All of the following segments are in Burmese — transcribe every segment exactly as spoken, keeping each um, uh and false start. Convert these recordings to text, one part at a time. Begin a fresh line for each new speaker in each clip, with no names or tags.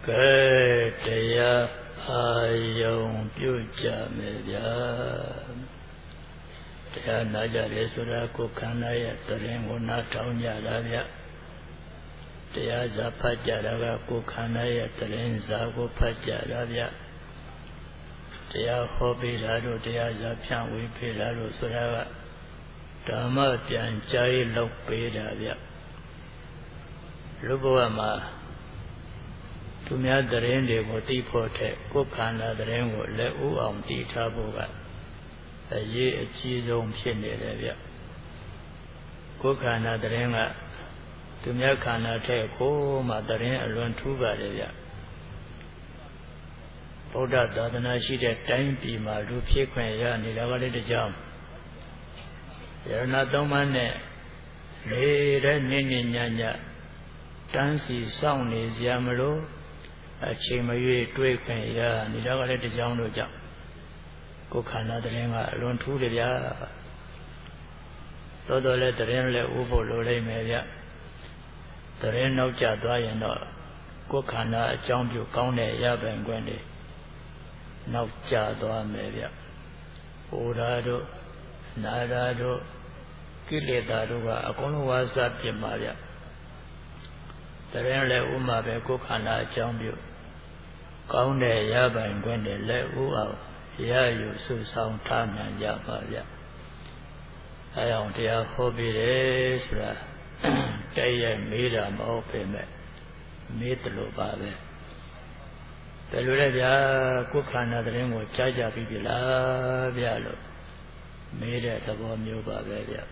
cáiတရားအာယုံပြုကြမယ်ဗျာတရားနာကြတယ်ဆိုတာကိုယ်ခန္ဓာရဲ့တရင်ကိုနားထောင်ကြတာဗျတရားစာဖတ်ကြတာကကိုယ်ခန္ဓာရဲ့တရင်စာကိုဖတ်ကြတာဗျတရားဟောပေးတာတို့တရားစာဖြန့်ဝေပေးတာတို့ဆိုတာကဓမ္မပြန်ကြားရေးလုပ်ပေးတာဗျလူဘဝမှာသူများတရင်တွေကိုတိဖို့တဲ့ကိုယ်ခန္ဓာတရင်ကိုလက်ဦးအောင်တည်ထားဖို့ကအရေးအကြီးဆုံးဖြစ်နေတယ်ဗျကိုယ်ခန္ဓာတရင်ကသူများခန္ဓာတဲ့ကိုမှတရင်အလွန်ထူးပါတယ်ဗျဗုဒ္ဓသာသနာရှိတဲ့တိုင်းပြည်မှာလူဖြစ်ခွင့်ရနေတာကလည်းတကြောင်ယရဏသုံးပါးနဲ့နေတဲ့နင်းနင်းညညတန်းစီစောင့်နေစရာမလိုအချိန်မရွေးတွေးခွင့်ရနေတာကလည်းတကြောင်တို့ကြောင့်ကိုယ်ခန္ဓာတရင်ကအလွန်ထူးတယ်ဗျာသို့တော်လည်းတရင်လည်းဥဖို့လိုလိမ့်မယ်ဗျတရင်နောက်ကျသွားရင်တော့ကိုယ်ခန္ဓာအကြောင်းပြုကောင်းတဲ့ရပိုင်ခွင့်တွေနောက်ကျသွားမယ်ဗျဟိုဓာတို့နာဓာတို့ကိလေသာတို့ကအကုန်လုံးဝါစာပြစ်မှာဗျတရင်လည်းဥမှာပဲကိုယ်ခန္ဓာအကြောင်းပြုကောင်းတဲ့ရပိုင်ခွင့်တွေလည်းဥအောင်ရယူစုဆောင်ထားနိုင်ကြပါဗျအဲအောင်တရားဟောပြီးတယ်ဆိုတာတည့်ရဲ့မေးတာမဟုတ်ပေမဲ့မေးတယ်လို့ပါပဲဘယ်လိုလဲဗျာကိုယ်ခန္ဓာတရင်ကိုကြားကြပြီးပြီလားဗျလို့မေးတဲ့သဘောမျိုးပါပဲဗျ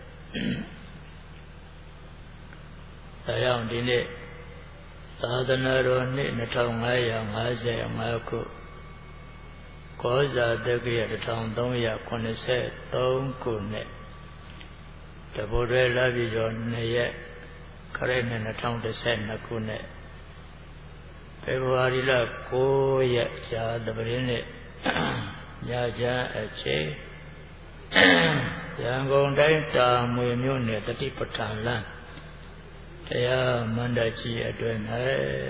အဲအောင်ဒီနေ့သာသနာတော်နှစ်နှစ်ထောင်ငါးရာငါးဆယ်ငါးခုကောဇာတက္ကရာတစ်ထောင်သုံးရာခုနှစ်ဆယ်သုံးခုနှစ်တဘုရဲလာပြီကျော်နှစ်ရက်ခရစ်နှစ်နှစ်ထောင်တစ်ဆယ်နှစ်ခုနှစ်ဖေဖော်ဝါရီလကိုးရက်ဇာတပရင်နေ့ညချမ်းအချိန်ရန်ကုန်တိုင်းတာမွေမြို့နယ်တတိပဋ္ဌာန်လမ်းတရားမန္တကြီးအတွင်း၌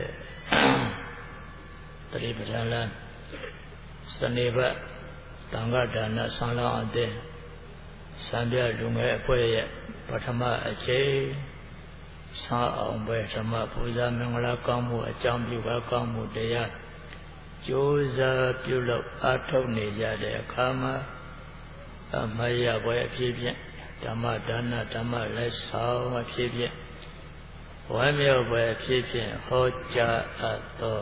တတိပဋ္ဌာန်လမ်းစနေဘတ်တန်ခါဒါနဆံလောင်းအသင်းစံပြလူငယ်အဖွဲ့ရဲ့ပထမအချိန်စာအောင်ပွဲဓမ္မပူဇာမင်္ဂလာကောင်းမှုအကြောင်းပြုပါကောင်းမှုတရားကြိုးစားပြုလုပ်အားထုတ်နေကြတဲ့အခါမှာအမရပွဲအဖြစ်ဖြင့်ဓမ္မဒါနဓမ္မလက်ဆောင်အဖြစ်ဖြင့်ဝမ်းမြောက်ပွဲအဖြစ်ဖြင့်ဟောကြားအပ်သော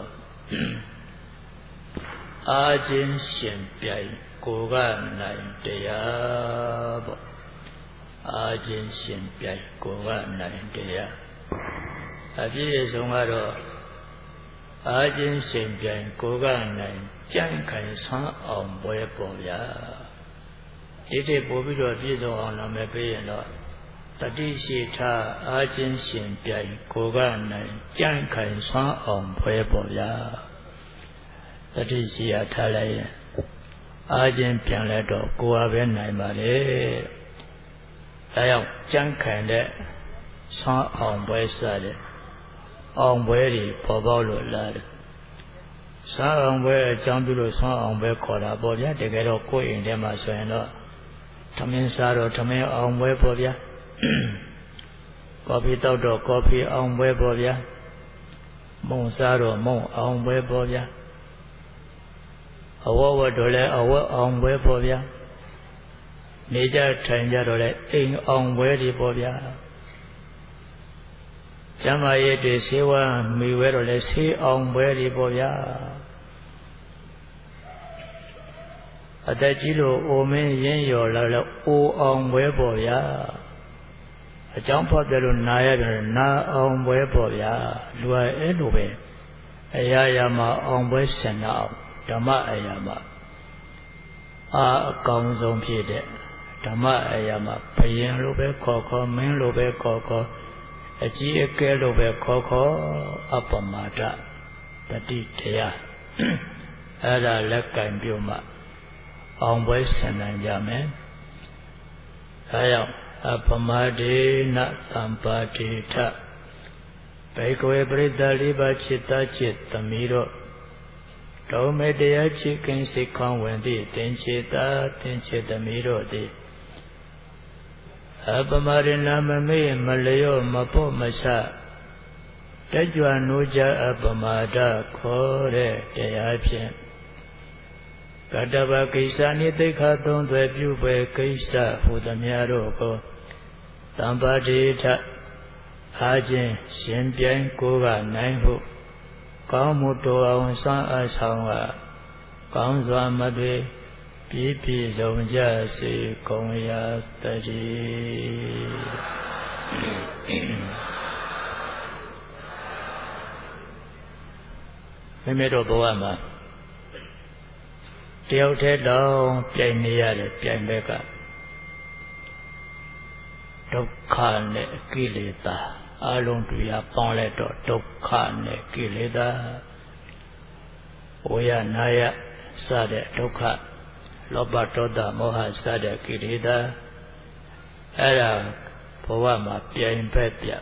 အာခြင်းရှင်ပြိုင်ကိုကနိုင်တရားပေါ့အာခြင်းရှင်ပြိုင်ကိုကနိုင်တရားအပြည့်အစုံကတော့အာခြင်းရှင်ပြိုင်ကိုကနိုင်ကြံ့ခိုင်ဆန်းအောင်ပွဲပေါ်ဗျာဒီတိပို့ပြီးတော့ပြည့်စုံအောင်နာမည်ပေးရင်တော့တတိရှိထားအာခြင်းရှင်ပြိုင်ကိုကနိုင်ကြံ့ခိုင်ဆန်းအောင်ပွဲပေါ်ဗျာတတိရှိရထားလိုက်ရင်အာခြင်းပြန်လဲတော့ကိုယ်ဟာပဲနိုင်ပါလေဒါကြောင့်ကြံ့ခိုင်တဲ့ဆန်းအောင်ပွဲစတဲ့အောင်ပွဲတွေပေါ်ပေါက်လို့လာတယ်ဆန်းအောင်ပွဲအကြောင်းပြုလို့ဆန်းအောင်ပွဲခေါ်တာပေါ့ဗျာတကယ်တော့ကိုယ်အိမ်ထဲမှာဆိုရင်တော့ထမင်းစားတော့ထမင်းအောင်ပွဲပေါ့ဗျာကော်ဖီတောက်တော့ကော်ဖီအောင်ပွဲပေါ့ဗျာမုံစားတော့မုံအောင်ပွဲပေါ့ဗျာအဝတ်ဝတ်တော့လည်းအဝတ်အောင်ပွဲပေါ့ဗျာနေကြထိုင်ကြတော့လည်းအိမ်အောင်ပွဲတွေပေါ့ဗျာကျမ်းမာရေးတွေဆေးဝါးမိဝဲတော့လည်းဆေးအောင်ပွဲတွေပေါ့ဗျာအသက်ကြီးလို့အိုမင်းရင်းရော်လာလို့အိုအောင်ပွဲပေါ့ဗျာအကြောင်းဖော်ပြလို့နာရတယ်နာအောင်ပွဲပေါ့ဗျာလူကအဲ့လိုပဲအရာရာမှာအောင်ပွဲဆင်နာအောင်ဓမ္မအရာမှာအာအကောင်းဆုံးဖြစ်တဲ့ဓမ္မအရာမှာဘယင်လိုပဲခေါ်ခေါ်မင်းလိုပဲခေါ်ခေါ်အကြီးအကဲလိုပဲခေါ်ခေါ်အပမဒတတိတရားအဲ့ဒါလက်ကင်ပြုမှအောင်ပွဲဆင်နိုင်ကြမယ်အဲကြောင့်အပမဒေနသံပါတိထဘေကဝေပရိသလေးပါจิตတจิตသမီးတို့တုံးမဲ့တရားချစ်ခင်စိတ်ခေါင်းဝင်သည့်တင်ချေတာတင်ချေသမီးတို့သည်အပမရဏမမေ့မလျော့မပေါ့မဆတကြွနိုးကြအပမာဒခေါ်တဲ့တရားဖြင့်ကတ္တဗကိစ္စနိသိခသုံးသွဲပြုပဲကိစ္စဟူသမျှတို့ကိုတမ္ပါတိထအားခြင်းရှင်ပြိုင်ကိုကနိုင်ဟုကောင်းမှုတော်အောင်စွမ်းအားဆောင်ကကောင်းစွာမသွေပြည့်ပြည့်စုံကြစေကုန်ရာတည်းမိမိတို့ဘဝမှာတယောက်တည်းတောင်ပြိုင်နေရတယ်ပြိုင်ဘက်ကဒုက္ခနဲ့ကိလေသာအလုံးတရားပေါင်းလိုက်တော့ဒုက္ခနဲ့ကိလေသာဝေယနာယစတဲ့ဒုက္ခလောဘဒေါသမောဟစတဲ့ကိလေသာအဲ့ဒါဘဝမှာပြိုင်ဘက်ပြ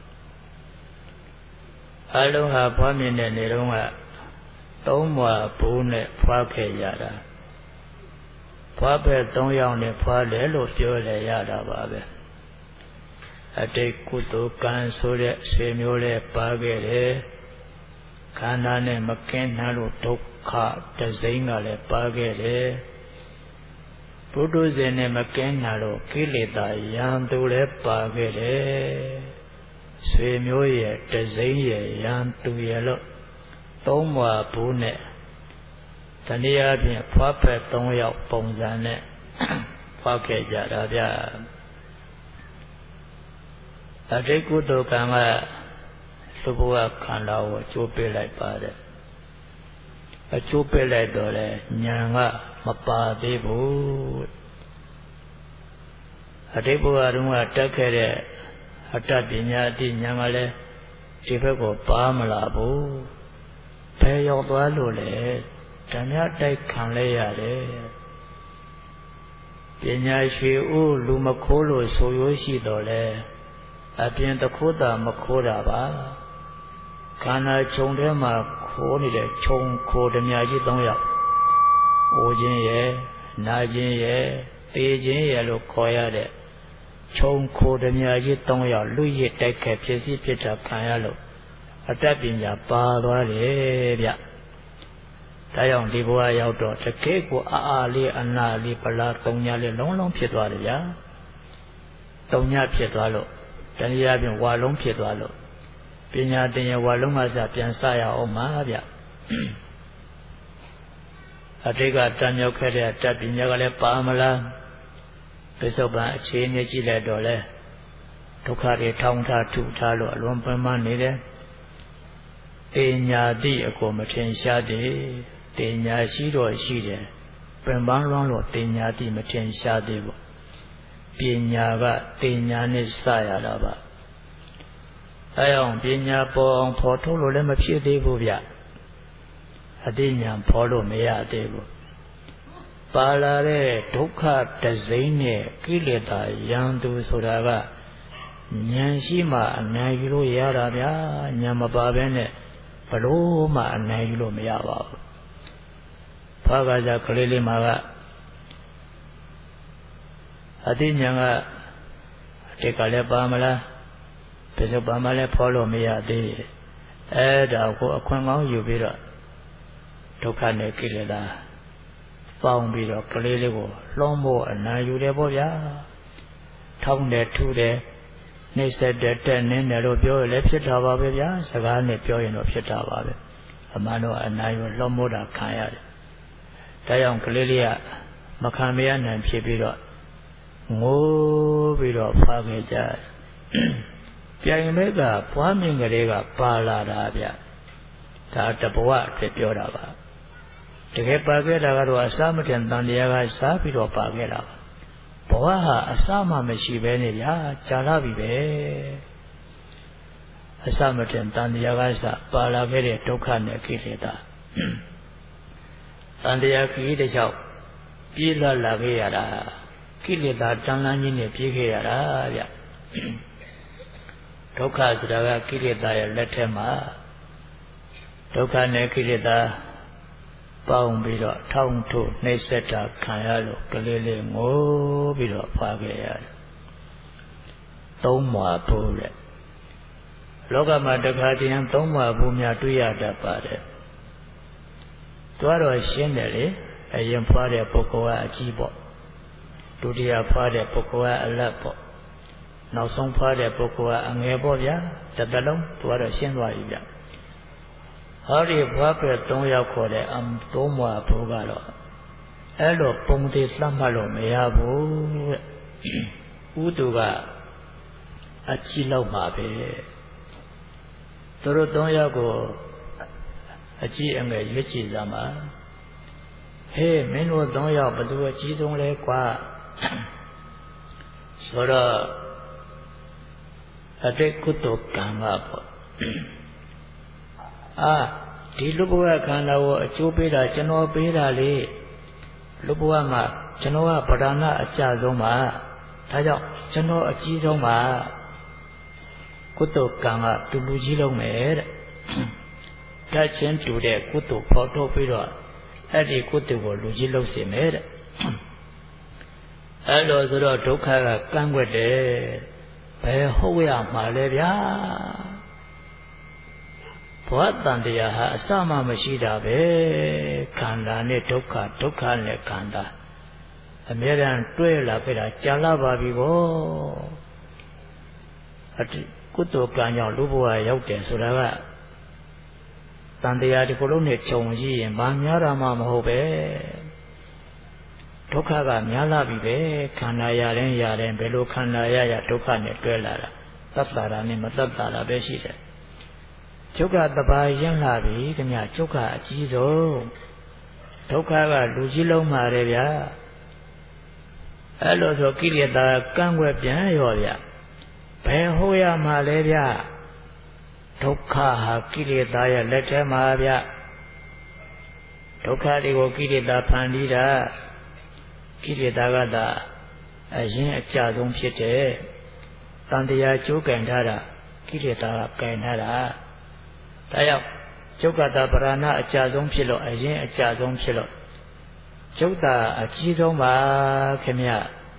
အလုံးဟာဖွားမြင်တဲ့နေတော့ကသုံးမွာဘိုးနဲ့ဖွားခဲ့ရတာဖွားပဲသုံးယောက်နဲ့ဖွားတယ်လို့ပြောရရတာပါပဲအတိတ်ကုသိုလ်ကံဆိုတဲ့ဆွေမျိုးလေးပါခဲ့တယ်ခန္ဓာနဲ့မကင်းနိုင်လို့ဒုက္ခတစိမ့်ကလည်းပါခဲ့တယ်ဘုဒ္ဓဇင်နဲ့မကင်းနိုင်လို့ကိလေသာယံသူလည်းပါခဲ့တယ်ဆွေမျိုးရဲ့တစိမ့်ရဲ့ယံသူရဲ့လို့သုံးမွာဘူးနဲ့တနည်းအားဖြင့်ဖွားဖက်သုံးယောက်ပုံစံနဲ့ဖွားခဲ့ကြတာဗျအတိတ်ကုသိုလ်ကံကလူဘဝခန္ဓာကိုကျိုးပေးလိုက်ပါတယ်အကျိုးပေးလိုက်တော့လေဉာဏ်ကမပါသေးဘူးအတိတ်ဘဝတုန်းကတက်ခဲ့တဲ့အတ္တပညာအတိဉာဏ်ကလည်းဒီဘက်ကိုပါမလာဘူးဘယ်ရောက်သွားလို့လဲဓမ္မတိုက်ခံလဲရတယ်ပညာရှိဦးလူမခိုးလို့ဆိုရိုးရှိတော့လဲအပြင်တခိုးတာမခိုးတာပါခန္ဓာခြုံထဲမှာခိုးနေတဲ့ခြုံခိုးဓမြကြီးသုံးယောက်အိုခြင်းရဲ့နာခြင်းရဲ့သေခြင်းရဲ့လို့ခေါ်ရတဲ့ခြုံခိုးဓမြကြီးသုံးယောက်လူရစ်တိုက်ခဲ့ဖြစ်စီဖြစ်တာခံရလို့အတ္တပညာပါသွားတယ်ဗျဒါကြောင့်ဒီဘဝရောက်တော့တကယ်ကိုအာအာလေးအနာလေးပလာသုံးညာလေးလုံးလုံးဖြစ်သွားတယ်ဗျာသုံးညာဖြစ်သွားလို့တဏှာပြင်ဝါလုံးဖြစ်သွားလို့ပညာတင်ရဝါလုံးကစပြန်စရအောင်ပါဗျအတိတ်ကတန်မြောက်ခဲ့တဲ့တတ်ပညာကလည်းပါမလားပစ္စုပန်အခြေအနေကြည့်လိုက်တော့လဲဒုက္ခတွေထောင်ထားထုထားလို့အလွန်ပင်ပန်းနေတယ်တင်ညာတိအကိုမထင်ရှားသေးတင်ညာရှိတော့ရှိတယ်ပင်ပန်းလွန်းလို့တင်ညာတိမထင်ရှားသေးဘူးပညာကတင်ညာနဲ့စရတာပါအဲအောင်ပညာပေါ်အောင်ဖော်ထုတ်လို့လည်းမဖြစ်သေးဘူးဗျအတိညာဖော်လို့မရသေးဘူးပါလာတဲ့ဒုက္ခတစိမ့်နဲ့ကိလေသာယံသူဆိုတာကဉာဏ်ရှိမှအနိုင်ယူလို့ရတာဗျာဉာဏ်မပါဘဲနဲ့ဘလို့မှအနိုင်ယူလို့မရပါဘူးဖာကကြကလေးလေးမှာကအတိညာကအတိတ်ကလည်းပါမလားပစ္စုပန်မှာလည်းဖော်လို့မရသေးဘူးအဲဒါကိုအခွင့်ကောင်းယူပြီးတော့ဒုက္ခနဲ့ကိလေသာပေါင်းပြီးတော့ကလေးလေးကိုလွှမ်းမိုးအနာယူတယ်ပေါ့ဗျာထောင်းတယ်ထူတယ်နှိမ့်ဆက်တဲ့တက်နင်းတယ်လို့ပြောရလဲဖြစ်တာပါပဲဗျာစကားနဲ့ပြောရင်တော့ဖြစ်တာပါပဲအမှန်တော့အနာယူလွှမ်းမိုးတာခံရတယ်ဒါကြောင့်ကလေးလေးကမခံမရနိုင်ဖြစ်ပြီးတော့ငိုးပြီးတော့ဖားခဲ့ကြပြိုင်မဲ့ကပွားမြင်ကလေးကပါလာတာဗျဒါတဘဝအတွက်ပြောတာပါတကယ်ပါခဲ့တာကတော့အစမတင်တန်တရားကစားပြီးတော့ပါခဲ့တာဘဝဟာအစမှမရှိပဲနေဗျာကြာလာပြီပဲအစမတင်တန်တရားကစားပါလာခဲ့တဲ့ဒုက္ခနဲ့ကိလေသာတန်တရားခရီးတစ်လျှောက်ပြေးလွှတ်လာခဲ့ရတာကိလေသာတန်လန်းကြီးနဲ့ပြေးခဲ့ရတာဗျဒဒုက္ခဆိုတာကကိလေသာရဲ့လက်ထဲမှာဒုက္ခနဲ့ကိလေသာပေါင်းပြီးတော့ထောင်ထုတ်နှိမ့်ဆက်တာခံရလို့ကလေးလေးငိုပြီးတော့ဖွာခဲ့ရတယ်သုံးမွာဖို့တဲ့လောကမှာတခါတည်းသုံးမွာဖို့များတွေ့ရတတ်ပါတယ်သွားတော့ရှင်းတယ်လေအရင်ဖွာတဲ့ပုဂ္ဂိုလ်ကအကြီးပေါ့ဒုတိယဖွာတဲ့ပုဂ္ဂိုလ်ကအလတ်ပေါ့နောက်ဆုံးဖွာတဲ့ပုဂ္ဂိုလ်ကအငယ်ပေါ့ဗျာတစ်သက်လုံးသွားတော့ရှင်းသွားပြီဗျဟောဒီဘွားပြသုံးယောက်ခေါ်တဲ့အမ်သုံးမွာဖို့ကတော့အဲ့လိုပုံသေးသတ်မှတ်လို့မရဘူးတဲ့ဥတုကအကြီးလောက်ပါပဲသူတို့သုံးယောက်ကိုအကြီးအငယ်ရွေးချယ်ကြမှာဟေးမင်းတို့သုံးယောက်ဘယ်သူအကြီးဆုံးလဲကွာဆိုတော့အတိတ်ကုသိုလ်ကံကပေါ့အာဒီလူဘဝခန္ဓာကိုအကျိုးပေးတာကျွန်တော်ပေးတာလေလူဘဝမှာကျွန်တော်ကပဓာနအကျဆုံးပါဒါကြောင့်ကျွန်တော်အကြီးဆုံးပါကုသိုလ်ကံကတူလူကြီးလုံးမယ်တဲ့တတ်ချင်းတူတဲ့ကုသိုလ်ဖော်ထုတ်ပြီးတော့အဲ့ဒီကုသိုလ်ကိုလူကြီးလုံးစေမယ်တဲ့အဲ့လိုဆိုတော့ဒုက္ခကကန့်ွက်တယ်ဘယ်ဟုတ်ရမှာလဲဗျာဘဝတန်တရားဟာအစမှမရှိတာပဲခန္ဓာနဲ့ဒုက္ခဒုက္ခနဲ့ခန္ဓာအမြဲတမ်းတွဲလာခဲ့တာကြာလာပါပြီဗောအတိကုသိုလ်ကံကြောင့်လူဘဝရောက်တယ်ဆိုတာကတန်တရားဒီကိုယ်လုံးနဲ့ခြုံကြည့်ရင်ဘာများတာမှမဟုတ်ပဲဒုက္ခကများလာပြီပဲခန္ဓာရရင်ရရင်ဘယ်လိုခန္ဓာရရဒုက္ခနဲ့တွဲလာတာသတ္တရာနဲ့မသတ္တရာပဲရှိတယ်ကျုပ်ကတပါးရင်လာပြီခင်ဗျကျုပ်ကအကြီးဆုံးဒုက္ခကလူကြီးလုံးမှာတယ်ဗျာအဲ့လိုဆိုကိလေသာကန့်ွက်ပြန်ရောဗျဘယ်ဟိုရမှာလဲဗျဒုက္ခဟာကိလေသာရဲ့လက်ထဲမှာဗျဒုက္ခတွေကိုကိလေသာဖန်တီးတာကိလေသာကသာအရင်အကြဆုံးဖြစ်တယ်တန်တရားကျိုးကင်ထားတာကိလေသာကကင်ထားတာဒါကြောင့်ကျုပ်ကတာပရဏအကြဆုံးဖြစ်လို့အရင်အကြဆုံးဖြစ်လို့ကျုပ်တာအကြီးဆုံးပါခင်ဗျ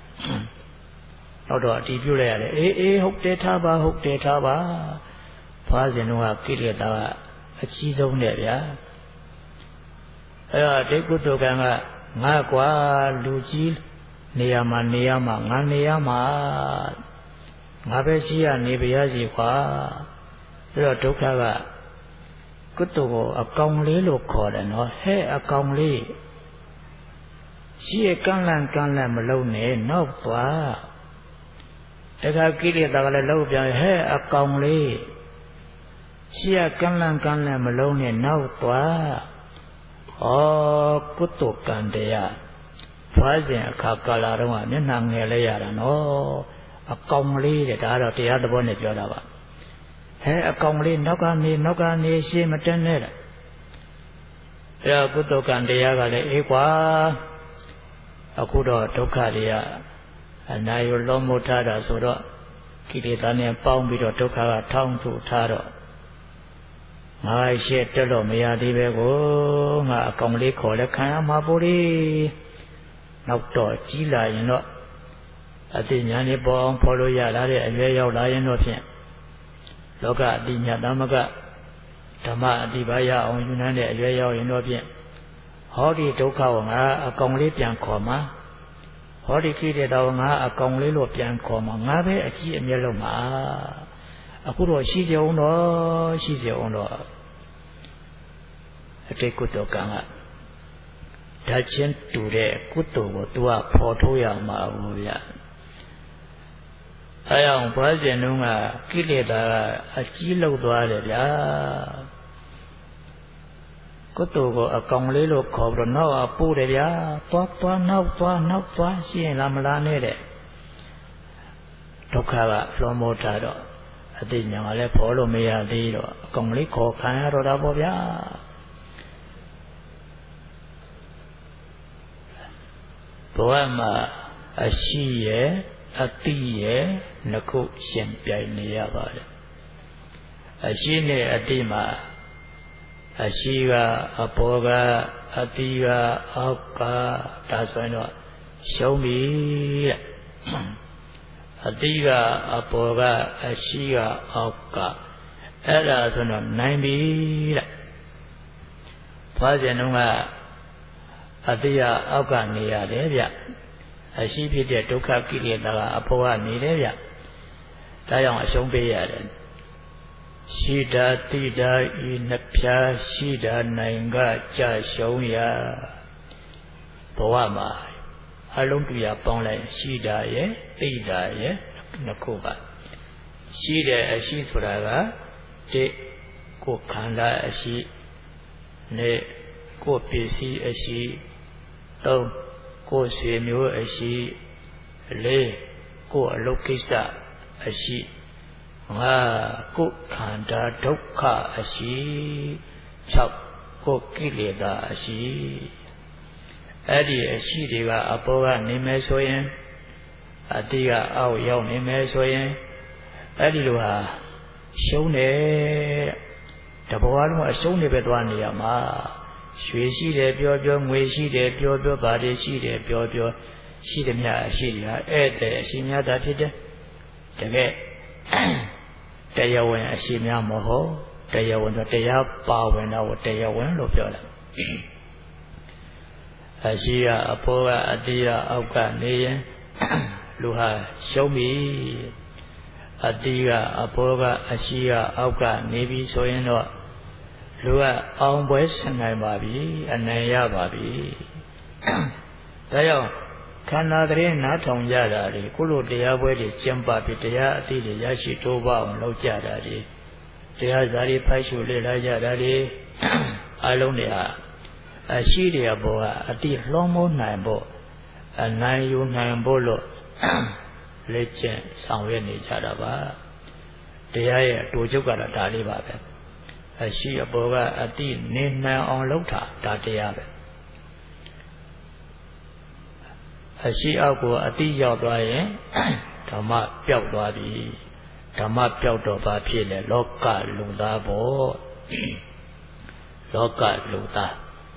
တော့တော့အတီးပြုတ်လိုက်ရတယ်အေးအေးဟုတ်တယ်ထားပါဟုတ်တယ်ထားပါဖွားစဉ်တော့ကိလေသာကအကြီးဆုံးနဲ့ဗျာအဲ့တော့ဒိဋ္ဌုတုကံကငါကွာလူကြီးနေရာမှာနေရာမှာငါနေရာမှာငါပဲရှိရနေပါရစီကွာအဲ့တော့ဒုက္ခကကုသိုလ်ကိုအကောင်လေးလို့ခေါ်တယ်နော်ဟဲ့အကောင်လေးရှိရကန့်လန့်ကန့်လန့်မလုံးနဲ့နောက်သွားတခါကိလေသာကလည်းလောက်ပြန်ဟဲ့အကောင်လေးရှိရကန့်လန့်ကန့်လန့်မလုံးနဲ့နောက်သွားဩကုသိုလ်ကံတရားဖွားစဉ်အခါကာလတုန်းကမျက်နှာငယ်လဲရတာနော်အကောင်လေးတဲ့ဒါတော့တရားသဘောနဲ့ပြောတာပါဟဲအကောင်လေးနောက်ကနေနောက်ကနေရှေ့မတက်နဲ့တဲ့အဲကုသိုလ်ကံတရားကလည်းအေးကွာအခုတော့ဒုက္ခတွေကအနာယလုံးမထားတာဆိုတော့ကိလေသာနဲ့ပေါင်းပြီးတော့ဒုက္ခကထောင်းထုတ်ထားတော့ငါရှေ့တက်လို့မရသေးပဲကိုငါအကောင်လေးခေါ်လဲခံရမှာပို့လေနောက်တော့ကြီးလာရင်တော့အသိဉာဏ်လေးပေါ်အောင်ဖော်လို့ရလာတဲ့အရွယ်ရောက်လာရင်တော့ဖြင့်လောကအတိညာသမကဓမ္မအတိပါရအောင်ယူနိုင်တဲ့အရွယ်ရောက်ရင်တော့ဖြင့်ဟောဒီဒုက္ခကိုငါအကောင်လေးပြန်ခေါ်မှာဟောဒီကိလေသာကိုငါအကောင်လေးလို့ပြန်ခေါ်မှာငါပဲအကြီးအမြတ်လုံးမှာအခုတော့ရှိကြအောင်တော့ရှိကြအောင်တော့အတိတ်ကုသိုလ်ကံကဓာတ်ချင်းတူတဲ့ကုသိုလ်ကိုသူကဖော်ထုတ်ရမှာဘူးဗျအဲအောင်ဘွားကျင်တုန်းကကိလေသာကအကြီးလောက်သွားတယ်ဗျာကုသိုလ်ကိုအကောင်လေးလို့ခေါ်ပြီးတော့နောက်အပို့တယ်ဗျာသွားသွားနောက်သွားနောက်သွားရှိရင်လာမလားနဲ့တဲ့ဒုက္ခကလွန်မိုးတာတော့အသိဉာဏ်ကလည်းဖော်လို့မရသေးတော့အကောင်လေးခေါ်ခံရတော့တာပေါ့ဗျာဘဝမှာအရှိရဲ့အတိရဲ့နှစ်ခုရှင်ပြိုင်နေရပါတယ်အရှိနဲ့အတိမှာအရှိကအပေါ်ကအတိကအောက်ကဒါဆိုရင်တော့ရှုံးပြီတဲ့အတိကအပေါ်ကအရှိကအောက်ကအဲ့ဒါဆိုတော့နိုင်ပြီတဲ့ဘာကျင်တော့ကအတိကအောက်ကနေရတယ်ဗျအရှိဖြစ်တဲ့ဒုက္ခကိလေသာကအပေါ်ကနေတယ်ဗျဒါကြောင့်အရှုံးပေးရတယ်ရှိတာတိတာဤနှစ်ဖြာရှိတာနိုင်ကကြရှုံးရဘဝမှာအလုံးတူရပေါင်းလိုက်ရှိတာရဲ့တိတာရဲ့နှစ်ခုပါရှိတဲ့အရှိဆိုတာကတိကိုခန္ဓာအရှိနဲ့ကိုပစ္စည်းအရှိသုံးကိုဆွေမျိုးအရှိလေးကိုအလုတ်ကိစ္စအရှိငါကိုခန္ဓာဒုက္ခအရှိ၆ကိုကိလေသာအရှိအဲ့ဒီအရှိတွေကအပေါ်ကနေမယ်ဆိုရင်အတိကအောက်ရောက်နေမယ်ဆိုရင်အဲ့ဒီလိုဟာရှုံးတယ်တဘဝလုံးအရှုံးတွေပဲသွားနေရမှာရွှေရှိတယ်ပြောပြောငွေရှိတယ်ပြောပြောဗာတွေရှိတယ်ပြောပြောရှိသည်များအရှိတွေဟာဧည့်သည်အရှိများတာဖြစ်တယ်တကယ်တရားဝင်အရှိများမဟုတ်တရားဝင်ဆိုတရားပါဝင်တော့တရားဝင်လို့ပြောတယ်အရှိကအပေါ်ကအတိကအောက်ကနေရင်လူဟာရှုံးပြီအတိကအပေါ်ကအရှိကအောက်ကနေပြီဆိုရင်တော့လူကအောင်ပွဲဆင်နိုင်ပါပြီအနိုင်ရပါပြီဒါကြောင့်ခန္ဓာတည်းနားထောင်ကြတာလေကုလိုတရားပွဲတွေကျင့်ပပြီးတရားအသိတွေရရှိတိုးပေါအောင်လုပ်ကြတာလေတရားဇာတိဖိုက်ရှုလေ့လာကြတာလေအလုံးတွေဟာအရှိတဲ့အပေါ်ကအတိလွှမ်းမိုးနိုင်ဖို့အနိုင်ယူနိုင်ဖို့လို့လက်ကျင့်ဆောင်ရွက်နေကြတာပါတရားရဲ့အတူချုပ်ကတော့ဒါလေးပါပဲအရှိအပေါ်ကအတိနေနိုင်အောင်လုပ်တာဒါတရားပဲအရှိအောက်ကိုအတိရောက်သွားရင်ဓမ္မပျောက်သွားပြီဓမ္မပျောက်တော့ဘာဖြစ်လဲလောကလူသားပေါ့လောကလူသား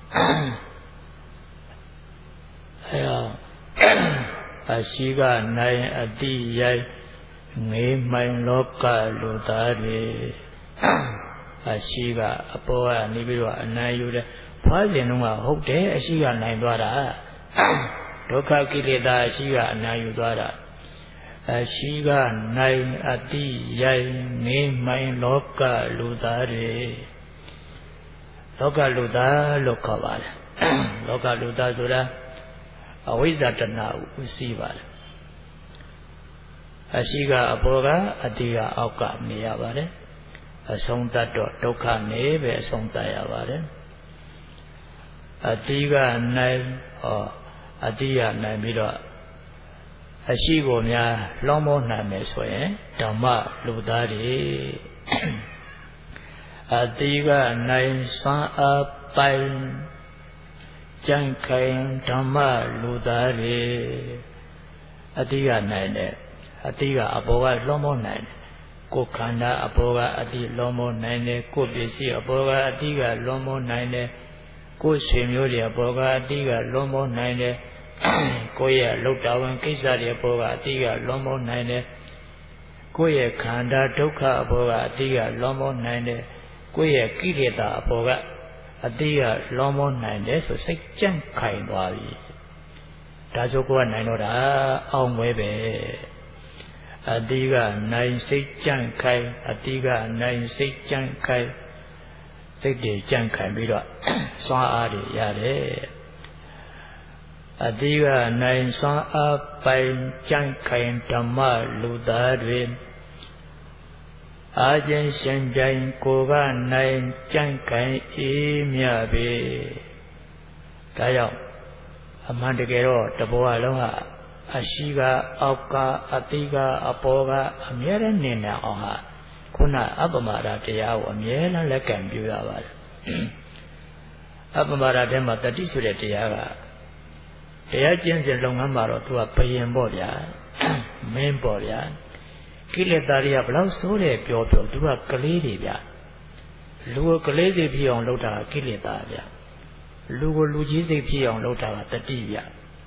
အဲအရှိကနိုင်အတိရိုက်ငေးမှိုင်လောကလူသားတွေအရှိကအပေါ်ကနေပြီးတော့အနိုင်ယူတယ်ဖွားစဉ်တုန်းကဟုတ်တယ်အရှိကနိုင်သွားတာဒုက္ခကိလေသာအရှိကအနိုင်ယူသွားတာအရှိကနိုင်အတိရိုက်ငေးမှိုင်လောကလူသားတွေလောကလူသားလို့ခေါ်ပါတယ်လောကလူသားဆိုတာအဝိဇ္ဇာတဏှာဥသိပါတယ်အရှိကအပေါ်ကအတိကအောက်ကနေရပါတယ်အဆုံးသတ်တော့ဒုက္ခနေပဲအဆုံးသတ်ရပါတယ်အတိကနိုင်ဟောအတိကနိုင်ပြီးတော့အရှိကိုများလောမောနိုင်မယ်ဆိုရင်ဓမ္မလူသားတွေအတိကနိုင်စွမ်းအားပိုင်ကြံ့ခိုင်ဓမ္မလူသားတွေအတိကနိုင်တယ်အတိကအပေါ်ကလောမောနိုင်တယ်ကိုယ်ခန္ဓာအပေါ်ကအတိလောမောနိုင်တယ်ကိုယ်ပစ္စည်းအပေါ်ကအတိကလောမောနိုင်တယ်ကိုယ်ဆွေမျိုးတွေအပေါ်ကအတိကလောမောနိုင်တယ်ကိုယ့်ရဲ့လောက်တော်ဝင်ကိစ္စတွေအပေါ်ကအတိကလောမောနိုင်တယ်ကိုယ့်ရဲ့ခန္ဓာဒုက္ခအပေါ်ကအတိကလောမောနိုင်တယ်ကိုယ့်ရဲ့ကိလေသာအပေါ်ကအတိကလောမောနိုင်တယ်ဆိုစိတ်ကြံ့ခိုင်သွားပြီဒါဆိုကိုယ်ကနိုင်တော့တာအောင်ဝဲပဲအတိကနိုင်စိတ်ကြံ့ခိုင်အတိကနိုင်စိတ်ကြံ့ခိုင်စိတ်တွေကြံ့ခိုင်ပြီးတော့စွမ်းအားတွေရတယ်အတိကနိုင်စွမ်းအားပိုင်ကြံ့ခိုင်ဓမ္မလူသားတွေအာကျင့်ရှင်ပြိုင်ကိုကနိုင်ကြံ့ခိုင်အေးမြပြီဒါကြောင့်အမှန်တကယ်တော့တဘောအလုံးဟာအရှိကအောက်ကအတိကအပေါ်ကအမြဲတမ်းနေနိုင်အောင်ဟာခုနအပ္ပမာဒတရားကိုအမြဲတမ်းလက်ကံပြုရပါတယ်အပ္ပမာဒထဲမှာတတိဆိုတဲ့တရားကတရားကျင့်စဉ်လုပ်ငန်းမှာတော့သူကဘယင်ပေါ့ဗျာမင်းပေါ့ဗျာကိလေသာတွေကဘလောက်ဆိုးတယ်ပြောပြောသူကကလေးတွေဗျလူကိုကလေးစိတ်ဖြစ်အောင်လုပ်တာကိလေသာဗျလူကိုလူကြီးစိတ်ဖြစ်အောင်လုပ်တာကတတိဗျ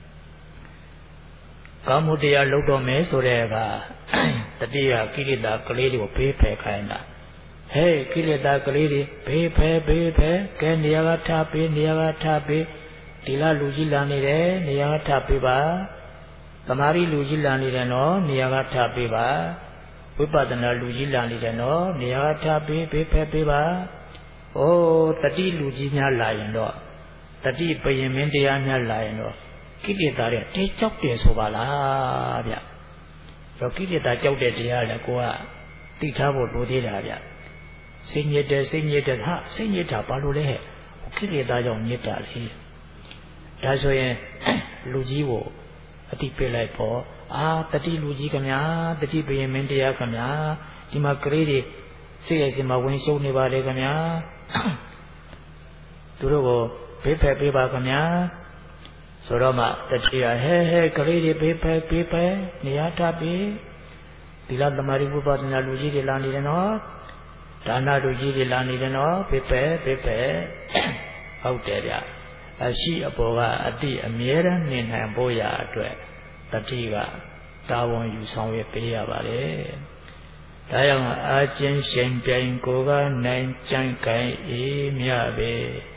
ကာမတရားလုပ်တော့မယ်ဆိုတဲ့အခါတတိယကိလေသာကလေးတွေကိုဘေးဖယ်ခိုင်းတာဟဲ့ကိလေသာကလေးတွေဘေးဖယ်ဘေးဖယ်ကဲနေရာကထားပေးနေရာကထားပေးဒီလားလူကြီးလာနေတယ်နေရာကထားပေးပါသမာဓိလူကြီးလာနေတယ်နော်နေရာကထားပေးပါဝိပဿနာလူကြီးလာနေတယ်နော်နေရာကထားပေးဘေးဖယ်ပေးပါဩတတိလူကြီးများလာရင်တော့တတိပယင်မင်းတရားများလာရင်တော့ကိလေသာတွေတေးကြောက်တယ်ဆိုပါလားဗျရောကိလေသာကြောက်တဲ့တရားလည်းကိုကသိထားဖို့လိုသေးတာဗျစိတ်ညစ်တယ်စိတ်ညစ်တယ်ဟာစိတ်ညစ်တာဘာလို့လဲဟဲ့ကိလေသာကြောင့်ညစ်တာလေဒါဆိုရင်လူကြီးကိုအတိပေးလိုက်ပေါ့အာတတိလူကြီးခင်ဗျာတတိဘယင်မင်းတရားခင်ဗျာဒီမှာကလေးတွေစိတ်ရဲ့စင်မှာဝင်ရှုံနေပါလေခင်ဗျာသူတို့ကိုဘေးဖယ်ပေးပါခင်ဗျာဆိုတော့မှတတိယဟဲဟဲကလေးတွေဘေးဖယ်ဘေးဖယ်နေရာထားပေးဒီလားသမารိဝိပဿနာလူကြီးတွေလာနေတယ်နော်ဒါနလူကြီးတွေလာနေတယ်နော်ဘေးဖယ်ဘေးဖယ်ဟုတ်တယ်ဗျအရှိအပေါ်ကအတိအမြဲတမ်းနေနိုင်ဖို့ရအတွက်တတိကတာဝန်ယူဆောင်ရပေးရပါတယ်ဒါကြောင့်အာကျဉ်ရှင်ပြိုင်ကိုကနိုင်ကြံ့ကိုင်အေးမြပဲ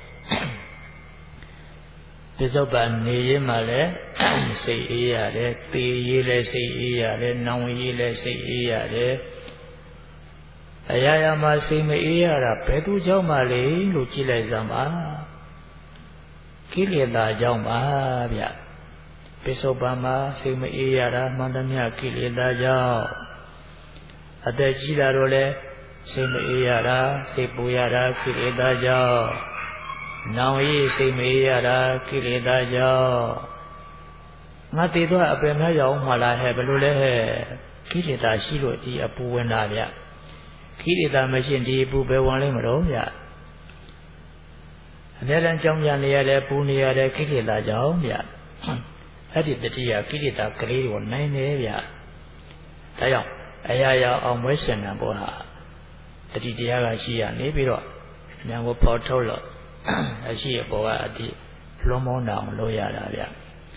ပြစ္ဆုတ်ပန်နေရင်မှလည်းစိတ်အေးရတယ်သေရေးလည်းစိတ်အေးရတယ်နောင်ရေးလည်းစိတ်အေးရတယ်အရာရာမှာစိတ်မအေးရတာဘယ်သူကြောင့်မှလဲလို့ကြည့်လိုက်စမ်းပါကိလေသာကြောင့်ပါဗျပြစ္ဆုတ်ပန်မှာစိတ်မအေးရတာမှန်သမျှကိလေသာကြောင့်အသက်ကြီးလာတော့လဲစိတ်မအေးရတာစိတ်ပူရတာကိလေသာကြောင့်နောင်ရေးစိတ်မအေးရတာကိလေသာကြောင့်ငါတည်တော့အပင်များရောက်မှလာဟဲ့ဘယ်လိုလဲဟဲ့ကိလေသာရှိလို့ဒီအပူဝင်တာဗျကိလေသာမရှိဒီအပူပဲဝင်လိမ့်မလို့ဗျအများတန်းကြောင်းကြနေရတယ်ပူနေရတယ်ကိလေသာကြောင့်ဗျအဲ့ဒီတတိယကိလေသာကလေးကိုနိုင်တယ်ဗျဒါကြောင့်အရာရာအောင်မွေးရှင်နံဘောဟာတတိတရားကရှိရနေပြီးတော့ဉာဏ်ကိုပေါ်ထုတ်လို့အရှိအပေါ်ကအတိလွန်မောင်းအောင်လုပ်ရတာဗျ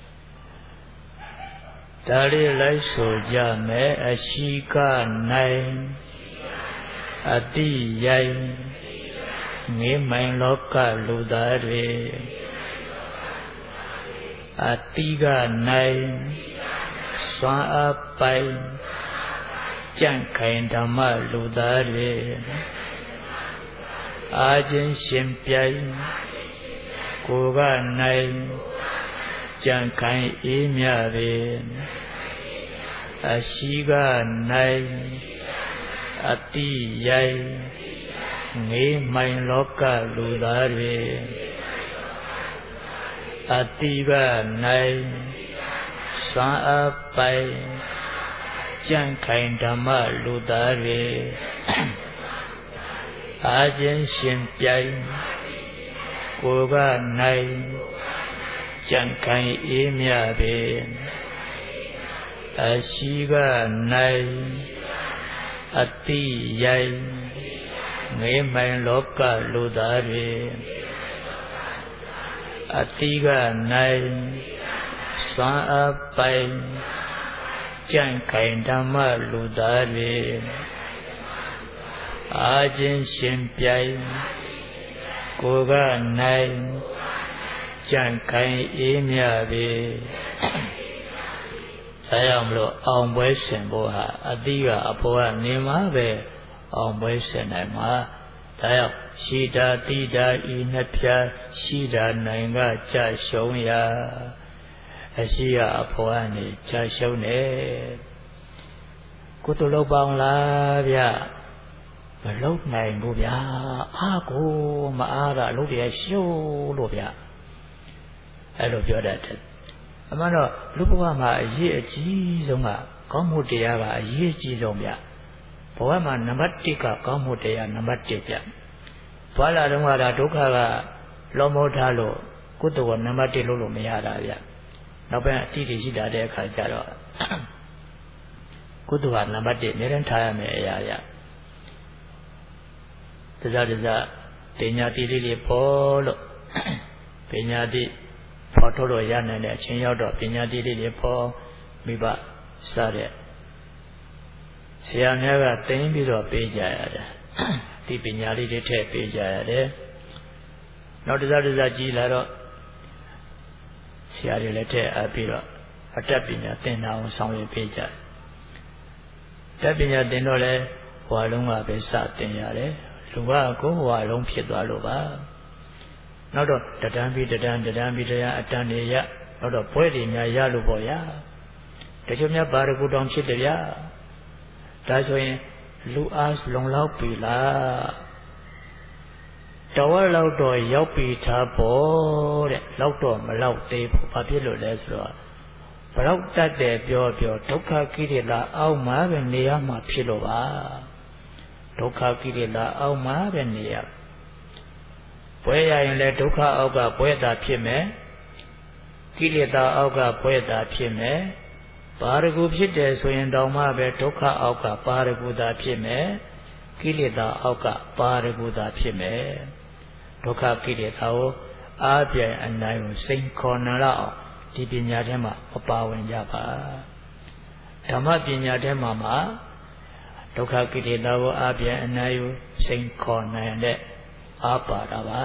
ဒါလေးလိုက်ဆိုကြမယ်အရှိကနိုင်အတိရိုင်ငေးမိုင်လောကလူသားတွေအတိကနိုင်စွမ်းအပိုင်ကြံ့ခိုင်ဓမ္မလူသားတွေအာခြင်းရှင်ပြိုင်ကိုကနိုင်ကြံ့ခိုင်အေးမြပေအရှိကနိုင်အတိရိုင်ငေးမိုင်လောကလူသားတွေအတိကနိုင်စွမ်းအပိုင်ကြံ့ခိုင်ဓမ္မလူသားတွေအာခြင်းရှင်ပြိုင်ကိုကနိုင်ကြံ့ခိုင်အေးမြပေအရှိကနိုင်အတိရိုင်ငေးမိုင်လောကလူသားတွေအတိကနိုင်စွမ်းအပိုင်ကြံ့ခိုင်ဓမ္မလူသားတွေအာခြင်းရှင်ပြိုင်ကိုကနိုင်ကြံ့ခိုင်အေးမြပေဒါကြောင့်မလို့အောင်ပွဲရှင်ဖို့ဟာအတိကအဖို့ကနေမှာပဲအောင်ပွဲရှင်နိုင်မှာဒါကြောင့်ရှိတာတိတာဤနှစ်ဖြာရှိတာနိုင်ကကြရှုံးရာအရှိရအဖို့ကနေကြရှုံးနေကိုတို့လောက်ပေါင်းလားဗျမလုံနိုင်ဘူးဗျာအားကိုမအားတာလို့တည်းရှုံးလို့ဗျအဲ့လိုပြောတတ်တယ်အမှန်တော့လူဘဝမှာအရေးအကြီးဆုံးကကောင်းမှုတရားကအရေးအကြီးဆုံးဗျဘဝမှာနံပါတ်တစ်ကကောင်းမှုတရားနံပါတ်တစ်ဗျဘွာလာတော့ကဒုက္ခကလောမောထားလို့ကုသိုလ်ကနံပါတ်တစ်လို့လို့မရတာဗျနောက်ပိုင်းအတိတ်ရှိတာတဲ့အခါကျတော့ကုသိုလ်ဟာနံပါတ်တစ်အမြဲတမ်းထားရမယ်အရာရတစားတစားပညာတိလေးတွေပေါ်လို့ပညာတိဖော်ထုတ်လို့ရနိုင်တဲ့အချိန်ရောက်တော့ပညာတိလေးတွေပေါ်မိဘစတဲ့ဆရာများကသိမ်းပြီးတော့ပေးကြရတယ်ဒီပညာလေးတွေထည့်ပေးကြရတယ်နောက်တစားတစားကြီးလာတော့ဆရာတွေလည်းထည့်အပ်ပြီးတော့အတတ်ပညာသင်တာအောင်ဆောင်ရွက်ပေးကြတယ်တတ်ပညာသင်တော့လဲဟွာလုံးကပဲစသင်ရတယ်လူကကိုဟွာလုံးဖြစ်သွားလို့ပါနောက်တော့တဒံပြီးတဒံတဒံပြီးတရားအတန်တွေရနောက်တော့ဘွဲတွေများရလို့ပေါ့ဗျာတချို့များဘာရကူတောင်ဖြစ်တယ်ဗျာဒါဆိုရင်လူအားလုံလောက်ပြီလားတဝက်လောက်တော့ရောက်ပြီထားပေါ့တဲ့လောက်တော့မလောက်သေးဘူးဘာဖြစ်လို့လဲဆိုတော့ဘလောက်တတ်တယ်ပြောပြောဒုက္ခကိရိလာအောက်မှာပဲနေရမှာဖြစ်လို့ပါဒုက္ခကိရိလာအောက်မှာပဲနေရဘွဲရရင်လည်းဒုက္ခအောက်ကဘွဲတာဖြစ်မယ်ကိလေသာအောက်ကဘွဲတာဖြစ်မယ်ပါရဂုဖြစ်တယ်ဆိုရင်တောင်မှပဲဒုက္ခအောက်ကပါရဂုသာဖြစ်မယ်ကိလေသာအောက်ကပါရဂုသာဖြစ်မယ်ဒုက္ခကိလေသာကိုအားပြိုင်အနိုင်ကိုစိန်ခေါ်နိုင်လောက်ဒီပညာထဲမှာမပါဝင်ကြပါဓမ္မပညာထဲမှာမှဒုက္ခကိလေသာကိုအားပြိုင်အနိုင်ကိုစိန်ခေါ်နိုင်တဲ့အားပါတာပါ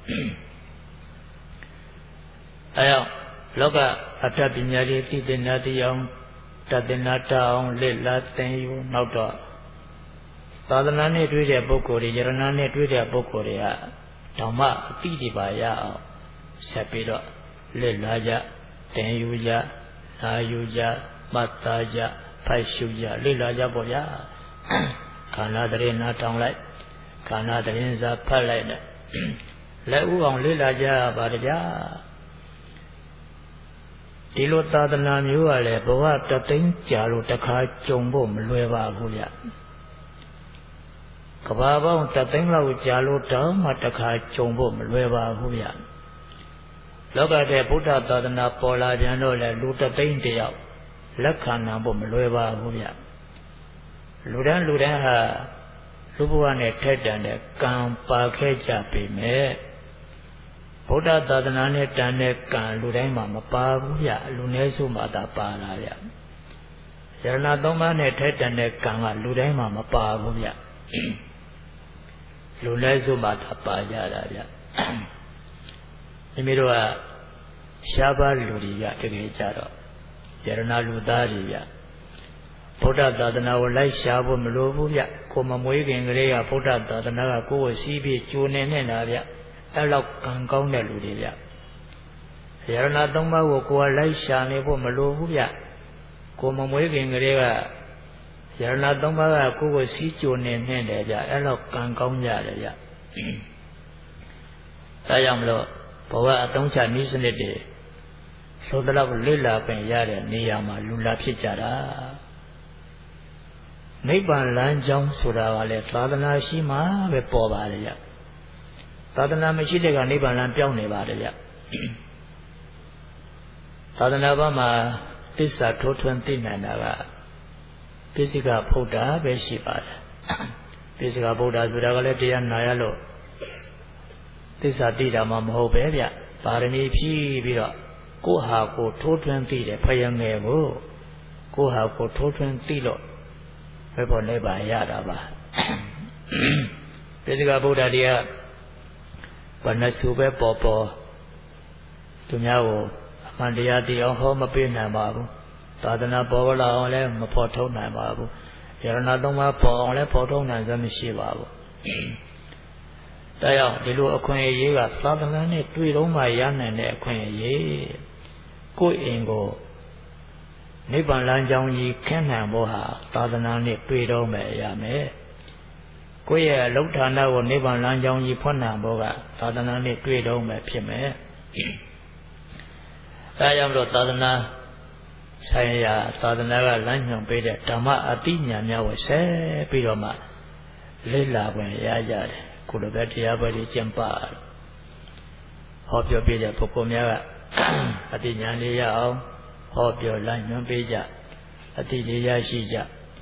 အဲကြောင့်လောကအတ္တပညာတွေသိတဲ့နာတိအောင်တသနာတအောင်လက်လာသင်ယူနောက်တော့သာသနာနဲ့တွေ့တဲ့ပုဂ္ဂိုလ်တွေယရဏနဲ့တွေ့တဲ့ပုဂ္ဂိုလ်တွေကဓမ္မအတိတွေပါရအောင်ဆက်ပြီးတော့လက်လာကြသင်ယူကြလာယူကြမှတ်သားကြဖိုက်ရှုကြလက်လာကြပေါ့ဗျာခန္ဓာတရေနာထောင်လိုက်ခန္ဓာတရင်စာဖတ်လိုက်တဲ့လက်ဥအောင်လက်လာကြပါဗျာဒီလိုသာသနာမျိုးကလည်းဘဝတသိန်းကြာလို့တခါကြုံဖို့မလွယ်ပါဘူးဗျကဘာပေါင်းတသိန်းလောက်ကြာလို့တောင်းမှတခါကြုံဖို့မလွယ်ပါဘူးဗျလောကတဲ့ဗုဒ္ဓသာသနာပေါ်လာပြန်တော့လေလူတသိန်းတယောက်လက်ခံနိုင်ဖို့မလွယ်ပါဘူးဗျလူတန်းလူတန်းဟာလူဘဝနဲ့ထက်တန်တဲ့ကံပါခဲ့ကြပေမဲ့ဗုဒ္ဓသာသနာနဲ့တန်တဲ့ကံလူတိုင်းမှာမပါဘူးဗျလူနည်းစုမှသာပါလာဗျယရဏသုံးပါးနဲ့ထက်တန်တဲ့ကံကလူတိုင်းမှာမပါဘူးဗျလူနည်းစုမှသာပါကြတာဗျမိမိတို့ကရှားပါလူတွေဗျတကယ်ကြတော့ယရဏလူသားတွေဗျဗုဒ္ဓသာသနာကိုလိုက်ရှားဖို့မလိုဘူးဗျကိုမမွေးခင်ကလေးကဗုဒ္ဓသာသနာကကိုယ်ကိုစီးပြီးကျိုးနေနေတာဗျအဲ့လောက်ကံကောင်းတဲ့လူတွေဗျယရဏသုံးပါးကိုကိုယ်ကလိုက်ရှာနေဖို့မလိုဘူးဗျကိုမမွေးခင်ကလေးကယရဏသုံးပါးကကိုယ်ကိုစီးကျိုးနေနေတယ်ဗျအဲ့လောက်ကံကောင်းကြတယ်ဗျဒါကြောင့်မလို့ဘဝအသုံးချနည်းစနစ်တွေသို့တလောက်လိလာပင်ရတဲ့နေရာမှာလူလာဖြစ်ကြတာနိဗ္ဗာန်လမ်းကြောင်းဆိုတာကလည်းသာသနာရှိမှပဲပေါ်ပါတယ်ဗျသာသနာမရှိတဲ့ကနိဗ္ဗာန်လမ်းပြောင်းနေပါတယ်ဗျသာသနာ့ဘာမှာသစ္စာထိုးထွင်းသိနိုင်တာကပိစိကဗုဒ္ဓပဲရှိပါတယ်ပိစိကဗုဒ္ဓဆိုတာကလည်းတရားနာရလို့သစ္စာသိတာမှမဟုတ်ပဲဗျပါရမီဖြည့်ပြီးတော့ကိုယ့်ဟာကိုယ်ထိုးထွင်းသိတယ်ဖယံငယ်ကိုကိုယ့်ဟာကိုယ်ထိုးထွင်းသိလို့ဘယ်ပေါ်နိဗ္ဗာန်ရတာပါပိစိကဗုဒ္ဓတရားဘာနဲ့သူပဲပေါ်ပေါ်သူများကိုအမှန်တရားသိအောင်ဟောမပေးနိုင်ပါဘူးသာသနာပေါ်လာအောင်လည်းမဖော်ထုတ်နိုင်ပါဘူးယရဏသုံးပါးပေါ်အောင်လည်းဖော်ထုတ်နိုင်စွမ်းမရှိပါဘူးဒါကြောင့်ဒီလိုအခွင့်အရေးကသာသနာနဲ့တွေ့တော့မှရနိုင်တဲ့အခွင့်အရေးကိုယ့်အိမ်ကိုနိဗ္ဗာန်လမ်းကြောင်းကြီးခင်းနိုင်ဖို့ဟာသာသနာနဲ့တွေ့တော့မှရမယ်ကိုယ့်ရဲ့အလုဋ္ဌာဏကိုနိဗ္ဗာန်လမ်းကြောင်းကြီးဖွင့်နိုင်ဖို့ကသာသနာနဲ့တွေ့တော့မှဖြစ်မယ်ဒါကြောင့်မလို့သာသနာဆိုင်ရာသာသနာကလမ်းညွှန်ပေးတဲ့ဓမ္မအတိညာများကိုဆက်ပြီးတော့မှလေ့လာပွင့်ရကြတယ်ခုလိုပဲတရားပွဲတွေကျင့်ပဟောပြောပြတဲ့ပုဂ္ဂိုလ်များကအတိညာလေးရအောင်ဟောပြောလမ်းညွှန်ပေးကြအတိလေးရရှိကြ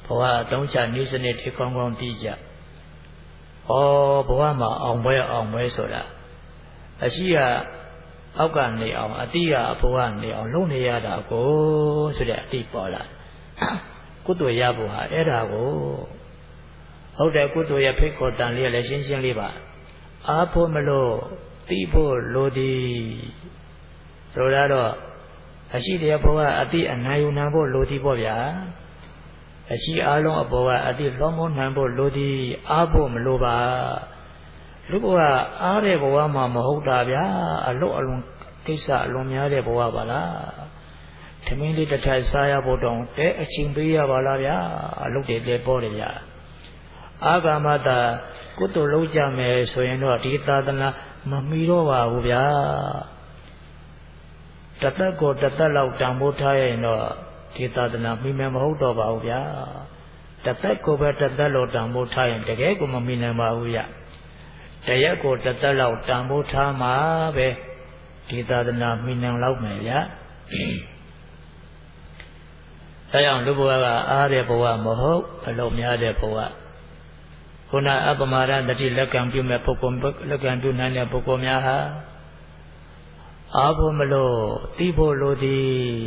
ဘဝအသုံးချနည်းစနစ်တွေကောင်းကောင်းသိကြ။ဩဘဝမှာအောင်ပွဲအောင်ပွဲဆိုတာအရှိကအောက်ကနေအောင်အတိကအဘဝနေအောင်လုပ်နေရတာကိုဆိုတဲ့အတိပေါ်လာ။ကုသိုလ်ရဖို့ဟာအဲ့ဒါကိုဟုတ်တယ်ကုသိုလ်ရဲ့ဖိတ်ခေါ်တန်လေးလည်းရှင်းရှင်းလေးပါ။အားဖို့မလို့သိဖို့လိုသည်ဆိုတော့အရှိတရားဘောကအတိအနာယူနာဖို့လိုသည်ပေါ့ဗျာအရှိအားလုံးအဘောကအတိလွန်မွန်းနိုင်ဖို့လိုသည်အားဖို့မလိုပါလူဘဝအားတဲ့ဘဝမှာမဟုတ်တာဗျာအလွတ်အလွန်ကိစ္စအလွန်များတဲ့ဘဝပါလားထမင်းလေးတစ်ထိုင်စားရဖို့တောင်တဲအချိန်ပေးရပါလားဗျာအလုပ်တွေတဲပေါ်တယ်ဗျာအာဂမတာကုသိုလ်လုပ်ကြမယ်ဆိုရင်တော့ဒီသာသနာမမီတော့ပါဘူးဗျာတသက်ကိုတသက်လောက်တန်ဖိုးထားရင်တော့ဒီသာသနာမိမယ်မဟုတ်တော့ပါဘူးဗျာတသက်ကိုပဲတသက်လောက်တန်ဖိုးထားရင်တကယ်ကိုမမီနိုင်ပါဘူးဗျတရက်ကိုတသက်လောက်တန်ဖိုးထားမှာပဲဒီသာသနာမိနိုင်လောက်မယ်ဗျာဒါကြောင့်လူဘဝကအားတဲ့ဘဝမဟုတ်အလုံးများတဲ့ဘဝခုနအပမာဒတတိလက္ကံပြုမဲ့ပုဂ္ဂိုလ်လက္ကံပြုနိုင်တဲ့ပုဂ္ဂိုလ်များဟာအားဖို့မလို့သိဖို့လိုသည်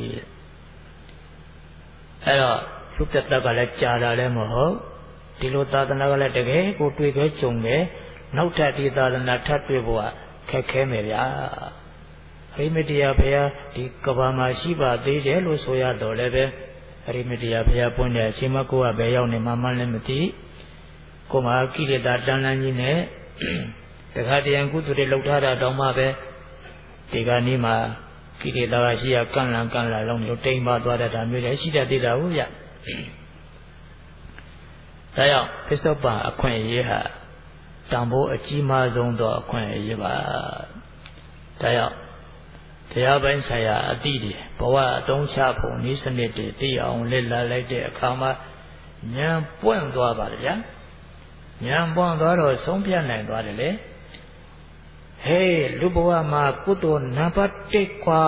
အဲ့တော့သူတတက်ကလည်းကြာတာလည်းမဟုတ်ဒီလိုသာသနာကလည်းတကယ်ကိုတွေ့ခဲကြုံတယ်နောက်ထပ်ဒီသာသနာထပ်တွေ့ဖို့ကခက်ခဲမယ်ဗျာအရိမတ္တရာဘုရားဒီကဘာမှာရှိပါသေးတယ်လို့ဆိုရတော့လည်းပဲအရိမတ္တရာဘုရားပွင့်တဲ့အချိန်မှာကိုကဘယ်ရောက်နေမှမှလည်းမသိကိုမှာကိလေသာတန်လန်းကြီးနဲ့တခါတရံကုသိုလ်တွေလှုပ်ထားတာတောင်မှပဲဒီကနေ့မှာကိလေသာကရှိရကန့်လန့်ကန့်လန့်လုံးလို့တိမ်ပါသွားတဲ့ဒါမျိုးလည်းရှိတတ်သေးတာဟုတ်ဗျ။ဒါကြောင့်ပစ္စုပန်အခွင့်အရေးဟာတန်ဖိုးအကြီးမားဆုံးသောအခွင့်အရေးပါ။ဒါကြောင့်တရားပိုင်းဆိုင်ရာအတိတွေဘဝအသုံးချဖို့နည်းစနစ်တွေသိအောင်လေ့လာလိုက်တဲ့အခါမှာဉာဏ်ပွင့်သွားပါလေဗျာ။ဉာဏ်ပွင့်သွားတော့ဆုံးဖြတ်နိုင်သွားတယ်လေ။ဟေးလူဘဝမှာကုသိုလ်နံပါတ်တစ်ကွာ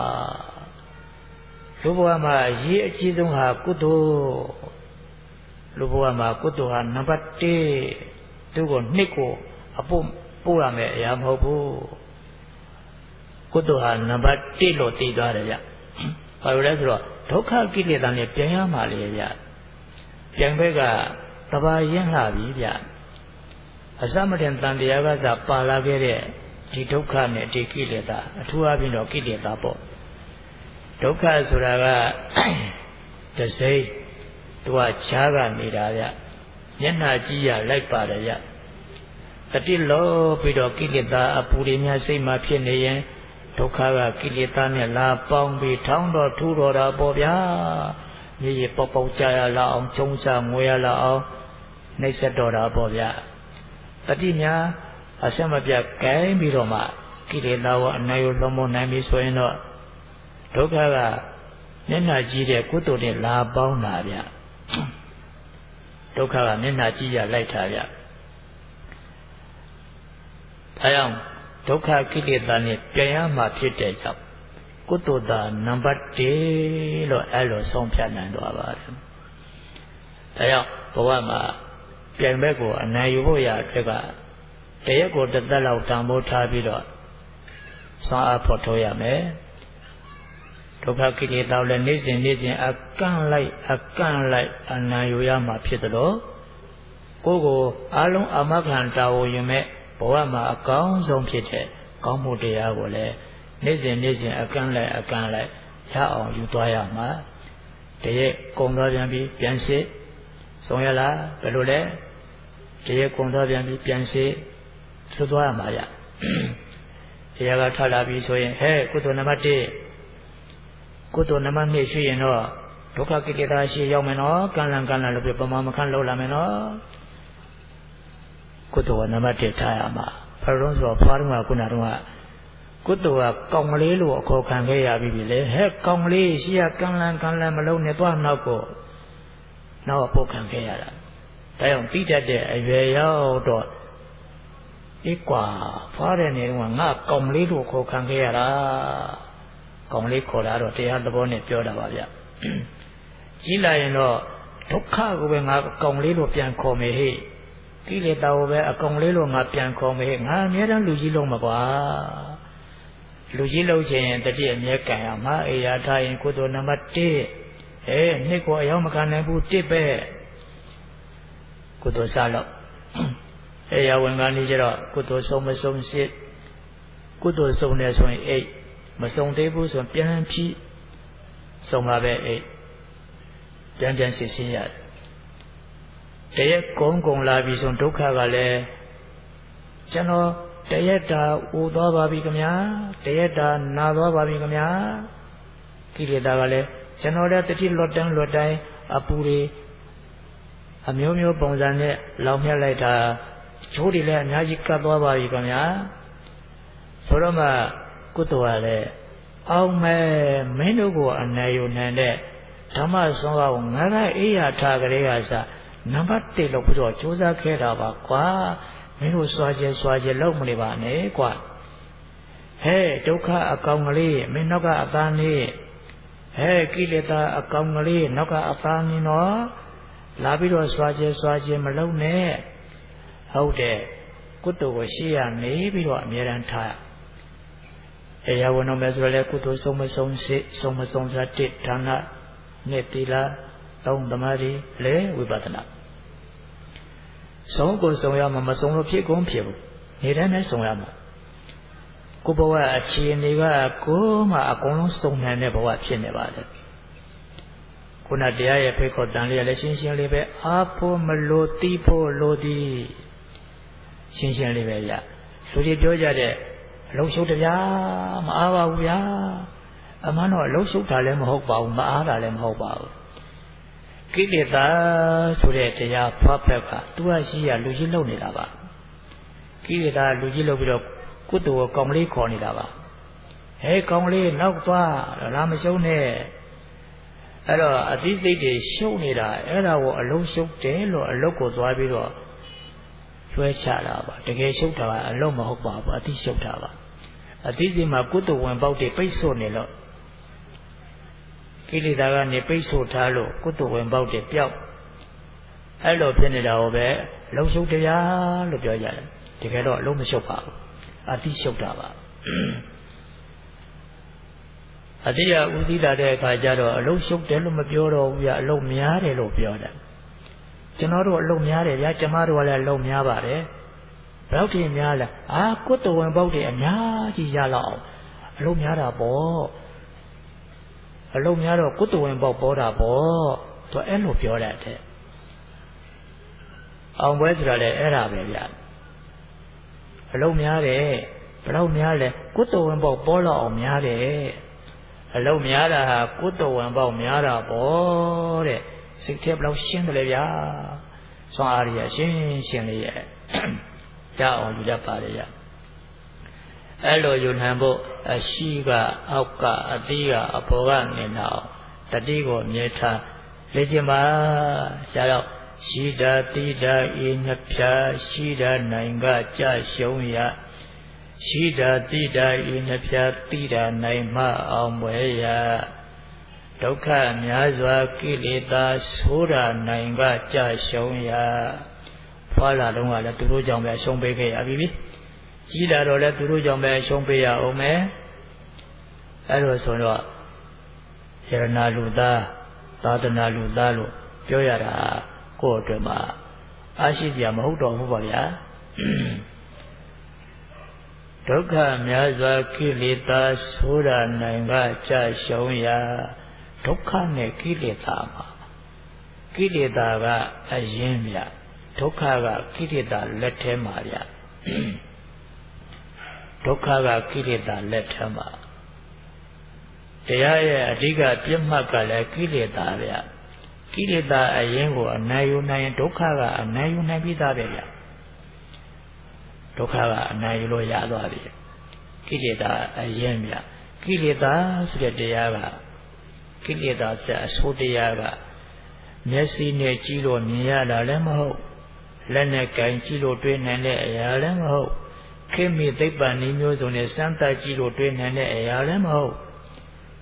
လူဘဝမှာအရေးအကြီးဆုံးဟာကုသိုလ်လူဘဝမှာကုသိုလ်ဟာနံပါတ်တစ်သူ့ကိုနှစ်ကိုအပုတ်ပို့ရမယ်အရာမဟုတ်ဘူးကုသိုလ်ဟာနံပါတ်တစ်လို့သိသွားတယ်ဗျ။ဘာလို့လဲဆိုတော့ဒုက္ခကိလေသာနဲ့ပြန်ရမှာလေဗျ။ပြန်ဘက်ကတဘာရင်းလာပြီဗျ။အစမတင်တန်တရားကစားပါလာခဲ့တဲ့ဒီဒုက္ခနဲ့ဒီကိလေသာအထူးအဖြင့်တော့ကိလေသာပေါ့ဒုက္ခဆိုတာကတစိမ့်သူကခြားကနေတာဗျမျက်နှာကြည့်ရလိုက်ပါတယ်ဗျတတိလောပြီးတော့ကိလေသာအပူတွေများစိတ်မှာဖြစ်နေရင်ဒုက္ခကကိလေသာနဲ့လာပေါင်းပြီးထောင်းတော့ထူတော့တာပေါ့ဗျာမြေကြီးပေါက်ပေါက်ကြရလာအောင်ကျုံချငွေရလာအောင်နှိပ်စက်တော့တာပေါ့ဗျတတိများအဆက်မပြတ်ကိုင်းပြီးတော့မှကိလေသာကိုအနိုင်ကိုလွန်မိုးနိုင်ပြီဆိုရင်တော့ဒုက္ခကမျက်နှာကြည့်တဲ့ကုသိုလ်တွေလာပေါင်းတာဗျဒုက္ခကမျက်နှာကြည့်ရလိုက်တာဗျဒါကြောင့်ဒုက္ခကိလေသာနဲ့ပြန်ရမှာဖြစ်တဲ့ကြောင့်ကုသိုလ်သာနံပါတ်တစ်လို့အဲ့လိုဆုံးဖြတ်နိုင်သွားပါတယ်ဒါကြောင့်ဘဝမှာပြန်ဘက်ကိုအနိုင်ယူဖို့ရအတွက်ကတရက်ကိုတစ်သက်လောက်တန်ဖိုးထားပြီးတော့စောအားဖို့ထိုးရမယ်ဒုက္ခကိလေသာလည်းနေ့စဉ်နေ့စဉ်အကန့်လိုက်အကန့်လိုက်အနံ့ယူရမှာဖြစ်တယ်လို့ကိုယ်ကိုအားလုံးအာမခံတာဝန်ယူမဲ့ဘဝမှာအကောင်းဆုံးဖြစ်တဲ့ကောင်းမှုတရားကိုလည်းနေ့စဉ်နေ့စဉ်အကန့်လိုက်အကန့်လိုက်ရအောင်ယူသွားရမှာတရက်ကုံသွားပြန်ပြီးပြန်စစ်ဆုံးရလားဘယ်လိုလဲတရက်ကုံသွားပြန်ပြီးပြန်စစ်ထွတ်သွားရမှာဗျတရားကထလာပြီဆိုရင်ဟဲ့ကုသိုလ်နံပါတ်တစ်ကုသိုလ်နံပါတ်နှစ်ရှိရင်တော့ဒုက္ခကိလေသာရှိရောက်မယ်နော်ကံလံကံလံလို့ပြပမာမခန့်လောက်လာမယ်နော်ကုသိုလ်ကနံပါတ်တစ်ထားရမှာဘာလို့ဆိုတော့ဖွားတော့ကခုနကတော့ကုသိုလ်ကကောင်းကလေးလို့အခေါ်ခံခဲ့ရပြီလေဟဲ့ကောင်းကလေးရှိရကံလံကံလံမလုံးနဲ့သွားနောက်ကိုနောက်အဖို့ခံခဲ့ရတာဒါကြောင့်ပြီးတတ်တဲ့အရွယ်ရောက်တော့ဧကွာဖွားတဲ့နေတော့ငါကောင်းလေးလို့ခေါ်ခံခဲ့ရတာကောင်းလေးခေါ်တာတော့တရားသဘောနဲ့ပြောတာပါဗျကြီးလာရင်တော့ဒုက္ခကိုပဲငါအကောင်လေးလို့ပြန်ခေါ်မယ်ဟဲ့ကိလေသာကိုပဲအကောင်လေးလို့ငါပြန်ခေါ်မယ်ဟဲ့ငါအများတန်းလူကြီးလုံးမှာကွာလူကြီးလုံးခြင်းတတိအမြဲကန်ရမှာအေယာထားရင်ကုသိုလ်နံပါတ်၁အဲနှစ်ကိုအယောမခံနိုင်ဘူးတစ်ပဲကုသိုလ်စလို့အေယာဝင်ကနေကြတော့ကုသိုလ်ဆုံးမဆုံးစစ်ကုသိုလ်ဆုံးနေဆိုရင်အိတ်မဆုံးသေးဘူးဆိုရင်ပြန်ဖြီးဆုံးပါပဲအိတ်ပြန်ပြန်စစ်ရှင်းရတယ်တရက်ကုန်းကုံလာပြီဆိုဒုက္ခကလည်းကျွန်တော်တရက်တာဥသွားပါပြီခင်ဗျာတရက်တာနာသွားပါပြီခင်ဗျာကိလေသာကလည်းကျွန်တော်လည်းတတိလွတ်တန်းလွတ်တိုင်းအပူတွေအမျိုးမျိုးပုံစံနဲ့လောင်မြက်လိုက်တာချိုးတွေလည်းအများကြီးကတ်သွားပါပြီခင်ဗျာဆိုတော့မှကုသိုလ်ကလည်းအောင်မဲ့မင်းတို့ကိုအနိုင်ယူနိုင်တဲ့ဓမ္မဆောင်အောင်ငါကအေးရထားကြတဲ့ကစားနံပါတ်၁လို့ပြီးတော့စူးစမ်းခဲ့တာပါကွာမင်းတို့စွာကျဲစွာကျဲလောက်မနေပါနဲ့ကွာဟဲ့ဒုက္ခအကောင်ကလေးမင်းနောက်ကအသားနေဟဲ့ကိလေသာအကောင်ကလေးနောက်ကအသားနေနော်လာပြီးတော့စွာကျဲစွာကျဲမလုံနဲ့ဟုတ်တယ်ကုသိုလ်ကိုရှိရနေပြီးတော့အမြဲတမ်းထားအေယဝနမယ်ဆိုလည်းကုသိုလ်ဆုံးမဆုံးစိဆုံးမဆုံးသတိဌာနနှစ်သီလသုံးသမာဓိလေးဝိပဿနာဆုံးကိုဆုံးရမှာမဆုံးလို့ဖြစ်ကုန်ဖြစ်ဘူးနေတိုင်းနဲ့ဆုံးရမှာကိုဘဝအခြေအနေကကိုမှအကုန်လုံးစုံနိုင်တဲ့ဘဝဖြစ်နေပါတယ်ခုနတရားရဲ့ဖိတ်ခေါ်တန်လေးလည်းရှင်းရှင်းလေးပဲအားဖို့မလို့တီးဖို့လို့ဒီရှင်းရှင်းလေးပဲရလူတွေပြောကြတဲ့အလုံးရှုပ်တရားမအားပါဘူးဗျာအမှန်တော့အလုံးရှုပ်တာလည်းမဟုတ်ပါဘူးမအားတာလည်းမဟုတ်ပါဘူးကိလေသာဆိုတဲ့တရားဖွားဖက်ကသူကရှိရလူကြီးလုံနေတာပါကိလေသာလူကြီးလုံပြီးတော့ကုသိုလ်ကိုကောင်လေးခေါ်နေတာပါဟဲကောင်လေးနောက်သွားလာမရှုံးနဲ့အဲ့တော့အသိစိတ်တွေရှုပ်နေတာအဲ့ဒါကိုအလုံးရှုပ်တယ်လို့အလုတ်ကိုသွားပြီးတော့လွှဲချတာပါတကယ်ရှုပ်တာကအလုံးမဟုတ်ပါဘူးအသိရှုပ်တာပါအသိစိတ်မှာကုသိုလ်ဝင်ပေါက်တွေပိတ်ဆို့နေလို့ကိလေသာကနေပိတ်ဆို့ထားလို့ကုသိုလ်ဝင်ပေါက်တွေပျောက်အဲ့လိုဖြစ်နေတာကိုပဲလုံရှုပ်တရားလို့ပြောကြတယ်တကယ်တော့အလုံးမရှုပ်ပါဘူးအသိရှုပ်တာပါအတိယဥသိတာတဲ့အခါကျတော့အလုံးရှုပ်တယ်လို့မပြောတော့ဘူးဗျအလုံးများတယ်လို့ပြောတယ်ကျွန်တော်တို့အလုံးများတယ်ဗျကျမတို့ကလည်းအလုံးများပါတယ်ဘယ်တော့ထိများလဲအာကုသိုလ်ဝင်ပေါက်တွေအများကြီးရလောက်အောင်အလုံးများတာပေါ့အလုံးများတော့ကုသိုလ်ဝင်ပေါက်ပေါ်တာပေါ့သူအဲ့လိုပြောတတ်တယ်အောင်ပွဲဆိုတာလည်းအဲ့ဒါပဲဗျအလုံးများတယ်ဘယ်တော့များလဲကုသိုလ်ဝင်ပေါက်ပေါ်လောက်အောင်များတယ်အလုံးများတာဟာကုသိုလ်ဝင်ပေါက်များတာပေါ့တဲ့စိတ်ထဲဘယ်လောက်ရှင်းတယ်လဲဗျာဆွမ်းအားရရှင်းရှင်းလေးရဲ့ရအောင်ယူတတ်ပါလေရအဲ့လိုယူနိုင်ဖို့အရှိကအောက်ကအသီးကအပေါ်ကနေနောက်တတိကိုအမြဲထားလေ့ကျင့်ပါဆရာတော်ရှိတာတိတာဤနှစ်ဖြာရှိတာနိုင်ကကြရှုံးရရှိတာတိတာဤနှစ်ဖြာတိတာနိုင်မှအောင်ပွဲရဒုက္ခများစွာကိလေသာဆိုးတာနိုင်ကကြရှုံးရဖွာလာတော့ကလည်းသူတို့ကြောင့်ပဲရှုံးပေးခဲ့ရပြီကြီးလာတော့လည်းသူတို့ကြောင့်ပဲရှုံးပေးရအောင်မယ်အဲ့လိုဆိုတော့ယရနာလူသားသာသနာလူသားလို့ပြောရတာကိုယ့်အတွက်မှာအားရှိစရာမဟုတ်တော့ဘူးပါဗျာဒုက္ခများစွာကိလေသာဆိုးတာနိုင်ကကြရှုံးရာဒုက္ခနဲ့ကိလေသာမှာကိလေသာကအရင်မြဒုက္ခကကိလေသာလက်ထဲမှာဗျဒုက္ခကကိလေသာလက်ထဲမှာတရားရဲ့အဓိကပြစ်မှတ်ကလည်းကိလေသာဗျကိလေသာအရင်ကိုအနိုင်ယူနိုင်ဒုက္ခကအနိုင်ယူနိုင်ပြီးသားပဲဗျဒုက္ခကအနိုင်ယူလို့ရသွားပြီကိလေသာအရင်ဗျကိလေသာဆိုတဲ့တရားကကိလေသာဆိုအဆိုးတရားကမျက်စိနဲ့ကြည့်လို့မြင်ရတာလည်းမဟုတ်လက်နဲ့ကင်ကြည့်လို့တွေ့နိုင်တဲ့အရာလည်းမဟုတ်ခေတ်မီသိပ္ပံနည်းမျိုးစုံနဲ့စမ်းသပ်ကြည့်လို့တွေ့နိုင်တဲ့အရာလည်းမဟုတ်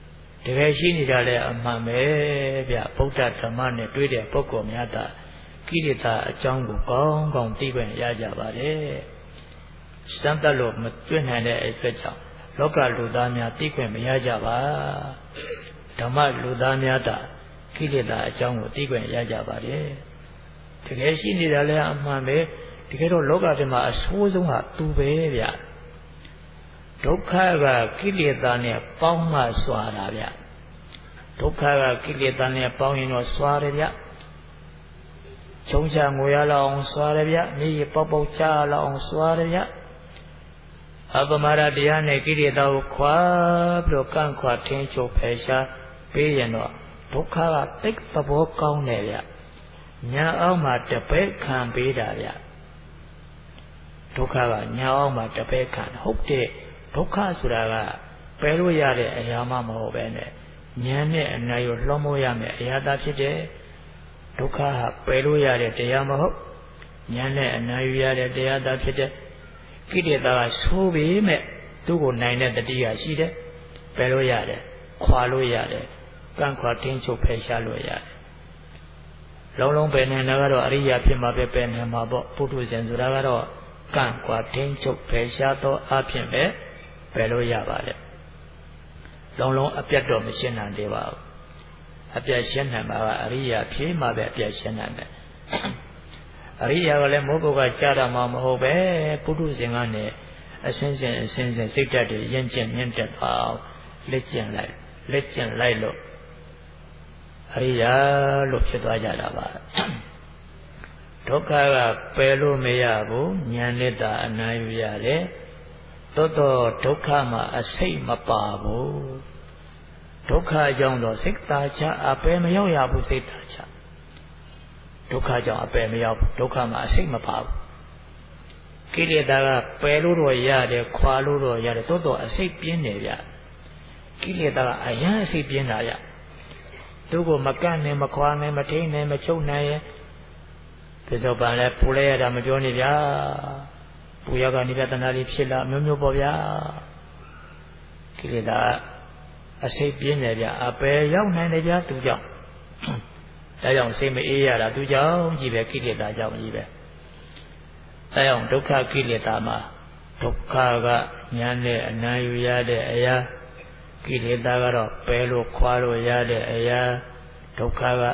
တကယ်ရှိနေတာလဲအမှန်ပဲဗျဗုဒ္ဓဓမ္မနဲ့တွေ့တဲ့ပုဂ္ဂိုလ်များသာကိလေသာအကြောင်းကိုကောင်းကောင်းသိခွင့်ရကြပါတယ်စမ်းသပ်လို့မတွေ့နိုင်တဲ့အတွက်ကြောင့်လောကလူသားများသိခွင့်မရကြပါဓမ္မလူသားများသာကိလေသာအကြောင်းကိုသိခွင့်ရကြပါတယ်တကယ်ရှိနေတာလဲအမှန်ပဲတကယ်တော့လောကထဲမှာအဆိုးဆုံးဟာသူပဲဗျဒုက္ခကကိလေသာနဲ့ပေါင်းမှစွာတာဗျဒုက္ခကကိလေသာနဲ့ပေါင်းရင်တော့စွာတယ်ဗျချုံချငွေရလောက်အောင်စွာတယ်ဗျမြေကြီးပေါက်ပေါက်ချလောက်အောင်စွာတယ်ဗျအပမရတရားနဲ့ကိလေသာကိုခွာပြီးတော့ကန့်ခွာထင်းချုပ်ဖယ်ရှားပေးရင်တော့ဒုက္ခကတိတ်သဘောကောင်းတယ်ဗျညာအောင်မှာတပည့်ခံပေးတာဗျဒုက္ခကညာအောင်မှာတပည့်ခံဟုတ်တယ်ဒုက္ခဆိုတာကပယ်လို့ရတဲ့အရာမှမဟုတ်ပဲနဲ့ဉာဏ်နဲ့အနာကိုလွှမ်းမိုးရမယ်အရာသာဖြစ်တယ်ဒုက္ခဟာပယ်လို့ရတဲ့တရားမဟုတ်ဉာဏ်နဲ့အနာယူရတဲ့တရားသာဖြစ်တယ်ကိလေသာကဆိုးပေမဲ့သူ့ကိုနိုင်တဲ့တတိယရှိတယ်ပယ်လို့ရတယ်ခွာလို့ရတယ်ကန့်ခွာတင်းချုပ်ဖယ်ရှားလို့ရတယ်လုံးလုံးပယ်နိုင်တာကတော့အရိယာဖြစ်မှာပဲပယ်နိုင်မှာပေါ့ပုထုဇဉ်ဆိုတာကတော့ကန့်ခွာတင်းချုပ်ဖယ်ရှားသောအဖြစ်ပဲပယ်လို့ရပါတယ်လုံးလုံးအပြတ်တော့မရှင်းနိုင်သေးပါဘူးအပြတ်ရှင်းနိုင်မှာကအရိယာဖြစ်မှာပဲအပြတ်ရှင်းနိုင်တယ်အရိယာကလည်းမိုးပုတ်ကကြားတာမှမဟုတ်ပဲပုထုဇဉ်ကနဲ့အစင်းစင်အစင်းစင်စိတ်ဓာတ်တွေရင့်ကျက်မြင့်တက်ပါအောင်လက်ကျင့်လိုက်လက်ကျင့်လိုက်လို့အရိယာလို့ဖြစ်သွားကြတာပါဒုက္ခကပယ်လို့မရဘူးဉာဏ်နဲ့သာအနာယူရတယ်သို့တော့ဒုက္ခမှာအစိတ်မပါဘူးဒုက္ခကြောင့်တော့စိတ်သာချအပယ်မရောက်ရဘူးစိတ်သာချဒုက္ခကြောင့်အပယ်မရောက်ဘူးဒုက္ခမှာအစိတ်မပါဘူးကိလေသာကပယ်လို့တော့ရတယ်ခွာလို့တော့ရတယ်သို့တော့အစိတ်ပြင်းတယ်ဗျကိလေသာကအရန်အစိတ်ပြင်းတာဗျသူ့ကိုမကန့်နဲ့မခွာနဲ့မထိန်နဲ့မချုပ်နိုင်ရဲ့ဒီဆိုပါလဲပူလဲရတာမပြောနေဗျာပူရကနိဗ္ဗာန်လေးဖြစ်လာမျိုးမျိုးပေါ့ဗျာကိလေသာအစိတ်ပြင်းတယ်ဗျအပယ်ရောက်နိုင်တယ်ဗျသူကြောင့်ဒါကြောင့်စိတ်မအေးရတာသူကြောင့်ကြီးပဲကိလေသာကြောင့်ကြီးပဲဒါကြောင့်ဒုက္ခကိလေသာမှာဒုက္ခကညာနဲ့အနာယူရတဲ့အရာကိလေသာကတော့ပယ်လို့ခွာလို့ရတဲ့အရာဒုက္ခက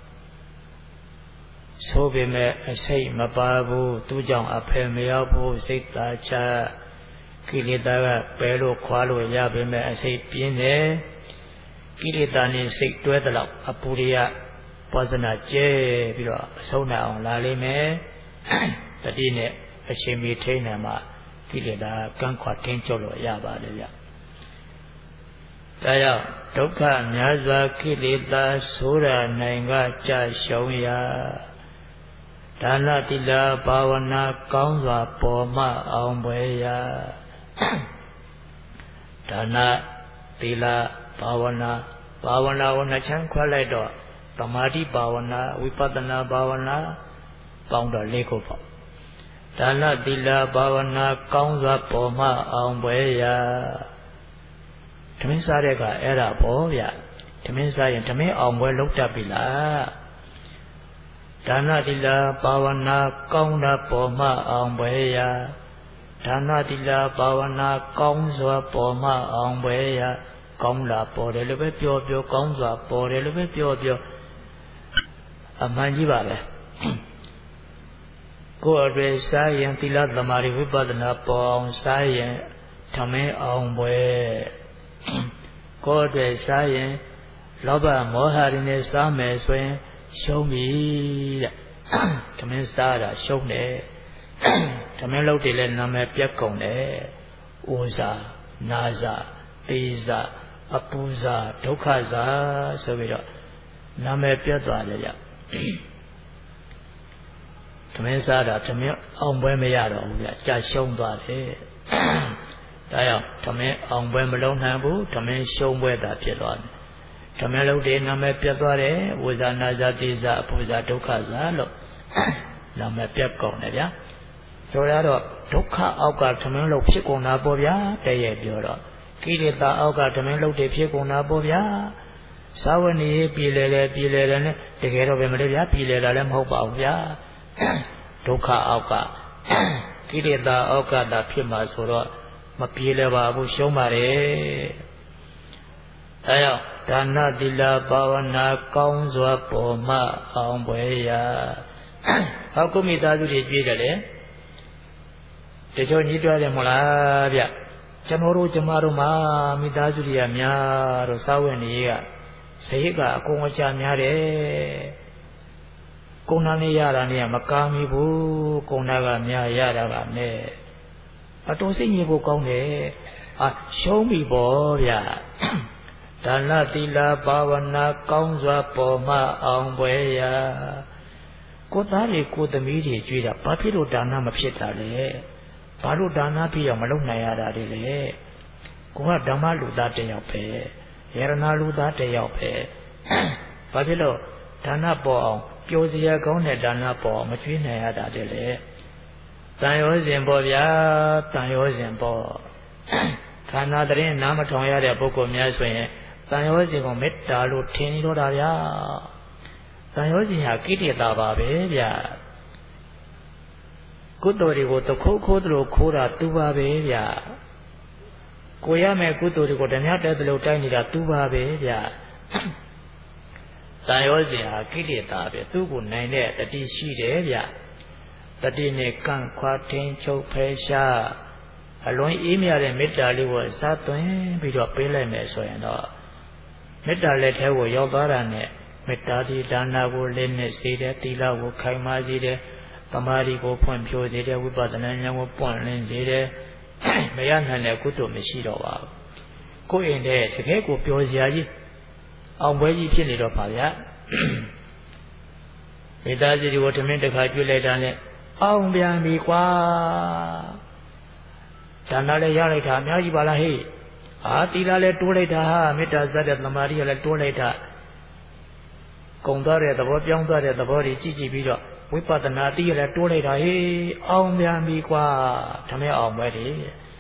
ဆိုပေမဲ့အစိတ်မပါဘူးသူကြောင့်အဖယ်မရောက်ဘူးစိတ်သာချကိလေသာကပယ်လို့ခွာလို့ရပေမဲ့အစိတ်ပြင်းတယ်ကိလေသာနဲ့စိတ်တွဲတဲ့လောက်အပူရိယပဝဇနာကျဲပြီးတော့အဆုံးနိုင်အောင်လာလိမ့်မယ်တတိနဲ့အချိန်မီထိန်းနိုင်မှကိလေသာကန့်ခွာထိန်းချုပ်လို့ရပါတယ်ဗျဒါကြောင့်ဒုက္ခများစွာကိလေသာဆိုးရနိုင်ကကြရှုံးရာဒါနသီလဘာဝနာကောင်းစွာပေါ်မှအောင်ပွဲရာဒါနသီလဘာဝနာဘာဝနာကိုနှချမ်းခွဲလိုက်တော့သမာဓိဘာဝနာဝိပဿနာဘာဝနာပေါင်းတော့လေးခုပေါ့ဒါနသီလဘာဝနာကောင်းစွာပေါ်မှအောင်ပွဲရာဓမင်းစားတဲ့ကအဲ့ဒါပေါ့ဗျဓမင်းစားရင်ဓမင်းအောင်ပွဲလုပ်တတ်ပြီလားဒါနသီလဘာဝနာကောင်းတာပေါ်မှအောင်ပွဲရာဒါနသီလဘာဝနာကောင်းစွာပေါ်မှအောင်ပွဲရာကောင်းတာပေါ်တယ်လို့ပဲပြောပြောကောင်းစွာပေါ်တယ်လို့ပဲပြောပြောအမှန်ကြီးပါပဲကိုယ်အတွေ့စားရင်သီလသမာဓိဝိပဿနာပေါ်အောင်စားရင်ဓမင်းအောင်ပွဲကိုယ်အတွေ့စားရင်လောဘမောဟတွေနဲ့စားမယ်ဆိုရင်ရှုံးပြီတဲ့ဓမင်းစားတာရှုံးတယ်ဓမင်းလုပ်တယ်လဲနာမည်ပြတ်ကုန်တယ်ဥဇာနာဇာတေဇာအပူဇာဒုက္ခဇာဆိုပြီးတော့နာမည်ပြတ်သွားတယ်ဗျဓမင်းစားတာဓမင်းအောင်ပွဲမရတော့ဘူးဗျကြာရှုံးသွားတယ်ဒါကြောင့်ဓမင်းအောင်ပွဲမလုံးနိုင်ဘူးဓမင်းရှုံးပွဲသာဖြစ်သွားတယ်ဓမင်းလုပ်တယ်နာမည်ပြတ်သွားတယ်ဝိဇာနာဇာတေဇာအပူဇာဒုက္ခဇာလို့နာမည်ပြတ်ကုန်တယ်ဗျဆိုတော့ဒုက္ခအောက်ကဓမင်းလုပ်ဖြစ်ကုန်တာပေါ့ဗျာတည့်ရဲ့ပြောတော့ကိလေသာအောက်ကဓမင်းလုပ်တဲ့ဖြစ်ကုန်တာပေါ့ဗျာသာဝဏီပြည်လေလေပြည်လေလေနဲ့တကယ်တော့ပဲမလို့ဗျာပြည်လေလာလည်းမဟုတ်ပါဘူးဗျာဒုက္ခအောက်ကကိလေသာအောက်ကသာဖြစ်မှာဆိုတော့မပြေလည်ပါဘူးရှုံးပါတယ်အဲကြောင့်ဒါနသီလဘာဝနာကောင်းစွာပေါ်မှအောင်ပွဲရာဟောကုမိသားစုတွေကြွေးတယ်လေတချို့ညှိတွားတယ်မလားဗျကျွန်တော်တို့ကျမတို့မှာမိသားစုတွေကများတော့စာဝင်ကြီးကဇေယကအကုန်အချများတယ်ကုန်းနာနေရတာနေမကားမိဘူးကုန်းနာကများရတာကနဲ့အတော်စိတ်ညစ်ဖို့ကောင်းတယ်အာရှုံးပြီပေါ့ဗျဒါနသီလဘာဝနာကောင်းစွာပေါ်မှအောင်ပွဲရာကိုသားတွေကိုသမီးတွေကြွေးတာဘာဖြစ်လို့ဒါနမဖြစ်တာလဲဘာလို့ဒါနဖြစ်အောင်မလုပ်နိုင်ရတာလဲကိုကဓမ္မလူသားတစ်ယောက်ပဲယရနာလူသားတစ်ယောက်ပဲဘာဖြစ်လို့ဒါနပေါ်အောင်ပျော်စရာကောင်းတဲ့ဒါနပေါ်အောင်မကြွေးနိုင်ရတာလဲတန်ရောစဉ်ပေါ့ဗျာတန်ရောစဉ်ပေါ့ခန္ဓာတရင်နားမထောင်ရတဲ့ပုဂ္ဂိုလ်များဆိုရင်တန်ရောစဉ်ကိုမေတ္တာလို့ထင်နေတော့တာဗျာတန်ရောစဉ်ဟာကိလေသာပါပဲဗျာကုသိုလ်တွေကိုတခိုးခိုးသလိုခိုးတာသူပါပဲဗျာကိုရမယ်ကုသိုလ်တွေကိုဓမြတဲ့သလိုတိုက်နေတာသူပါပဲဗျာတန်ရောစဉ်ဟာကိလေသာပဲသူ့ကိုနိုင်တဲ့တတိရှိတယ်ဗျာတတိနဲ့ကန့်ခွာထင်းချုပ်ဖယ်ရှားအလွန်အေးမြတဲ့မေတ္တာလေးကိုစားသွင်းပြီးတော့ပေးလိုက်မယ်ဆိုရင်တော့မေတ္တာလက်ထဲကိုရောက်သွားတာနဲ့မေတ္တာဒီဒါနာကိုလေးနဲ့စေတယ်သီလကိုခိုင်မာစေတယ်သမာဓိကိုဖွံ့ဖြိုးစေတယ်ဝိပဿနာဉာဏ်ကိုပွင့်လင်းစေတယ်မရနိုင်တဲ့ကုသိုလ်မရှိတော့ပါဘူးကိုယ်ရင်တဲ့တကယ်ကိုပျော်စရာကြီးအောင်ပွဲကြီးဖြစ်နေတော့ပါဗျာမေတ္တာစီကိုဓမင်းတစ်ခါကျွေးလိုက်တာနဲ့အောင်ပြန်ပြီကွာဒါနလည်းရလိုက်တာအများကြီးပါလားဟေ့အာသီလလည်းတိုးလိုက်တာဟာမေတ္တာစတဲ့သမာဓိလည်းတိုးလိုက်တာကုံသွားတဲ့သဘောပြောင်းသွားတဲ့သဘောတွေကြည့်ကြည့်ပြီးတော့ဝိပဿနာသိရလည်းတိုးလိုက်တာဟေးအောင်ပြန်ပြီကွာဓမ္မအောင်ပဲလေ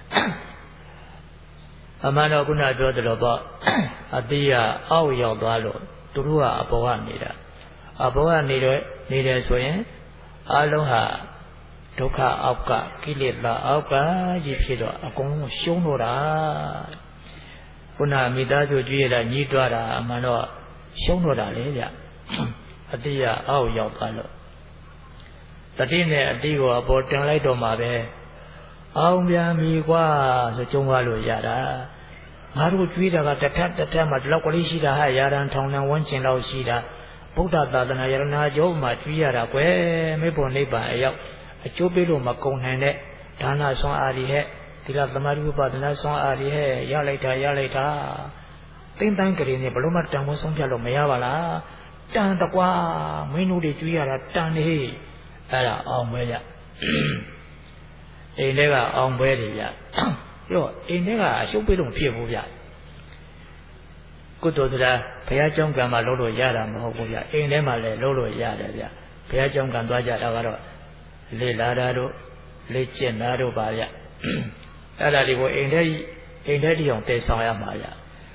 အမှန်တော့ခုနပြောသလိုပေါ့အတိယအောက်ရောက်သွားလို့သူတို့ကအဘောကနေတာအဘောကနေတော့နေတယ်ဆိုရင်အလုံးဟာဒုက္ခအောက်ကကိလေသာအောက်ကကြီးဖြစ်တော့အကုန်လုံးရှုံးတော့တာခုနမိသားစုကြွေးရတာညီးတွားတာအမှန်တော့ရှုံးတော့တာလေဗျအတိယအောက်ရောက်သွားလို့တတိနဲ့အတိကိုအပေါ်တင်လိုက်တော့မှာပဲအောင်ပြန်ပြီကွာဆိုကြုံသွားလို့ရတာငါတို့ကြွေးတာကတထက်တထက်မှာဒီလောက်ကလေးရှိတာဟာရာတန်ထောင်တန်ဝန်းကျင်လောက်ရှိတာဗုဒ္ဓသာသနာယရနာကျောင်းမှာကြွေးရတာကွယ်မေဖို့နိဗ္ဗာန်အရောက်အကျိုးပေးလို့မကုန်နိုင်တဲ့ဒါနဆွမ်းအားတွေဟဲ့သီလသမာဓိဥပဒနာဆွမ်းအားတွေဟဲ့ရလိုက်တာရလိုက်တာသိမ့်တိုင်းကလေးနဲ့ဘလို့မှတန်ဖိုးဆုံးဖြတ်လို့မရပါလားတန်တကွာမင်းတို့တွေကြွေးရတာတန်နေအဲ့ဒါအောင်ပွဲကြအိမ်ထဲကအောင်ပွဲတွေကြပြောအိမ်ထဲကအရှုပ်ပေးလို့မဖြစ်ဘူးဗျကုသိုလ်ဆိုတာဘုရားကျောင်းကံမှာလုပ်လို့ရတာမဟုတ်ဘူးဗျအိမ်ထဲမှာလည်းလုပ်လို့ရတယ်ဗျဘုရားကျောင်းကံသွားကြတာကတော့လေလာတာတို့လေ့ကျင့်တာတို့ပါဗျအဲ့ဒါတွေကိုအိမ်ထဲအိမ်ထဲတိအောင်တည်ဆောင်ရမှာဗျ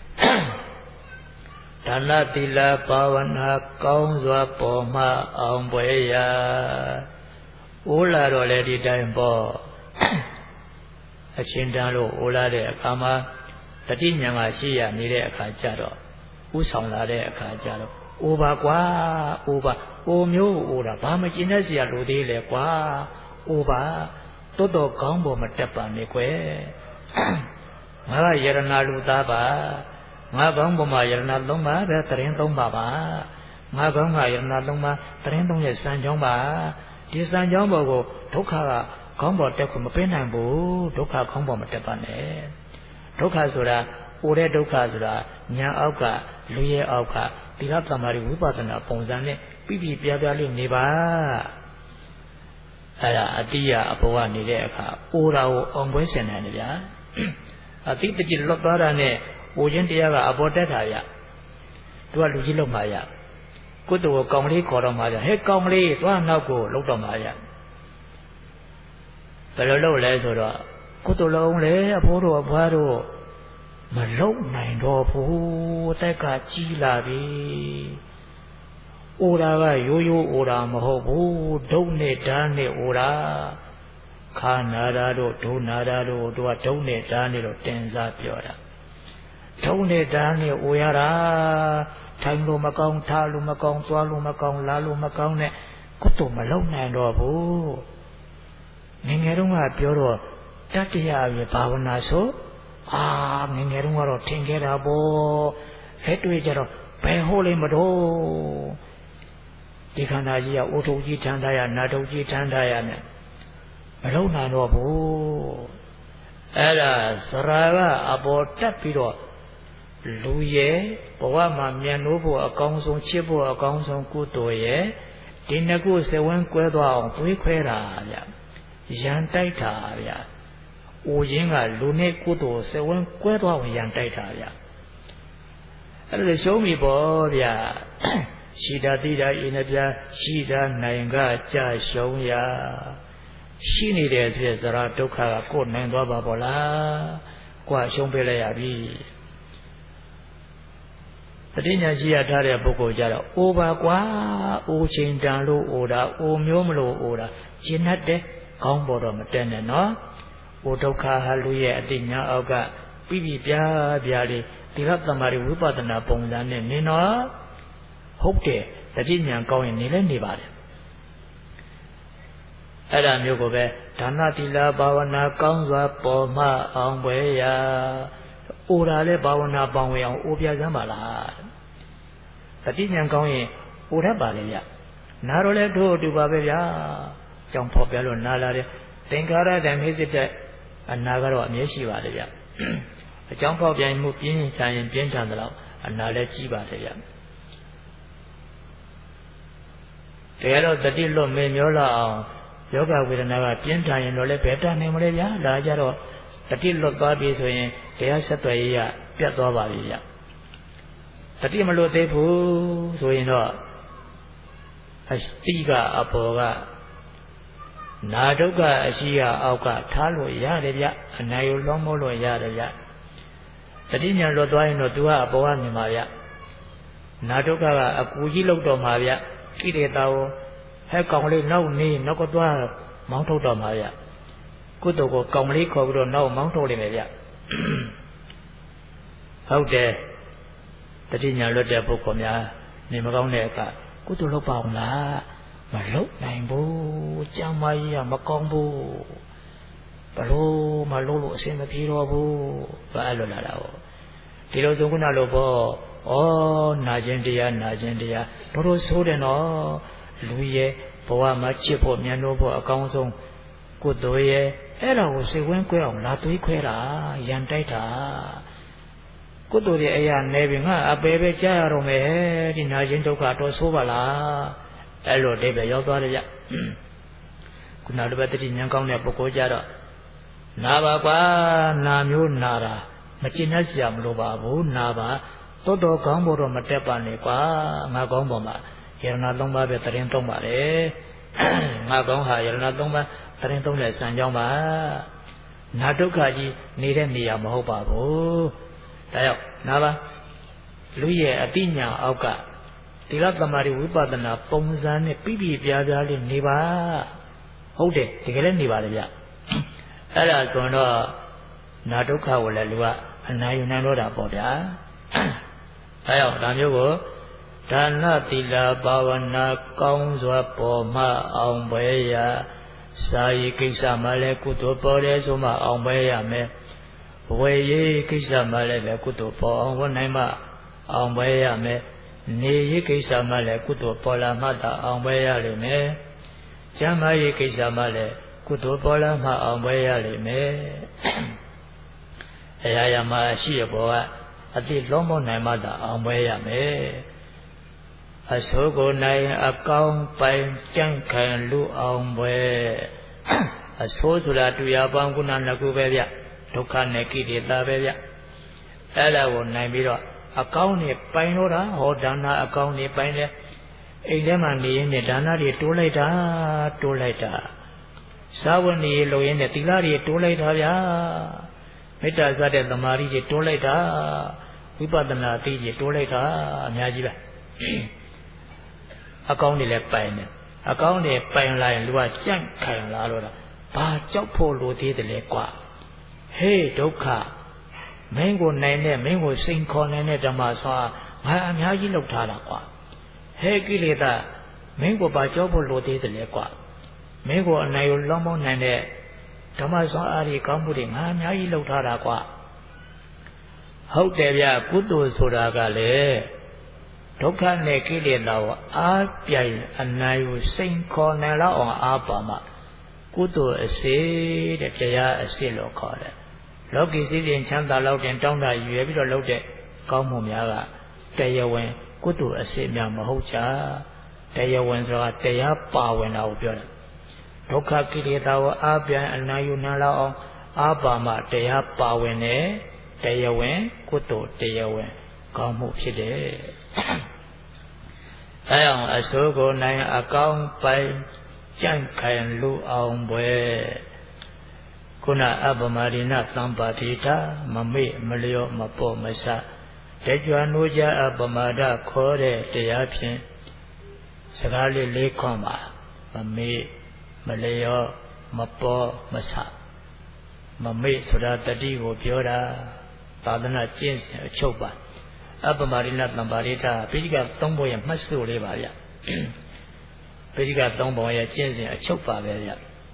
ဒါနသီလဘာဝနာကောင်းစွာပေါ်မှအောင်ပွဲရာအိုးလာတော့လေဒီတိုင်းပေါ့အချင်းတန်းလို့အိုးလာတဲ့အခါမှာတတိညာမှာရှိရနေတဲ့အခါကျတော့ဥဆောင်လာတဲ့အခါကျတော့အိုးပါကွာအိုးပါအိုးမျိုးအိုးတာဘာမကျင်တတ်စရာလိုသေးလဲကွာအိုးပါတိုးတော်ကောင်းပေါ်မတက်ပါနဲ့ကွယ်ငါကယရနာလူသားပါငါကောင်းပေါ်မှာယရနာသုံးပါပဲတရင်သုံးပါပါငါကောင်းကယရနာသုံးပါတရင်သုံးရဲ့စံကြောင်းပါဒီစံကြောင်းပေါ်ကိုဒုက္ခကခေါင်းပေါ်တက်ခွင့်မပေးနိုင်ဘူးဒုက္ခခေါင်းပေါ်မတက်ပါနဲ့ဒုက္ခဆိုတာအိုတဲ့ဒုက္ခဆိုတာညာအောက်ကလူရဲ့အောက်ကသီလသမာဓိဝိပဿနာပုံစံနဲ့ပြပြပြပြလေးနေပါအဲ့ဒါအတိယအဘောကနေတဲ့အခါအိုတာကိုအောင်ပွဲဆင်နိုင်တယ်ဗျာအတိတจิตလွတ်သွားတာနဲ့အိုခြင်းတရားကအဘောတက်တာရသူကလူကြီးလောက်မှရကုသိုလ်ကိုကောင်းလေးခေါ်တော့မှရဟဲ့ကောင်းလေးသွားနောက်ကိုလှုပ်တော့မှရဘယ်လိုလုပ်လဲဆိုတော့ကုသိုလ်လုံးလေအဖိုးတို့အဖွားတို့မလုံနိုင်တော့ဘူးတက်ကကြီးလာပြီအိုတာကရိုးရိုးအိုတာမဟုတ်ဘူးဒုတ်နဲ့ဓာတ်နဲ့အိုတာခါနာတာတို့ဒုနာတာတို့တို့ကဒုတ်နဲ့ဓာတ်နဲ့တော့တင်စားပြောတာဒုတ်နဲ့ဓာတ်နဲ့အိုရတာထိုင်လို့မကောင်းထားလို့မကောင်းသွားလို့မကောင်းလာလို့မကောင်းနဲ့ကိုယ်တော့မလုံနိုင်တော့ဘူးငယ်ငယ်တုန်းကပြောတော့တတ္တရာပဲဘာဝနာဆိုအာငယ်ငယ်တုန်းကတော့ထင်ခဲ့တာပေါ့လက်တွေ့ကြတော့ဘယ်ဟုတ်လိမ့်မတော့ဒီခန္ဓာကြီးကအိုထုပ်ကြီးထမ်းထားရနာထုပ်ကြီးထမ်းထားရနဲ့မလုံနိုင်တော့ဘူးအဲ့ဒါသရာကအပေါ်တက်ပြီးတော့လူရဲ့ဘဝမှာမြန်လို့ဖို့အကောင်းဆုံးချစ်ဖို့အကောင်းဆုံးကုသိုလ်ရဲ့ဒီနှစ်ခုစဝန်းကွဲသွားအောင်တွေးခွဲတာဗျရန်တိုက်တာဗျအိုရင်းကလူနဲ့ကုသိုလ်စဝန်းကွဲသွားအောင်ရန်တိုက်တာဗျအဲ့ဒါရှုံးပြီပေါ့ဗျရှိတာတိတာအင်းနှပြရှိတာနိုင်ကကြရှုံးရရှိနေတဲ့ဖြစ်သရဒုက္ခကကိုယ်နိုင်သွားပါပေါ့လားကိုယ်ရှုံးပေးလိုက်ရပြီတတိညာရှိရထားတဲ့ပုဂ္ဂိုလ်ကြတော့အိုပါကွာအိုချိန်တန်လို့အိုတာအိုမျိုးမလို့အိုတာရှင်းတတ်တယ်ကောင်းပေါ်တော့မတက်နဲ့နော်အိုဒုက္ခဟာလူရဲ့အတိညာအောက်ကပြပြပြပြလေးဒီရသမารိဝိပဿနာပုံစံနဲ့နင်တော့ဟုတ်တယ်တတိညာကောင်းရင်နေလဲနေပါတယ်အဲ့ဒါမျိုးကိုပဲဒါနသီလဘာဝနာကောင်းစွာပေါ်မှအောင်ပွဲရာအိုတာလဲဘာဝနာပေါင်းဝင်အောင်အိုပြစမ်းပါလားတတိညာကောင်းရင်အိုတတ်ပါလေဗျနားတော့လဲတို့အတူပါပဲဗျာကြောင့်ဖော်ပြလို့နားလာတယ်သင်္ခါရဓမ္မိစိတ္တအနာကတော့အမြဲရှိပါလေဗျအကြောင်းဖော်ပြမှုပြင်းချရင်ပြင်းထန်တယ်လို့အနာလည်းကြီးပါလေဗျတကယ်တော့တတိလွတ်မေမျောလာအောင်ယောဂဝေဒနာကပြင်းထန်ရင်တော့လည်းဘယ်တန်နိုင်မလဲဗျာဒါကြတော့တတိလွတ်သွားပြီဆိုရင်တရားဆက်သွယ်ရေးရပြတ်သွားပါပြီဗျတတိမလွတ်သေးဘူးဆိုရင်တော့အတိကအပေါ်ကနာဒုက္ခအရှိရအောက်ကထားလို့ရတယ်ဗျအနာယုလွန်မို့လို့ရတယ်ဗျတတိညာလွတ်သွားရင်တော့သူကအပေါ်ကနေမှာဗျနာဒုက္ခကအကူကြီးလောက်တော့မှာဗျကိလေသာကိုဟဲ့ကောင်လေးနောက်နေနောက်ကသွားမောင်းထုတ်တော့မှာဗျကုသိုလ်ကိုကောင်လေးခေါ်ပြီးတော့နောက်မောင်းထုတ်လိမ့်မယ်ဗျဟုတ်တယ်တတိညာလွတ်တဲ့ပုဂ္ဂိုလ်များနေမကောင်းတဲ့အခါကုသိုလ်လုပ်ပါအောင်လားမလုပ်နိုင်ဘူးကြံမကြီးကမကောင်းဘူးဘလို့မလုပ်လို့အဆင်မပြေတော့ဘူးဘာလို့လာတာဟောဒီလိုဆိုခုနလိုပေါ့ဩနာခြင်းတရားနာခြင်းတရားတို့တို့ဆိုးတယ်နော်လူရဲ့ဘဝမှာချစ်ဖို့မြန်လို့ဖို့အကောင်းဆုံးကုသိုလ်ရဲ့အဲ့ဒါကိုစိတ်ဝင်ကွဲအောင်လာသွေးခွဲတာရန်တိုက်တာကုသိုလ်ရဲ့အရာနေပြီငါအပေပဲကြားရတော့မယ်ဒီနာခြင်းဒုက္ခတော့ဆိုးပါလားအဲ့လိုအိဗယ်ရောက်သွားတယ်ဗျခုနလိုပဲတတိဉာဏ်ကောင်းတဲ့ပုဂ္ဂိုလ်ကြတော့နာပါကွာနာမျိုးနာတာမကျင်တတ်စရာမလိုပါဘူးနာပါတော်တော်ကောင်းဖို့တော့မတက်ပါနဲ့ကွာငါကောင်းပေါ်မှာယရဏသုံးပါးပဲတရင်သုံးပါလေငါကောင်းဟာယရဏသုံးပါးတရင်သုံးတဲ့စံကြောင်းပါနာဒုက္ခကြီးနေတဲ့နေရာမဟုတ်ပါဘူးဒါကြောင့်နာပါလူရဲ့အတိညာအောက်ကသီလသမารိဝိပဿနာပုံစံနဲ့ပြပြပြပြလေးနေပါဟုတ်တယ်တကယ်လည်းနေပါလေဗျအဲ့ဒါဆိုတော့နာဒုက္ခကိုလည်းလူကအနာယူနိုင်တော့တာပေါ့ဗျာအဲရောက်ဒါမျိုးကိုဒါနသီလဘာဝနာကောင်းစွာပေါ်မှအောင်ပွဲရစာရေးကိစ္စမှလည်းကုသိုလ်ပေါ်တယ်ဆိုမှအောင်ပွဲရမယ်ဝေရေးကိစ္စမှလည်းပဲကုသိုလ်ပေါ်အောင်ဝတ်နိုင်မှအောင်ပွဲရမယ်နေရေးကိစ္စမှလည်းကုသိုလ်ပေါ်လာမှသာအောင်ပွဲရလိမ့်မယ်ကျမ်းမာရေးကိစ္စမှလည်းကုသိုလ်ပေါ်လာမှအောင်ပွဲရလိမ့်မယ်အရာရာမှာရှိရပေါ်ကအတိလုံးမနိုင်မှသာအောင်ပွဲရမယ်အဆိုးကိုနိုင်အကောင်းပိုင်ကြံ့ခံလူအောင်ပွဲအဆိုးဆိုတာတူရပေါင်းကုဏနှစ်ခုပဲဗျဒုက္ခနဲ့ကိလေသာပဲဗျအဲ့ဒါကိုနိုင်ပြီးတော့အကောင်းနဲ့ပိုင်လို့တာဟောဒါနအကောင်းနဲ့ပိုင်တယ်အိမ်ထဲမှာနေရင်နဲ့ဒါနတွေတိုးလိုက်တာတိုးလိုက်တာစာဝတ်နေလို့ရင်နဲ့သီလတွေတိုးလိုက်တာဗျာမေတ္တာစတဲ့သမာဓိကြီးတိုးလိုက်တာဝိပဿနာသိကြီးတိုးလိုက်တာအများကြီးပဲအကောင်းတွေလည်းပိုင်တယ်အကောင်းတွေပိုင်လာရင်လူကကြန့်ခိုင်လာတော့တာဘာကြောက်ဖို့လိုသေးတယ်လဲကွာဟေးဒုက္ခမင်းကိုနိုင်တဲ့မင်းကိုစိန်ခေါ်နိုင်တဲ့ဓမ္မဆွာငါအများကြီးလောက်ထားတာကွာဟဲ့ကိလေသာမင်းကိုဘာကြောက်ဖို့လိုသေးတယ်လဲကွာမင်းကိုအနိုင်ကိုလွန်မောင်းနိုင်တဲ့ဓမ္မဆွာအားဒီကောင်းမှုတွေငါအများကြီးလောက်ထားတာကွာဟုတ်တယ်ဗျကုသိုလ်ဆိုတာကလေဒုက္ခနဲ့ကိလေသာကိုအားပြိုင်အနိုင်ကိုစိန်ခေါ်နိုင်လောက်အောင်အားပါမှကုသိုလ်အစေတဲ့တရားအစေလို့ခေါ်တယ်လောကီစည်းစိမ်ချမ်းသာလောက်တင်တောင်းတရွယ်ပြီးတော့လုပ်တဲ့ကောင်းမှုများကတရားဝင်ကုသိုလ်အစေများမဟုတ်ကြတရားဝင်ဆိုတာတရားပါဝင်တာကိုပြောတယ်ဒုက္ခကိလေသာကိုအားပြိုင်အနိုင်ယူနိုင်လောက်အောင်အားပါမှတရားပါဝင်တယ်တရားဝင်ကုသိုလ်တရားဝင်ကောင်းမှုဖြစ်တယ်အဲအောင်အစိုးကိုနိုင်အကောင်းပိုင်ကြန့်ခိုင်လူအောင်ပွဲခုနအပမရိဏသံပါတိတာမမေ့မလျော့မပေါ့မဆတကြွနိုးကြအပမာဒခေါ်တဲ့တရားဖြင့်စကားလေးလေးခွန်ပါမမေ့မလျော့မပေါ့မဆမမေ့ဆိုတာတတိကိုပြောတာသာသနာကျင့်စဉ်အချုပ်ပါအပမရိဏသံပါတိတာပိဋကသုံးပုံရဲ့မှတ်စုလေးပါဗျပိဋကသုံးပုံရဲ့ကျင့်စဉ်အချုပ်ပါပဲဗျ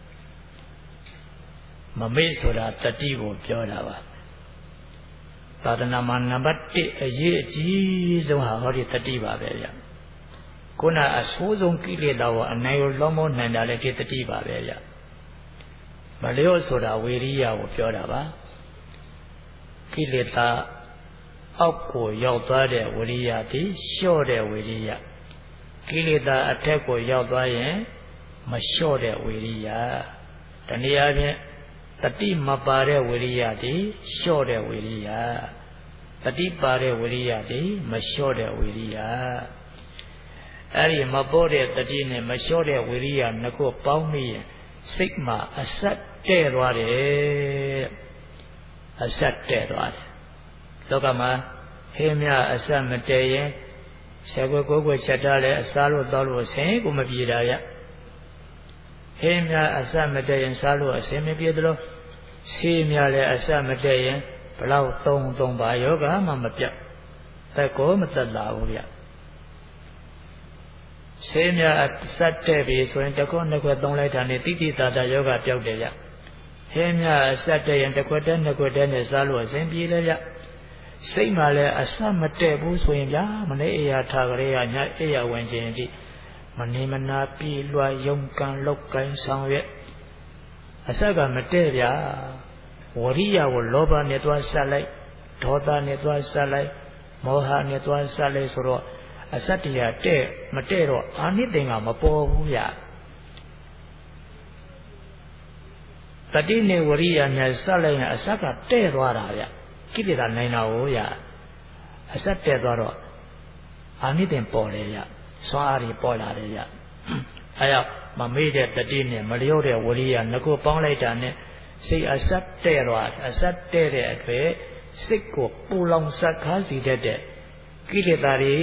မမေ့ဆိုတာတတိကိုပြောတာပါသာသနာမှာနံပါတ်တစ်အရေးအကြီးဆုံးဟာဟောဒီတတိပါပဲဗျခုနအဆိုးဆုံးကိလေသာကိုအနိုင်ကိုလွန်မောနိုင်တာလည်းဒီတတိပါပဲဗျမလျော့ဆိုတာဝေရိယကိုပြောတာပါကိလေသာအောက်ကိုရောက်သွားတဲ့ဝိရိယဒီလျှော့တဲ့ဝိရိယကိလေသာအထက်ကိုရောက်သွားရင်မလျှော့တဲ့ဝိရိယတနည်းအားဖြင့်တတိမပါတဲ့ဝိရိယဒီလျှော့တဲ့ဝိရိယတတိပါတဲ့ဝိရိယဒီမလျှော့တဲ့ဝိရိယအဲ့ဒီမပေါ်တဲ့တတိနဲ့မလျှော့တဲ့ဝိရိယနှစ်ခုပေါင်းမိရင်စိတ်မှာအဆက်တဲ့သွားတယ်အဆက်တဲ့သွားတယ်လောကမှာဟင်းများအဆက်မတည့်ရင်ဆယ်ခွက်ကိုယ်ခွက်ချက်ထားလဲအစားလို့တောက်လို့ဆင်းကိုမပြေတာရဟင်းများအဆက်မတည့်ရင်စားလို့အဆင်မပြေသလိုဆေးများလည်းအဆက်မတည့်ရင်ဘလောက်သုံးသုံးပါယောဂမှမပြတ်သက်ကိုမသက်လာဘူးဗျဆေးများအဆက်တဲ့ပြီဆိုရင်တစ်ခွက်နှစ်ခွက်သုံးလိုက်တာနဲ့တိတိတသာယောဂပျောက်တယ်ဗျဟင်းများအဆက်တဲ့ရင်တစ်ခွက်တည်းနှစ်ခွက်တည်းနဲ့စားလို့အဆင်ပြေတယ်ဗျစိတ်မှလည်းအဆက်မတည့်ဘူးဆိုရင်ဗျာမနေ့အရာထားကြရညအိယာဝင်ခြင်းဒီမနေမနာပြေလွှာယုံကံလောက်ကင်ဆောင်ရွက်အဆက်ကမတည့်ဗျာဝရိယကိုလောဘနဲ့သွားဆက်လိုက်ဒေါသနဲ့သွားဆက်လိုက်မောဟနဲ့သွားဆက်လိုက်ဆိုတော့အဆက်တရားတဲ့မတဲ့တော့အာနိသင်္ကမပေါ်ဘူးဗျတတိနဲ့ဝရိယနဲ့ဆက်လိုက်ရင်အဆက်ကတဲ့သွားတာဗျကိလေသာနိုင်တာကိုဗျအဆက်တဲ့သွားတော့အာနိသင်ပေါ်လေဗျစွာအားတွေပေါ်လာတယ်ဗျအဲကြောင့်မမေ့တဲ့တတိနဲ့မလျော့တဲ့ဝရိယနှစ်ခုပေါင်းလိုက်တာနဲ့စိတ်အဆက်တဲ့သွားအဆက်တဲ့တဲ့အတွက်စိတ်ကိုပူလောင်ဆက်ခါစီတတ်တဲ့ကိလေသာတွေ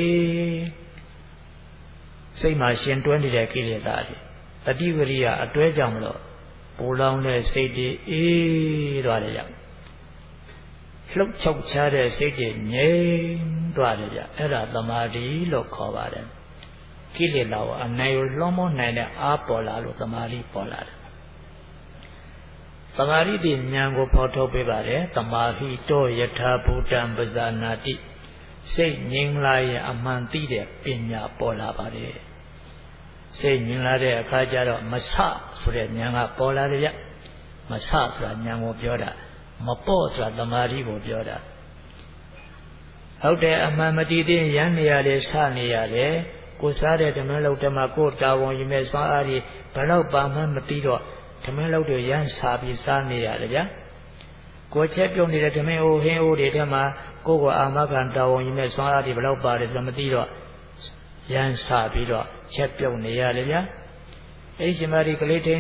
စိတ်မှာရှင်တွဲနေတဲ့ကိလေသာတွေတတိဝရိယအတွဲကြောင့်မလို့ပူလောင်တဲ့စိတ်တွေအေးသွားတယ်ဗျလှုပ်ချောက်ချတဲ့စိတ်တွေငြိမ်သွားတယ်ဗျအဲ့ဒါသမာဓိလို့ခေါ်ပါတယ်ကိလေသာကိုအနိုင်ကိုလွှမ်းမိုးနိုင်တဲ့အားပေါ်လာလို့သမာဓိပေါ်လာတယ်သမာဓိတိဉာဏ်ကိုဖော်ထုတ်ပေးပါတယ်သမာဟိတောယထာဘူတံပဇာနာတိစိတ်ငြိမ်လာရင်အမှန်သိတဲ့ပညာပေါ်လာပါတယ်စိတ်ငြိမ်လာတဲ့အခါကျတော့မဆဆိုတဲ့ဉာဏ်ကပေါ်လာတယ်ဗျမဆဆိုတာဉာဏ်ကိုပြောတာမပေါ့ဆိုတာသမာဓိကိုပြောတာဟုတ်တယ်အမှန်မတည်သေးရန်နေရတယ်ဆနေရတယ်ကိုစားတဲ့ဓမင်းလောက်တမကိုတာဝန်ယူမဲ့စွမ်းအားကြီးဘလောက်ပါမှမသိတော့ဓမင်းလောက်တွေရန်စားပြီးစားနေရတယ်ဗျာကိုချက်ပြုံးနေတဲ့ဓမင်းအိုးဟင်းအိုးတွေထဲမှာကိုယ့်ကိုအာမခံတာဝန်ယူမဲ့စွမ်းအားကြီးဘလောက်ပါတယ်ဆိုမသိတော့ရန်စားပြီးတော့ချက်ပြုံးနေရတယ်ဗျာအဲ့ဒီချိန်မှာဒီကလေးထင်းတဲ့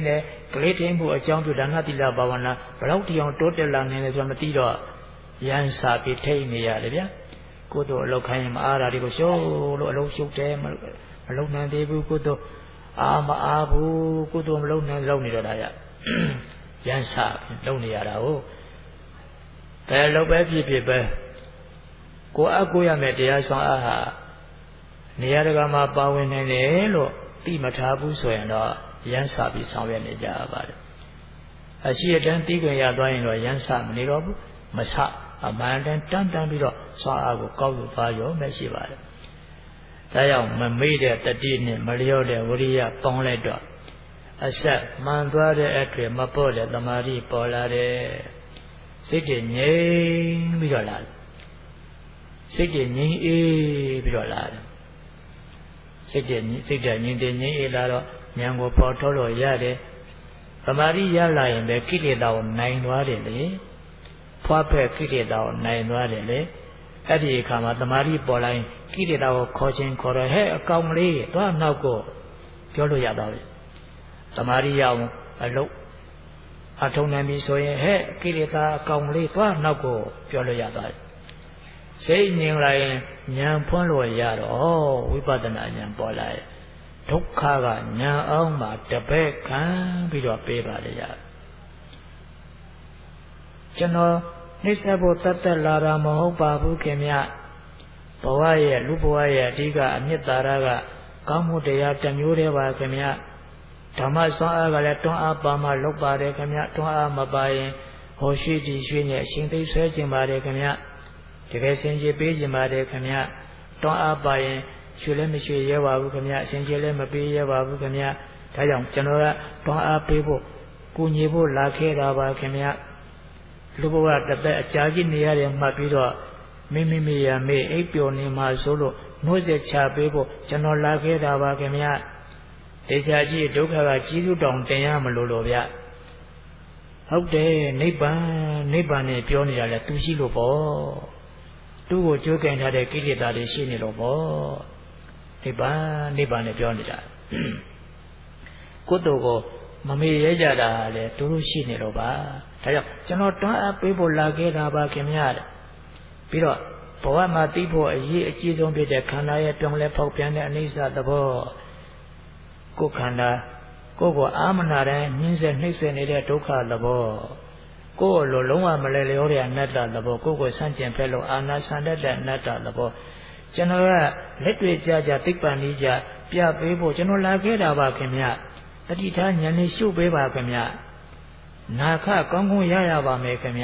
ကလေးထိန်မှုအကြောင်းပြုဒါနသီလဘာဝနာဘလောက်တိအောင်တိုးတက်လာနေလဲဆိုတော့မသိတော့ရန်စာပြီးထိတ်နေရတယ်ဗျာကိုယ်တို့အလောက်ခိုင်းရင်မအားတာတွေကိုရှုံးလို့အလုံးရှုပ်တယ်မလုံးနိုင်သေးဘူးကိုယ်တို့အာမအားဘူးကိုယ်တို့မလုံးနိုင်လုံးနေတော့တာရရန်စာလုံးနေရတာဟုတ်ဘယ်လောက်ပဲဖြစ်ဖြစ်ပဲကိုယ်အကိုရမယ်တရားဆောင်အားဟာနေရာတကာမှာပါဝင်နိုင်တယ်လို့သိမထားဘူးဆိုရင်တော့ရန်စာပြီးဆောင်ရွက်နေကြရပါတယ်အရှိအတန်းသိခွင့်ရသွားရင်တော့ရန်စာမနေတော့ဘူးမဆအမှန်တန်တန်တန်ပြီးတော့စွာအားကိုကောက်ယူသွားရောမဲ့ရှိပါတယ်ဒါကြောင့်မမေ့တဲ့တတိနဲ့မလျော့တဲ့ဝိရိယပေါင်းလိုက်တော့အဆက်မှန်သွားတဲ့အထွေမပေါ့တဲ့သမာဓိပေါ်လာတဲ့စိတ်တည်ငြိမ်ပြီးတော့လာတယ်စိတ်တည်ငြိမ်အေးပြီးတော့လာတယ်စိတ်တည်စိတ်တည်ငြိမ်တည်ငြိမ်အေးလာတော့ဉာဏ်ကိုပေါ်ထုတ်လို့ရတယ်သမာဓိရလာရင်ပဲကိလေသာကိုနိုင်သွားတယ်လေဖွားဖက်ကိလေသာကိုနိုင်သွားတယ်လေအဲ့ဒီအခါမှာသမာဓိပေါ်လာရင်ကိလေသာကိုခေါ်ခြင်းခေါ်တော့ဟဲ့အကောင်ကလေးသွားနောက်ကိုပြောလို့ရတော့တယ်သမာဓိရအောင်အလုံးအထုံနိုင်ပြီဆိုရင်ဟဲ့ကိလေသာအကောင်ကလေးသွားနောက်ကိုပြောလို့ရတော့တယ်စိတ်ငြိမ်လာရင်ဉာဏ်ဖွင့်လို့ရတော့ဝိပဿနာဉာဏ်ပေါ်လာရင်ဒုက္ခကညာအောင်မှာတပည့်ခံပြီးတော့ပေးပါလေရကျွန်တော်နှိစ္စဖို့တတ်တတ်လာတာမဟုတ်ပါဘူးခင်ဗျဘဝရဲ့လူဘဝရဲ့အဓိကအမြင့်တာရကကောင်းမှုတရားတစ်မျိုးတည်းပါခင်ဗျဓမ္မစွမ်းအားကလည်းတွန်းအားပါမှလုပ်ပါတယ်ခင်ဗျတွန်းအားမပါရင်ဟောရှိကြည့်ရွှေနဲ့အရှင်သိဆွဲခြင်းပါတယ်ခင်ဗျတကယ်စင်ကြယ်ပေးခြင်းပါတယ်ခင်ဗျတွန်းအားပါရင်ရွှေလည်းမရွှေရဲပါဘူးခင်ဗျအရှင်ကျေလည်းမပေးရဲပါဘူးခင်ဗျဒါကြောင့်ကျွန်တော်ကတွန်းအားပေးဖို့ကူညီဖို့လာခဲ့တာပါခင်ဗျလူဘဝတစ်သက်အကြာကြီးနေရတယ်မှတ်ပြီးတော့မိမိမိရမေးအိပ်ပျော်နေမှာဆိုလို့နှိုးဆက်ချပေးဖို့ကျွန်တော်လာခဲ့တာပါခင်ဗျဒေချာကြီးဒုက္ခကကြီးစုတောင်တင်ရမလို့လို့ဗျဟုတ်တယ်နိဗ္ဗာန်နိဗ္ဗာန်နဲ့ပြောနေတာလေသူရှိလို့ပေါ့သူ့ကိုကြိုးကင်ထားတဲ့ကိလေသာတွေရှိနေလို့ပေါ့နိဗ္ဗာန်နိဗ္ဗာန်နဲ့ပြောနေတာကိုယ်တို့ကိုမမေ့ရဲကြတာလေသူတို့ရှိနေလို့ပါဒါကြောင့်ကျွန်တော်တွန်းအားပေးဖို့လာခဲ့တာပါခင်ဗျာတဲ့ပြီးတော့ဘဝမှာသိဖို့အရေးအကြီးဆုံးဖြစ်တဲ့ခန္ဓာရဲ့ပြောင်းလဲဖောက်ပြန်တဲ့အနိစ္စသဘောကိုယ်ခန္ဓာကိုယ်ကိုအာမနာတဲ့ညှင်းဆဲနှိမ့်ဆဲနေတဲ့ဒုက္ခသဘောကိုယ်လိုလုံးဝမလဲလျောတဲ့အနတ္တသဘောကိုယ်ကိုဆန့်ကျင်ဖက်လို့အာနာဆန္ဒတဲ့အနတ္တသဘောကျွန်တော်ကလက်တွေ့ကြကြသိပ္ပံကြီးကြပြပေးဖို့ကျွန်တော်လာခဲ့တာပါခင်ဗျတတိထားဉာဏ်နဲ့ရှုပ်ပေးပါခင်ဗျနာခကောင်းကောင်းရရပါမယ်ခင်ဗျ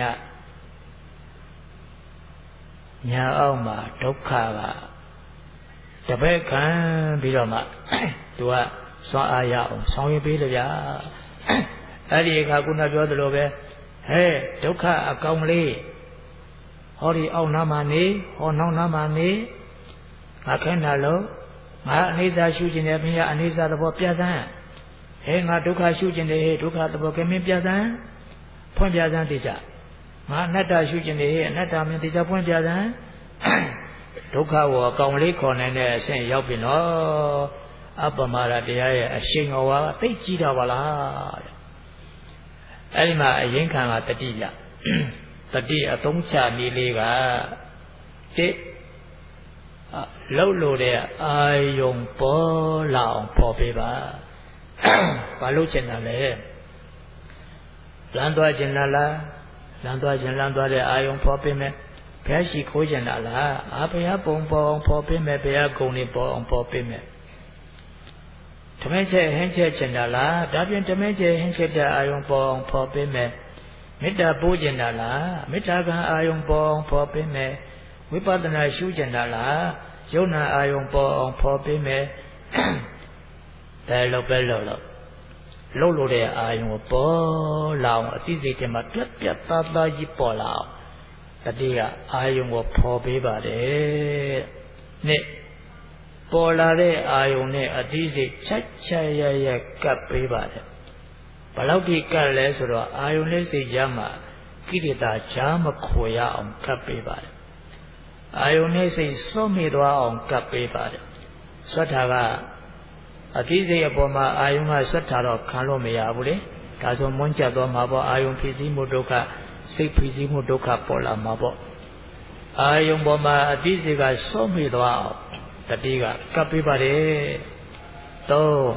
ညာအောင်မှာဒုက္ခကတပည့်ခံပြီးတော့မှသူကစွမ်းအားရအောင်ဆောင်ရွက်ပေးလို့ဗျာအဲ့ဒီအခါခုနပြောသလိုပဲဟဲ့ဒုက္ခအကောင်လေးဟောဒီအောက်နားမှာနေဟောနောက်နားမှာနေငါခဲနာလို့ငါအနိစ္စရှုခြင်းနဲ့ဘုရားအနိစ္စသဘောပြသန်းဟဲ့ငါဒုက္ခရှုခြင်းနဲ့ဒုက္ခသဘောကမင်းပြသန်းဖွင့်ပြသန်းသိကြငါအနတ္တရှုခြင်းနဲ့အနတ္တမင်းသိကြဖွင့်ပြသန်းဒုက္ခကိုအကောင်လေးခေါ်နိုင်တဲ့အဆင့်ရောက်ပြီနော်အပမရတရားရဲ့အရှိန်တော်ကသိကြည့်တာပါလားအဲ့ဒီမှာအရင်ခံကတတိယတတိအသုံးချနည်းလေးကတစ်လှုပ်လို့တဲ့အာယုံပေါ်လာအောင်ပေါ်ပေးပါဘာလို့ချင်တာလဲလမ်းသွားချင်လားလမ်းသွားချင်လမ်းသွားတဲ့အာယုံပေါ်ပေးမယ်ဘုရားရှိခိုးချင်တာလားအာဘုရားပုံပေါ်အောင်ပေါ်ပေးမယ်ဘုရားဂုဏ်တွေပေါ်အောင်ပေါ်ပေးမယ်ဓမ္မချက်ဟင်းချက်ချင်တာလားဒါပြင်ဓမ္မချက်ဟင်းချက်တဲ့အာယုံပေါ်အောင်ပေါ်ပေးမယ်မေတ္တာပို့ချင်တာလားမေတ္တာကံအာယုံပေါ်အောင်ပေါ်ပေးမယ်ဝိပဿနာရှုချင်တာလားယုံနာအာယုံပေါ်အောင်ပေါ်ပေးမယ်ဒါလို့ပဲလို့လို့လှုပ်လို့တဲ့အာယုံကိုပေါ်လာအောင်အသိစိတ်ထဲမှာပြတ်ပြတ်သားသားကြီးပေါ်လာအောင်တတိယအာယုံကိုပေါ်ပေးပါတယ်နှစ်ပေါ်လာတဲ့အာယုံနဲ့အသိစိတ်ချက်ချက်ရရကပ်ပေးပါတယ်ဘယ်လောက်ထိကပ်လဲဆိုတော့အာယုံနဲ့စိတ်ကြားမှာကိလေသာချားမခွေရအောင်ကပ်ပေးပါတယ်အာယုန်နဲ့စိတ်စွန့်မိသွားအောင်ကပ်ပေးပါတယ်ဆွတ်တာကအသိစိတ်အပေါ်မှာအာယုန်ကဆွတ်တာတော့ခံလို့မရဘူးလေဒါဆိုမွန်းကြသွားမှာပေါ့အာယုံဖြစ်စည်းမှုဒုက္ခစိတ်ဖြစ်စည်းမှုဒုက္ခပေါ်လာမှာပေါ့အာယုံပေါ်မှာအတိစိတ်ကစောမိသွားအောင်တတိကကပ်ပေးပါတယ်တော့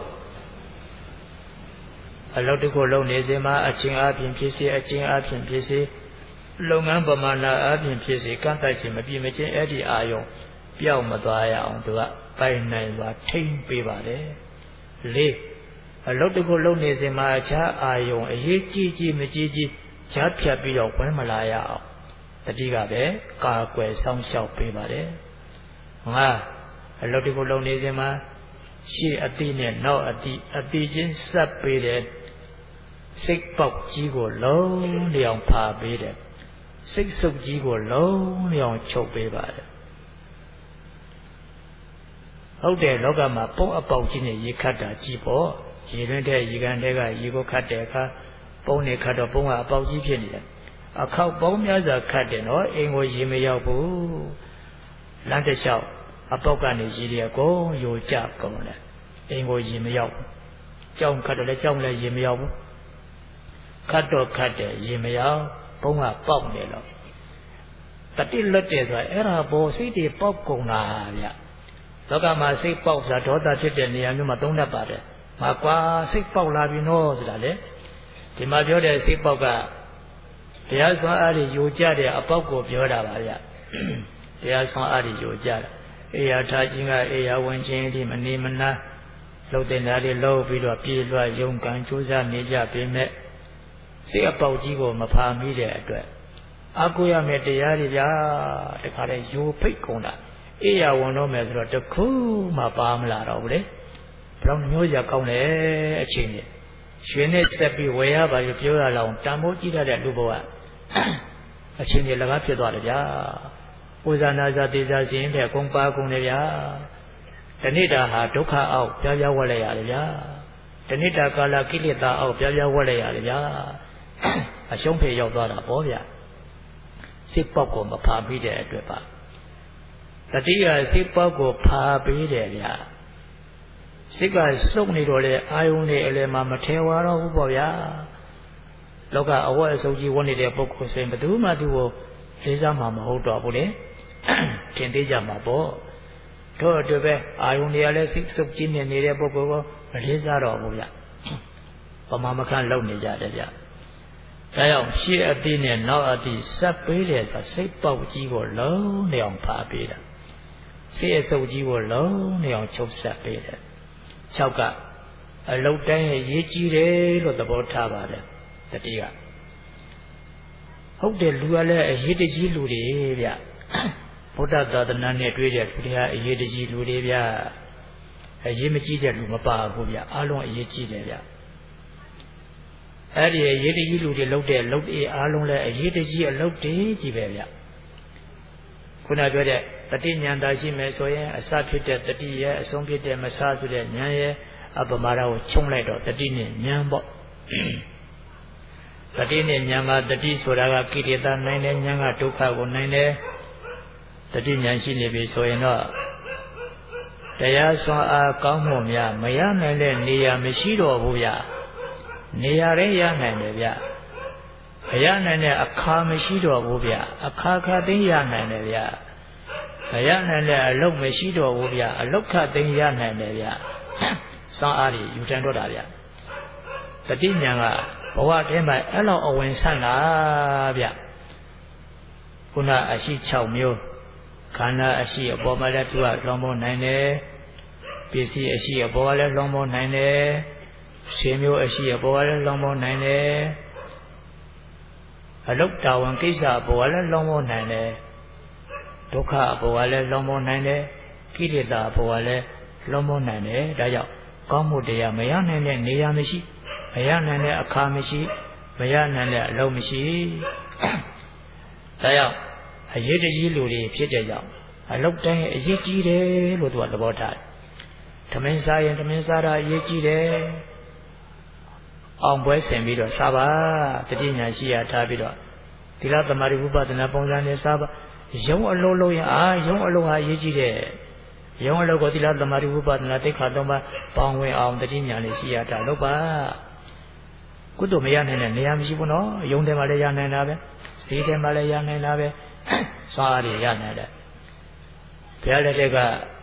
အလုပ်တစ်ခုလုပ်နေစဉ်မှာအချင်းအပြင်ဖြစ်စေအချင်းအပြင်ဖြစ်စေလုပ်ငန်းပမာဏအပြင်ဖြစ်စေကန့်တိုက်ခြင်းမပြည့်မချင်းအဲ့ဒီအာယုံပျောက်မသွားရအောင်သူကပိုင်နိုင်စွာထိမ့်ပေးပါတယ်လေးအလုပ်တစ်ခုလုပ်နေစဉ်မှာအခြားအာယုံအရေးကြီးကြီးမကြီးကြီးဈာဖြတ်ပြီးတော့ဝင်မလာရအောင်တတိကပဲကာကွယ်စောင့်ရှောက်ပေးပါတယ်ငါအလုပ်တစ်ခုလုပ်နေစဉ်မှာရှေ့အတိနဲ့နောက်အတိအတိချင်းစပ်ပေးတဲ့စိတ်ပေါက်ကြီးကိုလုံးလျောင်ဖာပေးတယ်စိတ်ဆုပ်ကြီးကိုလုံးလျောင်ချုပ်ပေးပါတယ်ဟုတ်တယ်လောကမှာပုံအပေါက်ကြီးနဲ့ရေခတ်တာကြီးပေါ့ရေတွင်းတဲ့ရေကန်တဲ့ကရေကိုခတ်တဲ့အခါပုံနေခတ်တော့ပုံကအပေါက်ကြီးဖြစ်နေတယ်အခောက်ပေါင်းများစွာခတ်တယ်နော်အိမ်ကိုရေမရောက်ဘူးလမ်းတစ်လျှောက်အပေါက်ကနေရေတွေအကုန်ယိုကျကုန်တယ်အိမ်ကိုရေမရောက်ဘူးကြောင်ခတ်တော့လည်းကြောင်လည်းရေမရောက်ဘူးခတ်တော့ခတ်တယ်ရေမရောက်ပုံကပေါက်နေတော့တတိလွတ်တယ်ဆိုတာအဲ့ဒါပေါ်စိတ်တွေပေါက်ကုန်တာဗျလောကမှာစိတ်ပေါက်ဆိုတာဒေါသဖြစ်တဲ့နေရာမျိုးမှာသုံးတတ်ပါတယ်။မှာကွာစိတ်ပေါက်လာပြီနော်ဆိုတာလေဒီမှာပြောတဲ့စိတ်ပေါက်ကတရားစွမ်းအားတွေယိုကျတဲ့အပေါက်ကိုပြောတာပါဗျ။တရားစွမ်းအားတွေယိုကျတာအေယာထားခြင်းကအေယာဝင်ခြင်းဒီမနေမနာလှုပ်တဲ့ဓာတ်တွေလှုပ်ပြီးတော့ပြေလွှတ်ယုံကံကြိုးစားနေကြပေမဲ့စိတ်အပေါက်ကြီးကိုမဖာမိတဲ့အတွက်အကုရမဲ့တရားတွေဗျာတခါတည်းယိုဖိတ်ကုန်တာအေးရဝင်တော့မယ်ဆိုတော့တခုမှပါမလာတော့ဘူးလေဘယ်တော့မျိုးရကောင်းလဲအချိန်ကြီးရွှေနဲ့ဆက်ပြီးဝယ်ရပါလို့ပြောရလောက်တန်ဖိုးကြည့်ရတဲ့လူဘဝအချိန်ကြီးလည်းကားဖြစ်သွားတယ်ဗျာပူဇာနာဇာတေဇာရှင်တဲ့အကုန်ပါကုန်တယ်ဗျာတဏိတာဟာဒုက္ခအောက်ပြားပြားဝက်လိုက်ရတယ်ဗျာတဏိတာကာလကိလေသာအောက်ပြားပြားဝက်လိုက်ရတယ်ဗျာအရှုံးဖေရောက်သွားတာပေါ့ဗျာစိတ်ပေါက်ကိုမဖာပြီးတဲ့အတွက်ပါတတိယစိတ်ပေါက်ကိုဖာပေးတယ်ဗျာစိတ်ကစုပ်နေတော့လေအာယုန်တွေအလယ်မှာမထဲဝါတော့ဘူးပေါ့ဗျာလောကအဝတ်အစုပ်ကြီးဝတ်နေတဲ့ပုဂ္ဂိုလ်ဆိုရင်ဘယ်သူမှသူ့ကိုလေးစားမှာမဟုတ်တော့ဘူးလေထင်သေးကြမှာပေါ့တို့အတွက်ပဲအာယုန်တွေကလည်းစိတ်စုပ်ကြီးနေနေတဲ့ပုဂ္ဂိုလ်ကိုမလေးစားတော့ဘူးဗျပမာမခန့်လုံနေကြတယ်ဗျဒါကြောင့်ရှေ့အတိနဲ့နောက်အတိစပ်ပေးတယ်ဆိုစိတ်ပေါက်ကြီးကိုလုံးနေအောင်ဖာပေးတာစိတ်အစုပ်ကြီးကိုလုံးနေအောင်ချုပ်ဆက်ပေးတယ်၆ကအလုတ်တိုင်းရေးကြည့်တယ်လို့သဘောထားပါတယ်တတိကဟုတ်တယ်လူကလည်းအရေးတကြီးလူတွေဗျဗုဒ္ဓသာသနာနဲ့တွေ့တဲ့လူတွေကအရေးတကြီးလူတွေဗျအရေးမကြီးတဲ့လူမပါဘူးဗျအားလုံးအရေးကြီးတယ်ဗျအဲ့ဒီအရေးတကြီးလူတွေလှုပ်တဲ့လှုပ်အေးအားလုံးလည်းအရေးတကြီးအလုပ်တွေကြီးပဲဗျခုနပြောတဲ့တတိဉာဏ်သာရှိမယ်ဆိုရင်အစဖြစ်တဲ့တတိရဲ့အဆုံးဖြစ်တဲ့မစဆိုတဲ့ဉာဏ်ရဲ့အပမာဒကိုခြုံလိုက်တော့တတိနဲ့ဉာဏ်ပေါ့တတိနဲ့ဉာဏ်မှာတတိဆိုတာကကိလေသာနိုင်တယ်ဉာဏ်ကဒုက္ခကိုနိုင်တယ်တတိဉာဏ်ရှိနေပြီဆိုရင်တော့တရားစွမ်းအားကောင်းမှုများမရနိုင်တဲ့နေရာမရှိတော့ဘူးဗျနေရာတွေရနိုင်တယ်ဗျမရနိုင်တဲ့အခါမရှိတော့ဘူးဗျအခါခါသိရနိုင်တယ်ဗျမရနိုင်တဲ့အလုတ်မရှိတော့ဘူးဗျအလုတ်ခသိရနိုင်တယ်ဗျစောင်းအားယူထန်တော့တာဗျတတိညာကဘဝထဲမှာအဲ့လောက်အဝင်ဆန့်တာဗျခုနအရှိ၆မျိုးခန္ဓာအရှိအပေါ်မှာလည်းသူကလွန်မိုးနိုင်တယ်ပစ္စည်းအရှိအပေါ်ကလည်းလွန်မိုးနိုင်တယ်ရှင်မျိုးအရှိအပေါ်ကလည်းလွန်မိုးနိုင်တယ်အလုတ်တာဝန်ကိစ္စအပေါ်ကလည်းလွန်မိုးနိုင်တယ်ဒုက္ခအပေါ်ကလည်းလွန်မိုးနိုင်တယ်ကိလေသာအပေါ်ကလည်းလွန်မိုးနိုင်တယ်ဒါကြောင့်ကောင်းမှုတရားမရနိုင်တဲ့နေရာမရှိမရနိုင်တဲ့အခါမရှိမရနိုင်တဲ့အလုပ်မရှိဒါကြောင့်အရေးတကြီးလူတွေဖြစ်တဲ့ကြောင့်အလုပ်တိုင်းအရေးကြီးတယ်လို့သူကသဘောထားတယ်။သမင်းစားရင်သမင်းစားတာအရေးကြီးတယ်။အောင်ပွဲဆင်ပြီးတော့စားပါတတိညာရှိရထားပြီးတော့သီလသမารိဝိပဿနာပုံစံနဲ့စားပါရုံအလုံးလုံးရင်အာရုံအလုံးဟာအရေးကြီးတယ်။ရုံအလုံးကိုသီလသမารိဝိပဿနာသိက္ခာသုံးပါးပေါင်းဝင်အောင်တတိညာလေးရှိရထားလို့ပါ။မကုသိုလ်မရနိုင်တဲ့နေရာမရှိဘူးနော်ယုံတယ်မှလည်းရနိုင်တာပဲဈေးတယ်မှလည်းရနိုင်တာပဲစွာရရနိုင်တယ်ဘုရားလက်ထက်က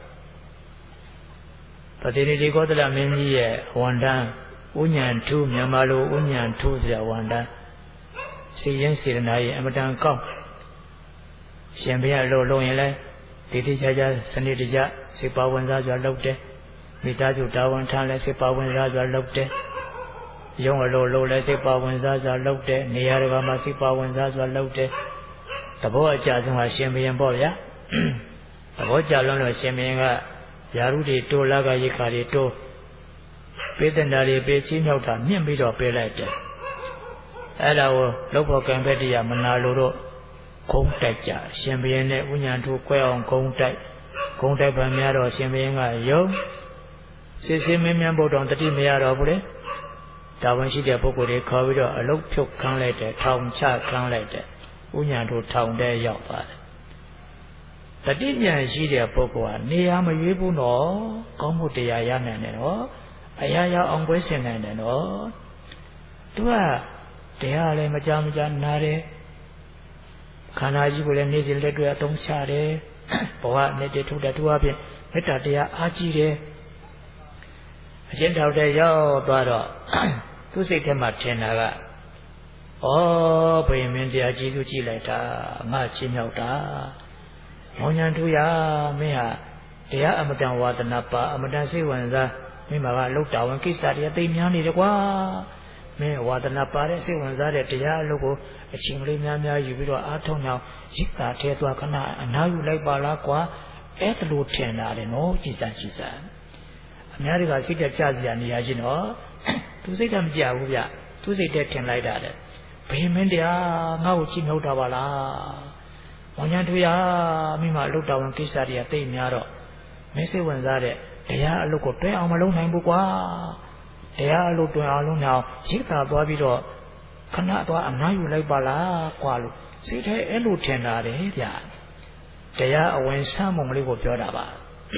ပတိနိတိကောသလမင်းကြီးရဲ့ဝန်တန်းဥညာဏ်ထုမြန်မာလိုဥညာဏ်ထုဆိုတဲ့ဝန်တန်းစေရင်စေတနာရဲ့အမတန်ကောင်းရှင်ဘုရားလို့လုံရင်လဲဒီတိကျကျစနစ်တကျစေပါဝင်စားစွာလုပ်တယ်မိသားစုတာဝန်ထမ်းလဲစေပါဝင်စားစွာလုပ်တယ်ရုံးအလိုလိုလဲစေပါဝင်စားစွာလုပ်တယ်နေရာတကာမှာစေပါဝင်စားစွာလုပ်တယ်သဘောအကျဆုံးဟာရှင်ဘုရင်ပေါ့ဗျာသဘောကျလွန်းလို့ရှင်ဘုရင်ကယာရုတွေတိုးလာကရိခါတွေတိုးပေးတဲ့နာတွေပေးချင်းရောက်တာမြင့်ပြီးတော့ပေးလိုက်တယ်အဲ့ဒါကိုလုတ်ဖို့ကံဖက်တရားမနာလို့တော့ဂုံးတိုက်ကြရှင်ဘုရင်နဲ့ဥညာဏ်တို့ကွဲအောင်ဂုံးတိုက်ဂုံးတိုက်ပါများတော့ရှင်ဘုရင်ကယုံစစ်စစ်မင်းမြန်ဖို့တော့တတိမရတော့ဘူးလေတာဝန်ရှိတဲ့ပုဂ္ဂိုလ်တွေခေါ်ပြီးတော့အလုတ်ဖြုတ်ခန်းလိုက်တယ်ထောင်ချခန်းလိုက်တယ်ဥညာဏ်တို့ထောင်ထဲရောက်ပါတယ်တတိဉာဏ်ရှိတဲ့ပုဂ္ဂိုလ်ကနေရာမရွေးဘူးနော်ကောင်းမှုတရားရနိုင်တယ်နော်အရာရာအောင်ပွဲဆင်နိုင်တယ်နော်သူကတရားလည်းမကြမကြနားတယ်ခန္ဓာကြီးကိုလည်းနေ့စဉ်လက်တွေ့အသုံးချတယ်ဘဝနဲ့တည်းထုတ်တဲ့သူအပြင်မေတ္တာတရားအားကြီးတယ်အရှင်းထောက်တဲ့ရောက်သွားတော့သူစိတ်ထဲမှာထင်တာကဩဘုရင်မင်းတရားကြီးသူကြည့်လိုက်တာငါချင်းမြောက်တာမောင်ညာထူရမင်းဟာတရားအမတန်ဝါဒနာပါအမတန်စိတ်ဝင်စားမင်းမှာကလှုပ်တာဝင်ကိစ္စတရားသိများနေတယ်ကွာမင်းဝါဒနာပါတဲ့စိတ်ဝင်စားတဲ့တရားအလုပ်ကိုအချိန်လေးများများယူပြီးတော့အားထုတ်အောင်ရိတ်တာထဲသွားခဏအနားယူလိုက်ပါလားကွာအဲ့ဒါလိုထင်တာလေနော်ကြည်စံကြည်စံအများတွေကစိတ်တက်ကြစရာနေရာချင်းနော်သူစိတ်တက်မကြဘူးဗျသူစိတ်တက်ထင်လိုက်တာတဲ့ဘယ်မင်းတရားငါ့ကိုကြည့်နှုတ်တာပါလားမောင်ညာထူရမိမအလုပ်တော်ဝင်ကိစ္စတွေကသိများတော့မင်းစိတ်ဝင်စားတဲ့တရားအလုပ်ကိုတွဲအောင်မလုပ်နိုင်ဘူးကွာတရားအလုပ်တွဲအောင်လုပ်အောင်ရိတ်တာသွားပြီးတော့ခဏသွားအနားယူလိုက်ပါလားကွာလို့စိတ်ထဲအဲ့လိုထင်တာတယ်ဗျတရားအဝင်ဆမ်းမုံလေးကိုပြောတာပါ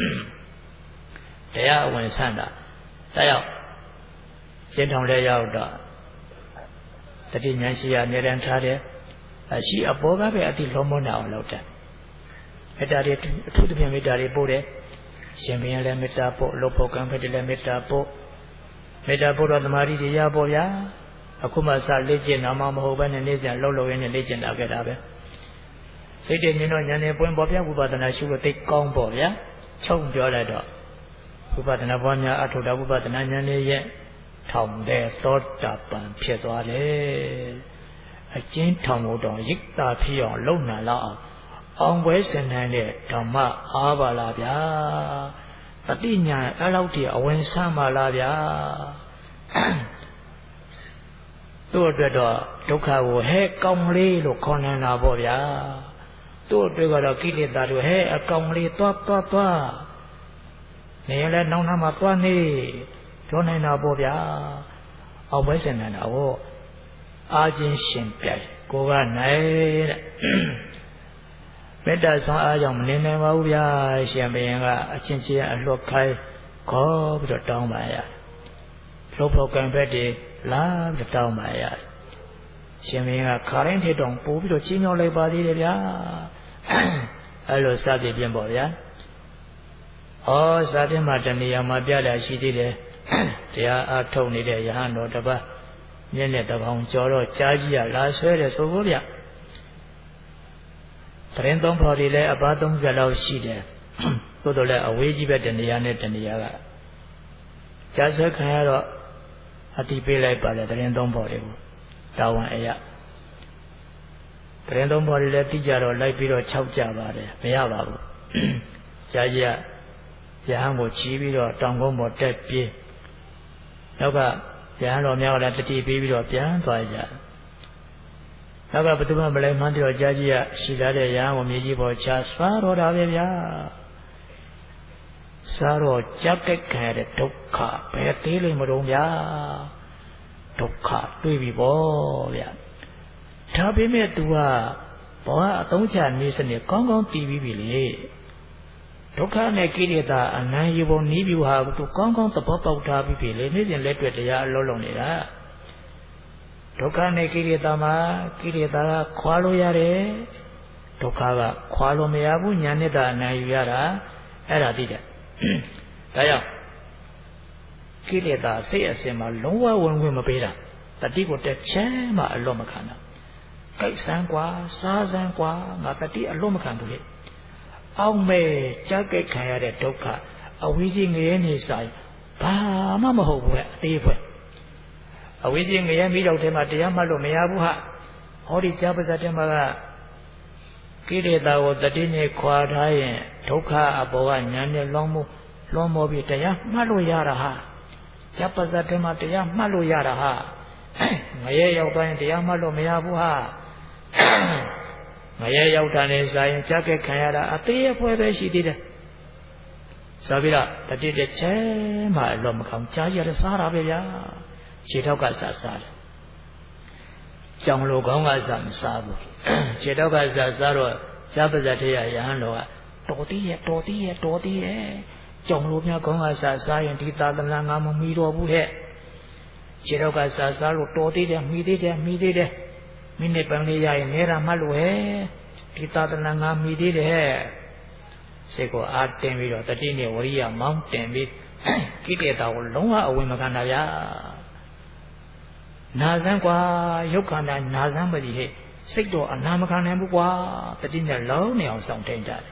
တရားအဝင်ဆမ်းတာဒါရောက်ရှင်းထောင်လဲရောက်တော့တတိညာရှိရအမြဲတမ်းထားတယ်အရှိအပေါ်ကပဲအတိလုံးမနာအောင်လုပ်တယ်မေတ္တာတွေအထူးသဖြင့်မေတ္တာတွေပို့တယ်ရှင်ဘုရင်လည်းမေတ္တာပို့လို့ဖို့ကံဖက်တယ်လည်းမေတ္တာပို့မေတ္တာပို့တော့သမာဓိတွေရပေါ့ဗျာအခုမှစလေ့ကျင့်တာမှမဟုတ်ဘဲနဲ့နေ့စဉ်လှုပ်လှုပ်ရင်းနဲ့လေ့ကျင့်တာခဲ့တာပဲစိတ်တည်မြင်တော့ဉာဏ်နဲ့ပွင့်ပေါ်ပြဝိပဿနာရှုလို့သိကောင်းပေါ့ဗျာချုပ်ပြောလိုက်တော့ဝိပဿနာပွားများအထုတာဝိပဿနာဉာဏ်လေးရဲ့ထောင်တဲ့သောတာပန်ဖြစ်သွားတယ်အကျဉ်းထောင်လို့တော့ရိတ်တာဖြစ်အောင်လုံနိုင်လောက်အောင်အောင်ပွဲစင်နိုင်တဲ့ဓမ္မအားပါလားဗျာတတိညာအဲ့လောက်တည်းအဝင်ဆမ်းပါလားဗျာသူ့အတွက်တော့ဒုက္ခကိုဟဲ့ကောင်းလေးလို့ခေါ်နေတာပေါ့ဗျာသူ့အတွက်ကတော့ကိလေသာတို့ဟဲ့အကောင်လေးသွားသွားသွားနေရင်လည်းနောက်နာမှာသွားနေပြောနေတာပေါ့ဗျာအောင်ပွဲစင်နေတာဟောအာချင်းရှင်ပြိုင်ကိုကနိုင်တဲ့မေတ္တာဆောင်အားကြောင့်မနေနိုင်ပါဘူးဗျာရှင်ဘုရင်ကအချင်းချင်းအလွတ်ခိုင်းခေါ်ပြီးတော့တောင်းပါရလှုပ်ဖို့ကံဖက်တွေလာပြီးတောင်းပါရရှင်ဘုရင်ကခါရင်းထေတောင်ပို့ပြီးတော့ချင်းမြောက်လိုက်ပါသေးတယ်ဗျာအဲ့လိုစသည်ပြင်ပေါ့ဗျာဩစာတင်မှာတဏှာမှာပြတာရှိသေးတယ်တရားအားထုတ်နေတဲ့ယဟန်တော်တစ်ပါးမျက်နဲ့တပေါင်းကြော်တော့ကြားကြီးရလာဆွဲတယ်ဆိုဖို့ဗျတရင်သုံးဖော်တွေလည်းအပါသုံးဆယ်လောက်ရှိတယ်သို့တော်လည်းအဝေးကြီးပဲတဏှာနဲ့တဏှာကကြားဆွဲခံရတော့အတိပေးလိုက်ပါလေတရင်သုံးဖော်တွေကိုတာဝန်အရာတရင်သုံးဖော်တွေလည်းတိကြတော့လိုက်ပြီးတော့ခြောက်ကြပါတယ်မရပါဘူးကြားကြီးကယဟန်ကိုချီးပြီးတော့တောင်ကုန်းပေါ်တက်ပြေးနောက်ကယဟန်တော်များကလည်းတတိပေးပြီးတော့ပြန်သွားကြနောက်ကဘသူမှမလဲမှန်းတော့ကြားကြီးကရှိလာတဲ့ယဟန်ကိုမြေကြီးပေါ်ချစားတော့တာပဲဗျာစားတော့ကြောက်တဲ့ခံရတဲ့ဒုက္ခဘယ်သေးလိမ့်မလို့ဗျာဒုက္ခတွေးပြီပေါ့ဗျာဒါပေမဲ့ तू ကဘောကအသုံးချနေစနစ်ကောင်းကောင်းသိပြီးပြီလေဒုက္ခနဲ့ကိလေသာအနံ့ယူပုံနီးပြူဟာ तू ကောင်းကောင်းသဘောပေါက်ထားပြီးပြီလေနေ့စဉ်လက်တွေ့တရားအလုံးလုံးနေတာ dukkha ne kireta ma kireta khwa lo yare dukkha ga khwa lo maya bu nyan netta anan yu yara aida ti de da yaw kireta sai asin ma longwa wan wan ma pe da tati ko tet chan ma a lot ma khan da kai san kwa sa san kwa nga tati a lot ma khan bu le aung me cha kai khan ya de dukkha a wi ji ngaye ni sai ba ma ma ho bu a te phwe a wi ji ngaye mi dauk the ma taya mat lo maya bu ha ho di cha pa sa the ma ka kireta ko tati ne khwa tha yin dukkha a bo ka nyan ne long mo long mo bi taya mat lo ya ra ha cha pa sa the ma taya mat lo ya ra ha ngaye yauk twa yin taya mat lo maya bu ha ngaye yauk ta ne sa yin cha kai khan ya da a te phwe be shi ti deဆိုပြီးတော့တတိတစ်ချက်မှအလွန်မကောင်းကြားရတဲ့စားတာပဲဗျာခြေထောက်ကစားစားတယ်ကြောင်လိုကောင်းကစားမစားဘူးခြေထောက်ကစားစားတော့ဇပဇတ်ထေရယဟန်တော်ကတော်သေးရဲ့တော်သေးရဲ့တော်သေးရဲ့ကြောင်လိုများကောင်းကစားစားရင်ဒီသာသနာငါမမီတော့ဘူးဟဲ့ခြေထောက်ကစားစားလို့တော်သေးတယ်မိသေးတယ်မိသေးတယ်မိနစ်ပန်းလေးရရင်နေရာမှတ်လို့ဟဲ့ဒီသာသနာငါမိသေးတယ်ဟဲ့စိတ်ကိုအားတင်ပြီးတော့တတိနဲ့ဝရိယမောင်းတင်ပြီးကိလေသာကိုလုံးဝအဝင်မခံတာဗျာနာစမ်းကွာရုပ်ခန္ဓာနာစမ်းပါလိဟဲ့စိတ်တော့အနာမခံနိုင်ဘူးကွာတတိနဲ့လုံးနေအောင်ဆောင်ထိန်ကြတယ်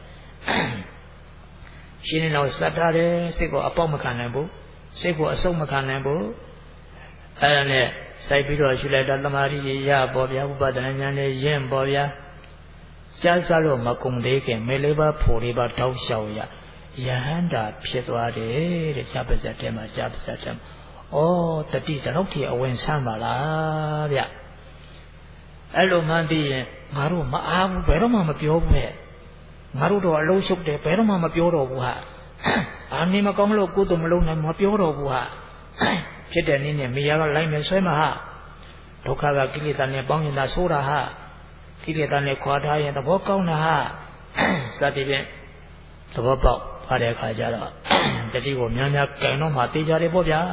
ရှင်နေတော့စတ်ထားတယ်စိတ်ကိုအပေါက်မခံနိုင်ဘူးစိတ်ကိုအဆုတ်မခံနိုင်ဘူးအဲ့ဒါနဲ့စိုက်ပြီးတော့ရှုလိုက်တာသမာဓိရပေါ်ဗျာဥပဒနာဉာဏ်နဲ့ယဉ်ပေါ်ဗျာရှားစားလို့မကုံသေးခင်မေလေးပါဖို့လေးပါတောက်လျှောက်ရယဟန္တာဖြစ်သွားတယ်တဲ့ရှားပါစက်ထဲမှာရှားပါစက်ထဲမှာဩတတိတလောက်ထိအဝင်ဆန်းပါလားဗျအဲ့လိုမှန်းသိရင်ငါတို့မအားဘူးဘယ်တော့မှမပြောဘူးနဲ့ငါတို့တော့အလုံးရှုပ်တယ်ဘယ်တော့မှမပြောတော့ဘူးဟာအာနေမကောင်းလို့ကိုယ်တို့မလုံးနိုင်မပြောတော့ဘူးဟာဖြစ်တဲ့နည်းနဲ့မိယာကလိုက်မယ်ဆွဲမှာဟာဒုက္ခကကိလေသာနဲ့ပေါင်းရင်သာဆိုးတာဟာကိလေသာနဲ့ခွာထားရင်သဘောကောင်းတာဟာစသည်ဖြင့်သဘောပေါက်ဖားတဲ့အခါကျတော့တတိကိုများများကင်တော့မှသိကြတယ်ပေါ့ဗျာ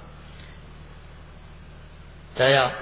ဒါကြောင့်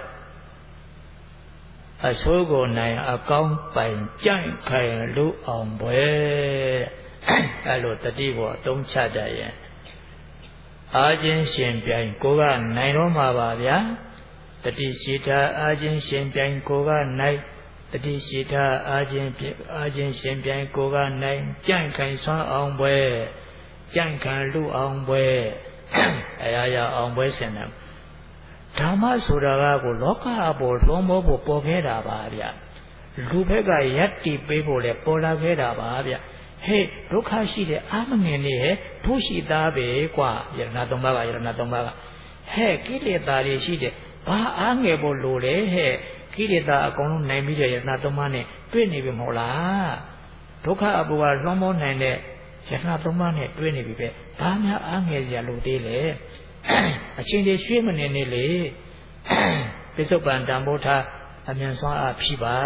အဆိုးကိုနိုင်အကောင်းပိုင်ကြန့်ခိုင်လူအောင်ပွဲအဲ့လိုတတိကိုအသုံးချတတ်ရင်အာချင်းရှင်ပြိုင်ကိုကနိုင်တော့မှာပါဗျာတတိရှိတာအာချင်းရှင်ပြိုင်ကိုကနိုင်တတိရှိတာအာချင်းအာချင်းရှင်ပြိုင်ကိုကနိုင်ကြန့်ခိုင်ဆွမ်းအောင်ပွဲကြန့်ခံလူအောင်ပွဲအရာရာအောင်ပွဲဆင်တယ်ဓမ္မဆိုတာကကိုလောကအပေါ်လွန်မိုးဖို့ပေါ်ခဲ့တာပါဗျလူဘက်ကယက်တီပေးဖို့လဲပေါ်လာခဲ့တာပါဗျဟေးဒုက္ခရှိတဲ့အာမငင်နေဟဲ့ဒုရှိသားပဲကွာယရဏသုံးပါးကယရဏသုံးပါးကဟဲ့ကိလေသာတွေရှိတဲ့ဘာအားငယ်ဖို့လိုလဲဟဲ့ကိလေသာအကုန်လုံးနိုင်ပြီးတဲ့ယရဏသုံးပါးနဲ့တွေ့နေပြီမဟုတ်လားဒုက္ခအပေါ်ကလွန်မိုးနိုင်တဲ့ယရဏသုံးပါးနဲ့တွေ့နေပြီပဲဘာများအားငယ်စရာလိုသေးလဲအချင်းတွေရွှေ့မနေနဲ့လေပစ္စုပန်တံမိုးထားအမြန်စွာအဖြစ်ပါ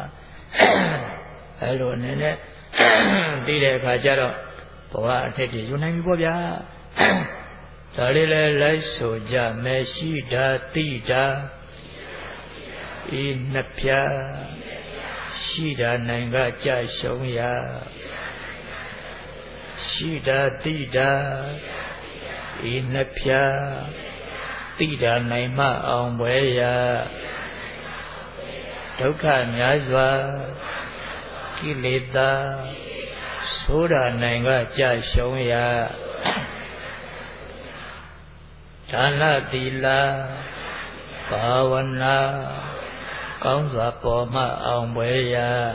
အဲလိုအနေနဲ့သိတဲ့အခါကျတော့ဘဝအထက်ကြီးယူနိုင်ပြီပေါ့ဗျာဒါလေးလဲလိုက်ဆိုကြမယ်ရှိတာတိတာဤနှစ်ဖြာရှိတာနိုင်ကကြရှုံးရရှိတာတိတာဤနှစ်ဖြာတိတာနိုင်မှအောင်ပွဲရဒုက္ခများစွာကိလေသာဆိုးတာနိုင်ကကြရှုံးရဒါနသီလဘာဝနာကောင်းစွာပေါ်မှအောင်ပွဲရ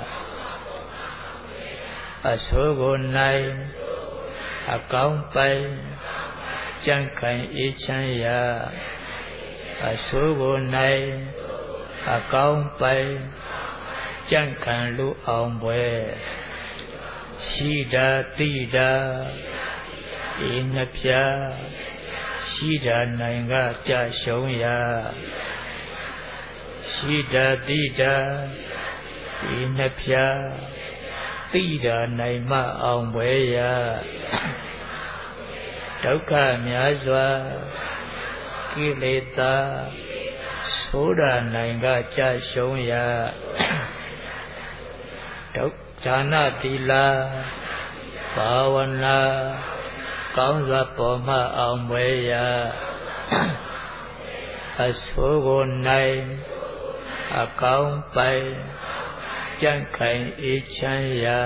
အဆိုးကိုနိုင်အကောင်းပိုင်ကြံ့ခိုင်အေးချမ်းရာအဆိုးကိုနိုင်အကောင်းပိုင်ကြံ့ခံလူအောင်ပွဲရှိတာတိတာဤနှစ်ဖြာရှိတာနိုင်ကကြရှုံးရာရှိတာတိတာဤနှစ်ဖြာတိတာနိုင်မှအောင်ပွဲရာဒုက္ခများစွာကိလေသာဆိုးတာနိုင်ကကြရှုံးရဒုက္ခနာတိလာဘာဝနာကောင်းစွာပေါ်မှအောင်မွေရအဆိုးကိုနိုင်အကောင်းပိုင်ကြံ့ခိုင်အေးချမ်းရာ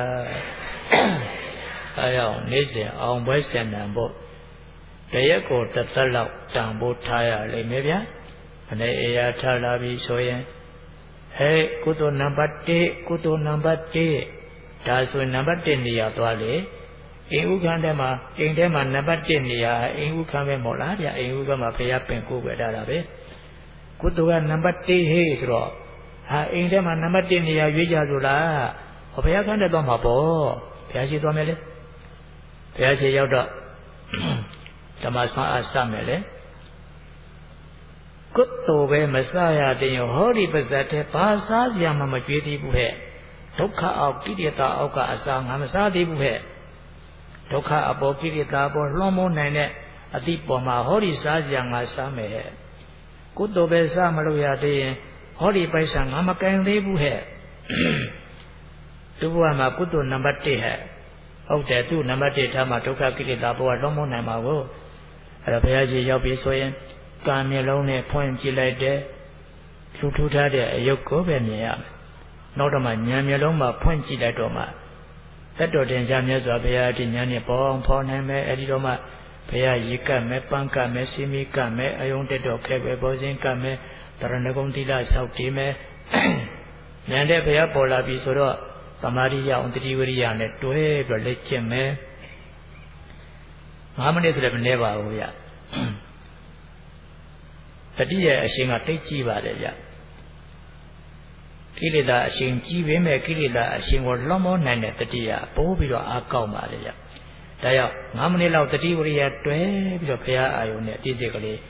အဲကြောင့်နေ့စဉ်အောင်ပွဲဆင်နံဖို့တရက်ကိုတစ်သက်လောက်တန်ဖို့ထားရလိမ့်မယ်ဗျာအနေအရာထားလာပြီဆိုရင်ဟဲ့ကုသိုလ်နံပါတ်တစ်ကုသိုလ်နံပါတ်တစ်ဒါဆိုရင်နံပါတ်တစ်နေရာသွားလေအိမ်ဥခန်းထဲမှာအိမ်ထဲမှာနံပါတ်တစ်နေရာအိမ်ဥခန်းပဲမို့လားဗျအိမ်ဥခန်းမှာဖျားပင်ကိုပဲထားတာပဲကုသိုလ်ကနံပါတ်တစ်ဟေးဆိုတော့ဟာအိမ်ထဲမှာနံပါတ်တစ်နေရာရွေးကြဆိုလားဟောဘုရားခန်းထဲသွားမှာပေါ့ဘုရားရှိသွားမယ်လေဘုရားရှိရောက်တော့ဓမ္မဆွမ်းအားစမယ်လေကုသိုလ်ပဲမစရတဲ့ဟောဒီပါဇတ်တဲ့ဘာစားစရာမှမကြွေးသေးဘူးဟဲ့ဒုက္ခအောက်ကိရိတာအောက်ကအစာငါမစားသေးဘူးဟဲ့ဒုက္ခအပေါ်ကိရိတာပေါ်လွှမ်းမိုးနိုင်တဲ့အတိပေါ်မှာဟောဒီစားစရာငါစားမယ်ဟဲ့ကုသိုလ်ပဲစားမလို့ရသေးရင်ဟောဒီပိုက်ဆံငါမကင်သေးဘူးဟဲ့သူ့ဘဝမှာကုသိုလ်နံပါတ်တစ်ဟဲ့ဟုတ်တယ်သူ့နံပါတ်တစ်ထားမှာဒုက္ခကိရိတာပေါ်ကလွှမ်းမိုးနိုင်မှာကိုအဲ့တော့ဘုရားကြီးရောက်ပြီဆိုရင်ကံမျက်လုံးနဲ့ဖွင့်ကြည့်လိုက်တယ်ထူထူထားတဲ့အယုတ်ကိုပဲမြင်ရမယ်နောက်တော့မှဉာဏ်မျက်လုံးမှာဖွင့်ကြည့်လိုက်တော့မှတတ်တော်တင်ရှားမြတ်စွာဘုရားဒီဉာဏ်နဲ့ပေါ်အောင်ဖော်နိုင်မယ်အဲ့ဒီတော့မှဘုရားရေကတ်မယ်ပန်းကတ်မယ်စီမီကတ်မယ်အယုံတက်တော်ခဲပဲပေါ်စဉ်ကတ်မယ်တရဏဂုံတိလဆောက်တည်မယ်ဉာဏ်တဲ့ဘုရားပေါ်လာပြီဆိုတော့သမာဓိရအောင်တတိဝရိယနဲ့တွဲပြီးတော့လက်ကျင့်မယ်ငါးမိနစ်ဆိုလည်းမနည်းပါဘူးဗျတတိယအရှင်ကတိတ်ကြည့်ပါတယ်ဗျကိလေသာအရှင်ကြီးပေမဲ့ကိလေသာအရှင်ကိုလွှမ်းမိုးနိုင်တဲ့တတိယပိုးပြီးတော့အားကောင်းပါတယ်ဗျဒါကြောင့်ငါးမိနစ်လောက်တတိဝရိယတွဲပြီးတော့ဘုရားအာယုန်နဲ့အတိအကျကလေး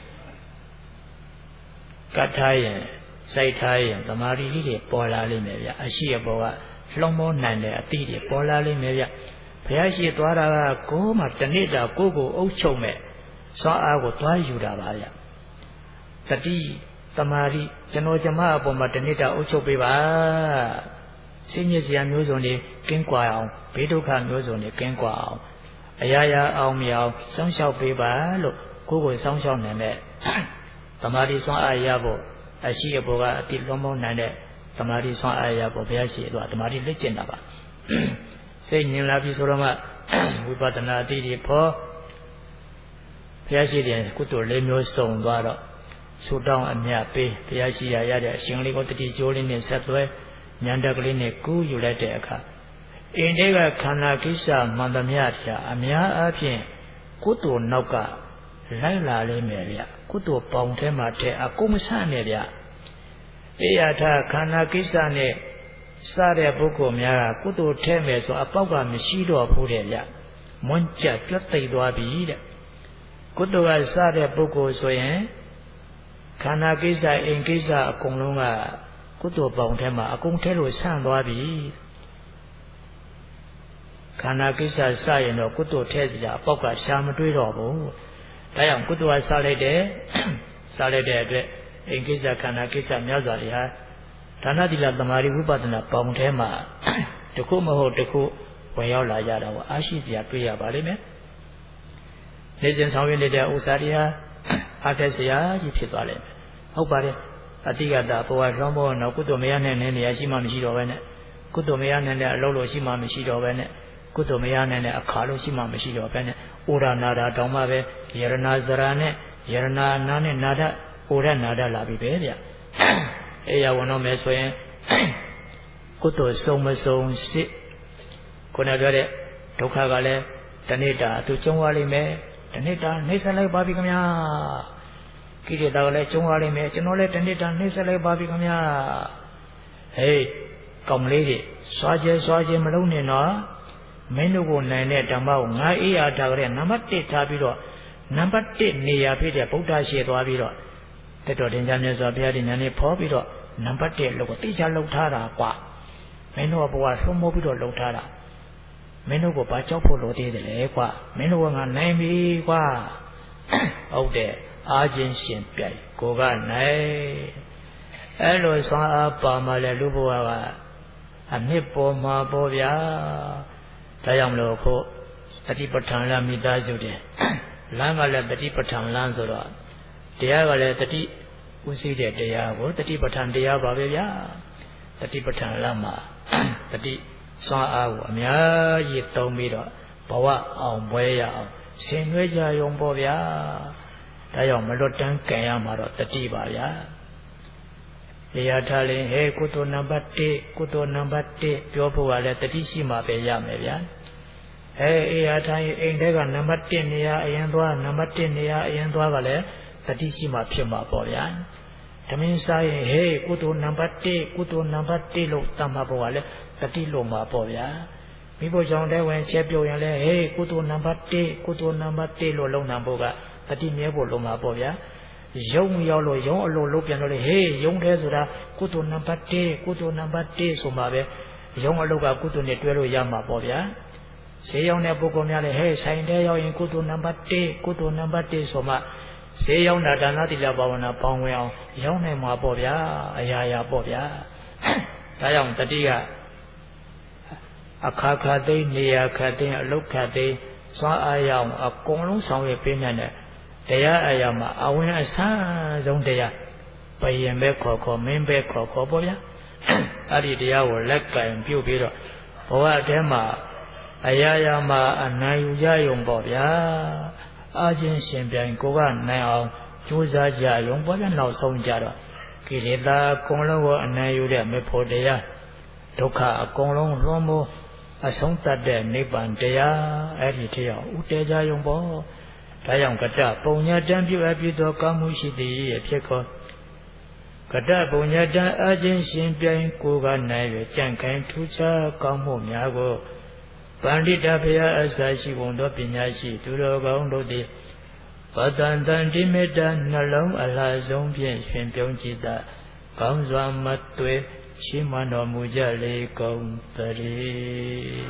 ကတ်ထားရင်စိုက်ထားရင်သမာဓိလေးတွေပေါ်လာလိမ့်မယ်ဗျအရှိအပေါ်ကလွှမ်းမိုးနိုင်တဲ့အတိတွေပေါ်လာလိမ့်မယ်ဗျဘုရားရှိသွားတာကကိုယ်မှတဏိတာကိုယ်ကိုအုပ်ချုပ်မဲ့စွမ်းအားကိုသွားယူတာပါဗျတတိသမာဓိကျွန်တော်ကျမအပေါ်မှာတဏိတာအုပ်ချုပ်ပေးပါစိတ်ညစ်စရာမျိုးစုံတွေကင်းကွာအောင်ဘေးဒုက္ခမျိုးစုံတွေကင်းကွာအောင်အရာရာအောင်မြောင်စောင့်ရှောက်ပေးပါလို့ကိုယ်ကိုစောင့်ရှောက်နိုင်တဲ့သမာဓိစွမ်းအားရဖို့အရှိအပေါ်ကအတိလွန်မုံနိုင်တဲ့သမာဓိစွမ်းအားရဖို့ဘုရားရှိတော်သမာဓိလက်ကျင့်တာပါစိတ်ညင်လာပြီဆိုတော့မှဝိပဿနာအတိတွေဖို့ဘုရားရှိတဲ့ကုသိုလ်လေးမျိုးစုံသွားတော့ဆူတောင်းအမြတ်ပေးဘုရားရှိရာရတဲ့အရှင်လေးကိုတတိကျိုးလေးနဲ့ဆက်သွဲဉာဏ်တက်ကလေးနဲ့ကူးယူလိုက်တဲ့အခါအင်းတွေကခန္ဓာကိစ္စမှန်သမျှတရားအများအားဖြင့်ကုသိုလ်နောက်ကလိုက်လာလိမ့်မယ်ဗျကုသိုလ်ပေါင်ထဲမှာထဲအကုန်မဆန့်နဲ့ဗျအေယထာခန္ဓာကိစ္စနဲ့စတဲ့ပုဂ္ဂိုလ်များကကုသိုလ်ထဲမယ်ဆိုအပေါက်ကမရှိတော့ဘူးတဲ့ဗျမွန်းကြက်ပြတ်သိသွားပြီတဲ့ကုသိုလ်ကစတဲ့ပုဂ္ဂိုလ်ဆိုရင်ခန္ဓာကိစ္စအိမ်ကိစ္စအကုန်လုံးကကုသိုလ်ပေါင်ထဲမှာအကုန်ထဲလို့ဆန့်သွားပြီခန္ဓာကိစ္စစရင်တော့ကုသိုလ်ထဲစရာအပေါက်ကရှာမတွေးတော့ဘူးဒါကြောင့်ကုသိုလ်ကစလိုက်တယ်စလိုက်တဲ့အတွက်အိမ်ကိစ္စခန္ဓာကိစ္စများစွာတွေဟာဒါနသီလသမာဓိဝိပဿနာပေါင်ထဲမှာတခုမဟုတ်တခုဝင်ရောက်လာကြတာကိုအားရှိစရာတွေ့ရပါလိမ့်မယ်နေစဉ်ဆောင်ရွက်နေတဲ့ဥစ္စာတွေဟာအားတက်စရာကြီးဖြစ်သွားလိမ့်မယ်ဟုတ်ပါတယ်အတိကတာဘဝလွန်ဘောတော့ကုသိုလ်မရနိုင်တဲ့နေရာရှိမှမရှိတော့ပဲနဲ့ကုသိုလ်မရနိုင်တဲ့အလုပ်လို့ရှိမှမရှိတော့ပဲနဲ့ကုသိုလ်မရနိုင်တဲ့အခါလို့ရှိမှမရှိတော့ပဲနဲ့ဩရနာတာတောင်းမှပဲယရနာဇရာနဲ့ယရနာနာနဲ့နာဒဩရနာဒလာပြီပဲဗျအေးရဝန်တော့မယ်ဆိုရင်ကုသိုလ်စုံမစုံစစ်ခုနပြောတဲ့ဒုက္ခကလည်းတဏိတာသူကျုံသွားလိမ့်မယ်တဏိတာနှိမ့်ဆက်လိုက်ပါပြီခင်ဗျာကိရိတာကလည်းကျုံသွားလိမ့်မယ်ကျွန်တော်လည်းတဏိတာနှိမ့်ဆက်လိုက်ပါပြီခင်ဗျာဟေးကောင်လေးတွေစွာကျဲစွာကျဲမလုံးနဲ့နော်မင်းတို့ကိုနိုင်တဲ့ဓမ္မကိုငါအေးရထားကြတဲ့နံပါတ်တစ်ထားပြီးတော့နံပါတ်တစ်နေရာဖြစ်တဲ့ဗုဒ္ဓရှေ့သွားပြီးတော့တတော်တင်ကြမြတ်စွာဘုရားဒီညာနေဖော်ပြီးတော့နံပါတ်တစ်လို့ကိုတိကျလှုပ်ထားတာကွာမင်းတို့ကဘဝဆုံးမိုးပြီးတော့လှုပ်ထားတာမင်းတို့ကိုဘာကြောက်ဖို့လိုသေးတယ်လဲကွာမင်းတို့ကငါနိုင်ပြီကွာဟုတ်တယ်အားချင်းရှင်ပြိုင်ကိုကနိုင်အဲလိုစွမ်းအားပါမှလည်းလူဘဝကအမြင့်ပေါ်မှာပေါ့ဗျာဒါကြောင့်မလို့ခုတတိပဋ္ဌာန်လမိသားစုတယ်လမ်းကလည်းတတိပဋ္ဌာန်လမ်းဆိုတော့တရားကလည်းတတိဥသိတဲ့တရားကိုတတိပဋ္ဌာန်တရားပါပဲဗျာတတိပဋ္ဌာန်လမ်းမှာတတိစွမ်းအားကိုအများကြီးသုံးပြီးတော့ဘဝအောင်ပွဲရအောင်ဆင်နွှဲကြရုံပေါ့ဗျာဒါကြောင့်မလွတ်တမ်းကြံရမှာတော့တတိပါဗျာတရားထားရင်ဟဲ့ကုသိုလ်နံပါတ်တစ်ကုသိုလ်နံပါတ်တစ်ပြောဖို့ကလည်းတတိရှိမှပဲရမယ်ဗျာဟဲ့အေးအားထားရင်အိမ်ထဲကနံပါတ်တစ်နေရာအရင်သွားနံပါတ်တစ်နေရာအရင်သွားကလည်းတတိရှိမှဖြစ်မှာပေါ့ဗျာဓမင်းစားရင်ဟဲ့ကုသိုလ်နံပါတ်တစ်ကုသိုလ်နံပါတ်တစ်လို့တတ်မှဖို့ကလည်းတတိလို့မှာပေါ့ဗျာမိဖို့ကြောင့်တဲ့ဝင်ချက်ပြုတ်ရင်လည်းဟေးကုသိုလ်နံပါတ်တစ်ကုသိုလ်နံပါတ်တစ်လို့လုံနိုင်ဖို့ကတတိမြဲဖို့လုံမှာပေါ့ဗျာရုံရောက်လို့ရုံအလိုလုပ်ပြန်လို့လေဟေးရုံထဲဆိုတာကုသိုလ်နံပါတ်တစ်ကုသိုလ်နံပါတ်တစ်ဆိုမှပဲရုံအလုပ်ကကုသိုလ်နဲ့တွဲလို့ရမှာပေါ့ဗျာဈေးရောက်တဲ့ပုဂ္ဂိုလ်များလည်းဟေးဆိုင်ထဲရောက်ရင်ကုသိုလ်နံပါတ်တစ်ကုသိုလ်နံပါတ်တစ်ဆိုမှဈေးရောက်တာဒါနတိလဘာဝနာပေါင်းဝင်အောင်ရောက်နိုင်မှာပေါ့ဗျာအရာရာပေါ့ဗျာဒါကြောင့်တတိကအခါခါသိနေရာခါသိအလုတ်ခါသိစွမ်းအားရအောင်အကုန်လုံးဆောင်ရွက်ပေးနိုင်တဲ့တရားအရာမှာအဝင်အဆန်းဆုံးတရားဘယင်ပဲခေါ်ခေါ်မင်းပဲခေါ်ခေါ်ပေါ့ဗျာအဲ့ဒီတရားကိုလက်ကင်ပြုတ်ပြီးတော့ဘဝထဲမှာအရာရာမှာအနိုင်ယူကြရုံပေါ့ဗျာအာချင်းရှင်ပြိုင်ကိုကနိုင်အောင်ကြိုးစားကြရုံပေါ့ဗျာနောက်ဆုံးကြတော့ကိလေသာအကုန်လုံးကိုအနိုင်ယူတဲ့မေဖို့တရားဒုက္ခအကုန်လုံးလွန်မိုးအဆုံးသတ်တဲ့နိဗ္ဗာန်တရားအဲ့ဒီတရားဥတည်ကြရုံပေါ့ဒါကြောင့်ကတ္တပုံညာတံပြုအပ်ပြီးသောကောင်းမှုရှိသည်ရဲ့ဖြစ်ခေါ်ကတ္တပုံညာတံအချင်းရှင်ပြိုင်ကိုကနိုင်၍ကြံ့ခိုင်ထူးခြားကောင်းမှုများကိုပန္တိတဘုရားအစရှိကုန်သောပညာရှိသူတော်ကောင်းတို့သည်ပတန်တန်တိမေတ္တာနှလုံးအလှဆုံးဖြင့်ရှင်ပြုံးကြည်သာကောင်းစွာမသွေရှိမတော်မူကြလေကုန်တည်း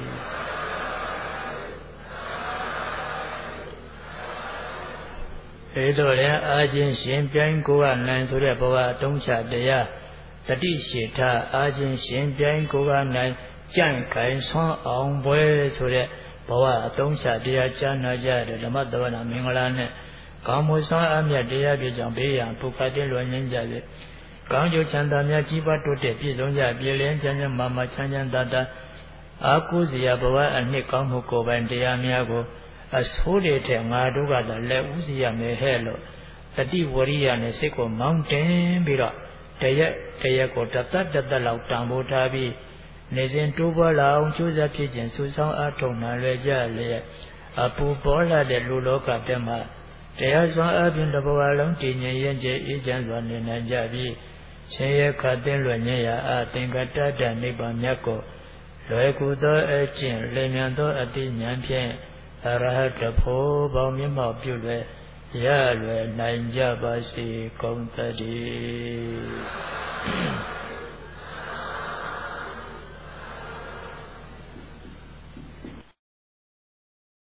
အဲတော့လည်းအာချင်းရှင်ပြိုင်ကိုကနိုင်ဆိုတဲ့ဘဝအတုံးချတရားတတိရှိထအာချင်းရှင်ပြိုင်ကိုကနိုင်ကြံ့ခိုင်ဆွမ်းအောင်ပွဲဆိုတဲ့ဘဝအတုံးချတရားကြားနာကြတဲ့ဓမ္မသဝနာမင်္ဂလာနဲ့ကောင်းမှုဆွမ်းအမြတ်တရားပြကြောင့်ဘေးရန်ပုခတ်တင်လွန်ငင်းကြပြီကောင်းကျိုးချမ်းသာများကြီးပွားတိုးတက်ပြည့်စုံကြပြည်လင်းချမ်းချမ်းမာမာချမ်းချမ်းသာသာအာကုစရာဘဝအနှစ်ကောင်းမှုကိုယ်ပိုင်တရားများကိုအဆိုးတွေတဲ့ငါတို့ကသာလက်ဥစီရမယ်ဟဲ့လို့တတိဝရိယနဲ့စိတ်ကိုမောင်းတင်ပြီးတော့တရက်တရက်ကိုတသက်တသက်လောက်တန်ဖိုးထားပြီးနေစဉ်တိုးပွားလာအောင်ကြိုးစားဖြစ်ခြင်းစုဆောင်အားထုတ်နိုင်လွယ်ကြလျက်အပူပေါ်လာတဲ့လူလောကထဲမှာတရားစွမ်းအားဖြင့်တဘဝလုံးတည်ငြိမ်ရင်ကျအေးချမ်းစွာနေနိုင်ကြပြီးရှင်ရခတ်တင်လွယ်ညရာအသင်္ကတ္တနိဗ္ဗာန်မြတ်ကိုလွယ်ကူသောအကျင့်လင်မြန်သောအသိဉာဏ်ဖြင့်အရဟတဖို့ပေါင်းမြတ်မောက်ပြုလွယ်ရလွယ်နိုင်ကြပါစေကုန်သတည်း